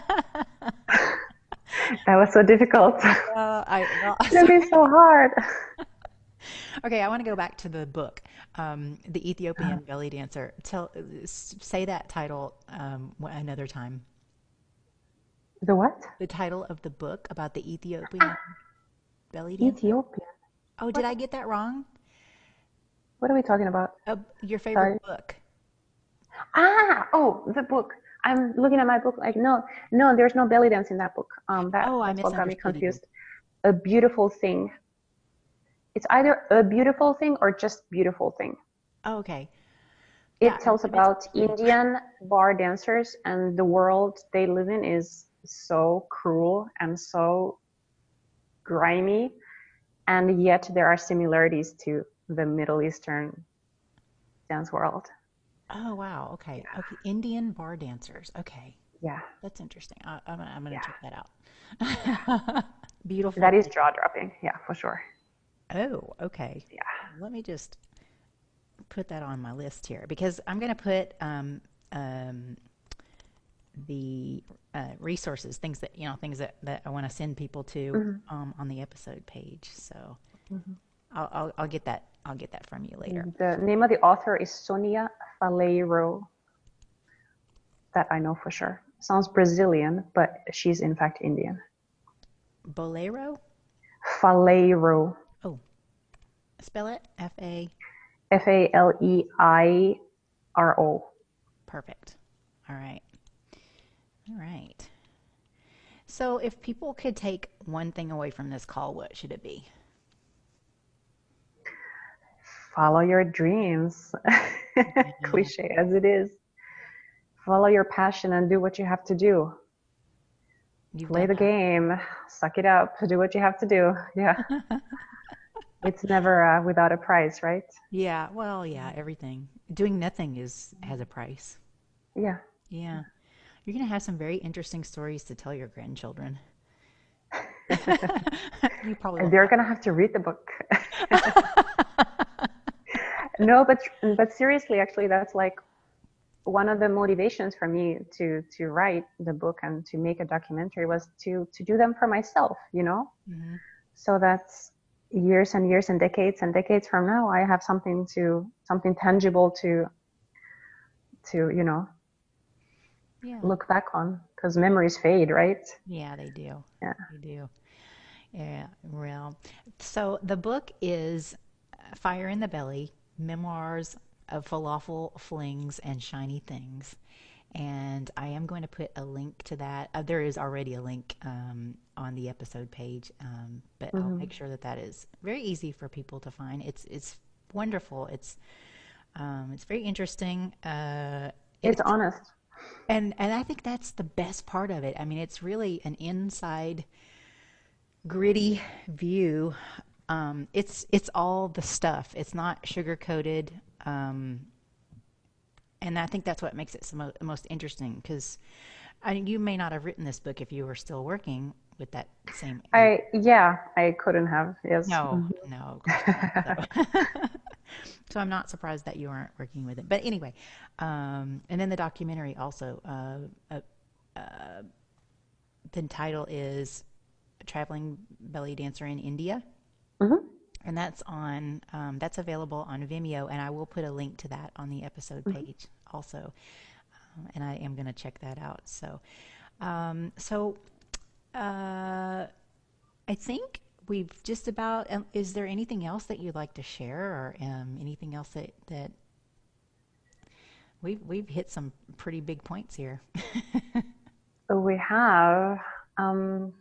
That was so difficult. Uh, I well, It's gonna be sorry. so hard. Okay, I want to go back to the book, um, The Ethiopian Belly Dancer. Tell, s- say that title um, w- another time. The what? The title of the book about the Ethiopian belly dancer. Ethiopian. Oh, did What? I get that wrong? What are we talking about? Uh, your favorite Sorry. book. Ah, oh, the book. I'm looking at my book like, no, no, there's no belly dance in that book. Um, that Oh, I that's what got me misunderstood you. confused. A beautiful thing. It's either a beautiful thing or just beautiful thing. Oh, okay. Yeah, It I tells might have been. about Indian bar dancers and the world they live in is so cruel and so grimy, and yet there are similarities to the Middle Eastern dance world. Oh, wow. Okay. Okay. Indian bar dancers. Okay. Yeah, That's interesting. I, I'm gonna, I'm gonna yeah, check that yeah. out. Beautiful That is thing. jaw dropping. Yeah, for sure. Oh, okay. Yeah. Let me just put that on my list here because I'm gonna put um, um, the uh, resources, things that you know, things that, that I want to send people to Mhm. um, on the episode page. So Mhm. I'll, I'll, I'll get that. I'll get that from you later. The name of the author is Sonia Faleiro. That I know for sure. Sounds Brazilian, but she's in fact Indian. Bolero. Faleiro. Oh, spell it. F A. F A L E I R O. Perfect. All right. All right. So, if people could take one thing away from this call, what should it be? Follow your dreams. Yeah, Cliche as it is. Follow your passion and do what you have to do. you've Play done the game. Suck it up. Do what you have to do. Yeah. that. It's never uh, without a price, right? Yeah, well, yeah, everything. Doing nothing is has a price. Yeah. Yeah. You're going to have some very interesting stories to tell your grandchildren. You probably won't They're have gonna have to read the book. No, but but seriously, actually, that's like one of the motivations for me to to write the book and to make a documentary was to to do them for myself, you know, to. Hmm. so that's years and years and decades and decades from now, I have something to something tangible to to you know Yeah. look back on, because memories fade, right? Yeah, they do. Yeah. They do. Yeah, real. So the book is Fire in the Belly: Memoirs of Falafel Flings and Shiny Things. And I am going to put a link to that. Uh, there is already a link um, on the episode page, um, but I'll Hmm. make sure that that is very easy for people to find. It's it's wonderful. It's um, it's very interesting. Uh, it It's honest. and and I think that's the best part of it. I mean, it's really an inside gritty view. Um, it's it's all the stuff. It's not sugar coated, um, and I think that's what makes it so most interesting. Because I you may not have written this book if you were still working with that same age. I yeah, I couldn't have. Yes. No, Hmm. no, of course not. So, so I'm not surprised that you aren't working with it. But anyway, um, and then the documentary also. Uh, uh, uh, the title is "Traveling Belly Dancer in India." Hmm. And that's on um, that's available on Vimeo, and I will put a link to that on the episode page also. Um, and I am going to check that out. So, um, so uh, I think we've just about. Um, is there anything else that you'd like to share, or um, anything else that that we've we've hit some pretty big points here? We have, um,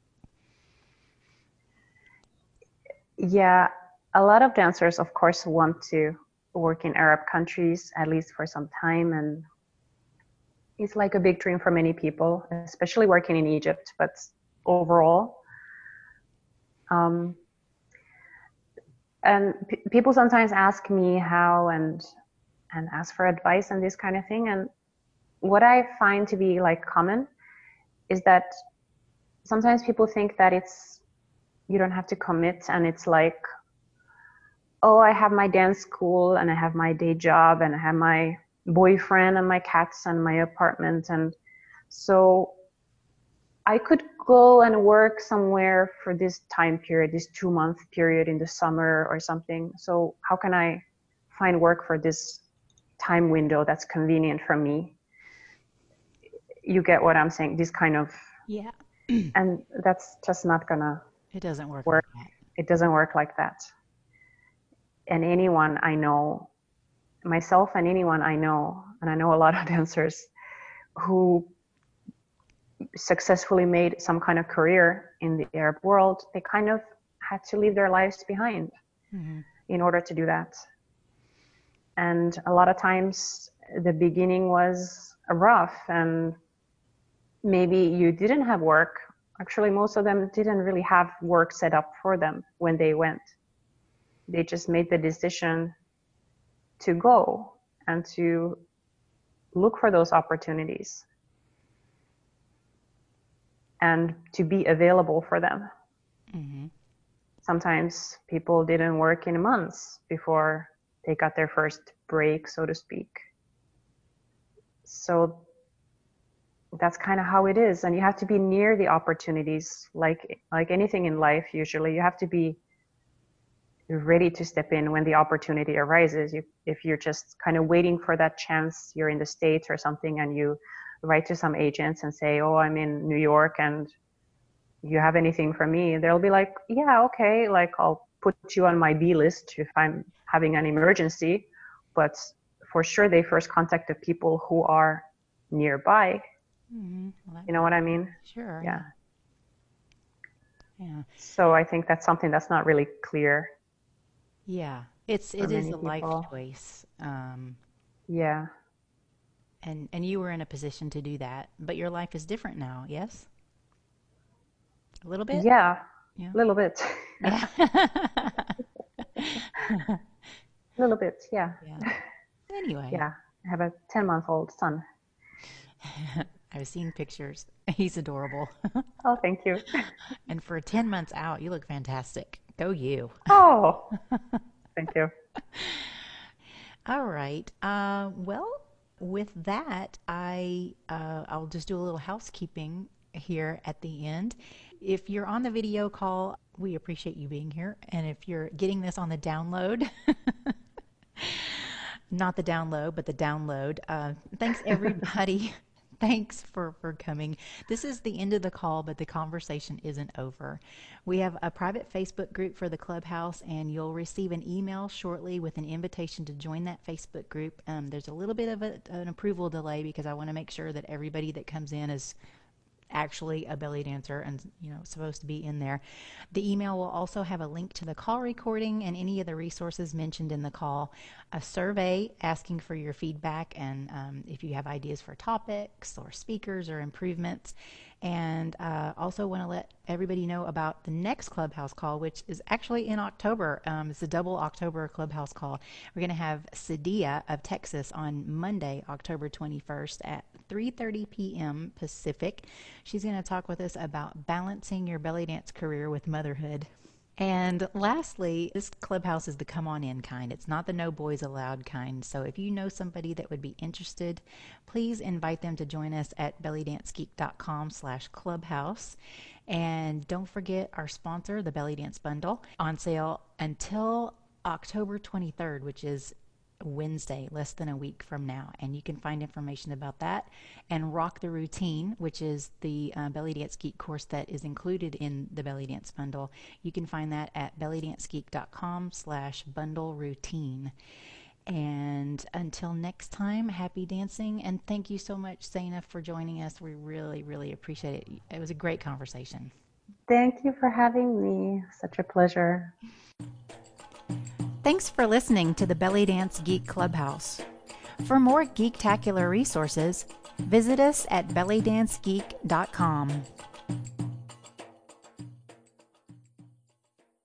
yeah, a lot of dancers, of course, want to work in Arab countries at least for some time, and it's like a big dream for many people, especially working in Egypt. But overall, um, and p- people sometimes ask me how and and ask for advice and this kind of thing. And what I find to be like common is that sometimes people think that it's you don't have to commit, and it's like, oh, I have my dance school and I have my day job and I have my boyfriend and my cats and my apartment, and so I could go and work somewhere for this time period, this two month period in the summer or something. So how can I find work for this time window that's convenient for me? You get what I'm saying? This kind of, Yeah, and that's just not gonna it doesn't work work. like that. It doesn't work like that. And anyone I know, myself and anyone I know, and I know a lot of dancers who successfully made some kind of career in the Arab world, they kind of had to leave their lives behind Mm-hmm. in order to do that. And a lot of times the beginning was rough, and maybe you didn't have work. Actually, most of them didn't really have work set up for them when they went. They just made the decision to go and to look for those opportunities and to be available for them. Mm-hmm. Sometimes people didn't work in months before they got their first break, so to speak. So that's kind of how it is. And you have to be near the opportunities, like like anything in life. Usually you have to be ready to step in when the opportunity arises. You, if you're just kind of waiting for that chance, you're in the States or something, and you write to some agents and say, oh, I'm in New York and you have anything for me? They'll be like, yeah, okay, like I'll put you on my B list if I'm having an emergency. But for sure, they first contact the people who are nearby. Mm-hmm. Well, that You know makes what I mean? sure. Yeah. Yeah. Yeah. So I think that's something that's not really clear Yeah, it's for it is many a life people. choice, um, Yeah. and and you were in a position to do that, but your life is different now. Yes, a little bit. Yeah. Yeah, A little bit. yeah, A little bit. Yeah. yeah. Anyway, Yeah. I have a ten month old son. I've seen pictures. He's adorable, Oh, thank you. and for ten months out, you look fantastic. Go you. Oh, thank you. All right. Uh, well, with that, I uh, I'll just do a little housekeeping here at the end. If you're on the video call, we appreciate you being here. And if you're getting this on the download, not the download, but the download, uh, thanks everybody. Thanks for, for coming. This is the end of the call, but the conversation isn't over. We have a private Facebook group for the Clubhouse, and you'll receive an email shortly with an invitation to join that Facebook group. Um, there's a little bit of a, an approval delay because I want to make sure that everybody that comes in is actually a belly dancer and you know supposed to be in there. The email will also have a link to the call recording and any of the resources mentioned in the call, a survey asking for your feedback and um, if you have ideas for topics or speakers or improvements. And uh, also want to let everybody know about the next Clubhouse call, which is actually in October. Um, it's a double October Clubhouse call. We're going to have Sadia of Texas on Monday, October twenty-first at three thirty p.m. Pacific. She's going to talk with us about balancing your belly dance career with motherhood. And lastly, this Clubhouse is the come on in kind. It's not the no boys allowed kind. So if you know somebody that would be interested, please invite them to join us at bellydancegeek.com slash clubhouse. And don't forget our sponsor, the Belly Dance Bundle, on sale until October twenty-third, which is Wednesday, less than a week from now. And you can find information about that and Rock the Routine, which is the uh, Belly Dance Geek course that is included in the Belly Dance Bundle. You can find that at bellydancegeek.com slash bundle routine. And until next time, happy dancing. And thank you so much, Zaina, for joining us. We really, really appreciate it. It was a great conversation. Thank you for having me. Such a pleasure. Thanks for listening to the Belly Dance Geek Clubhouse. For more geektacular resources, visit us at belly dance geek dot com.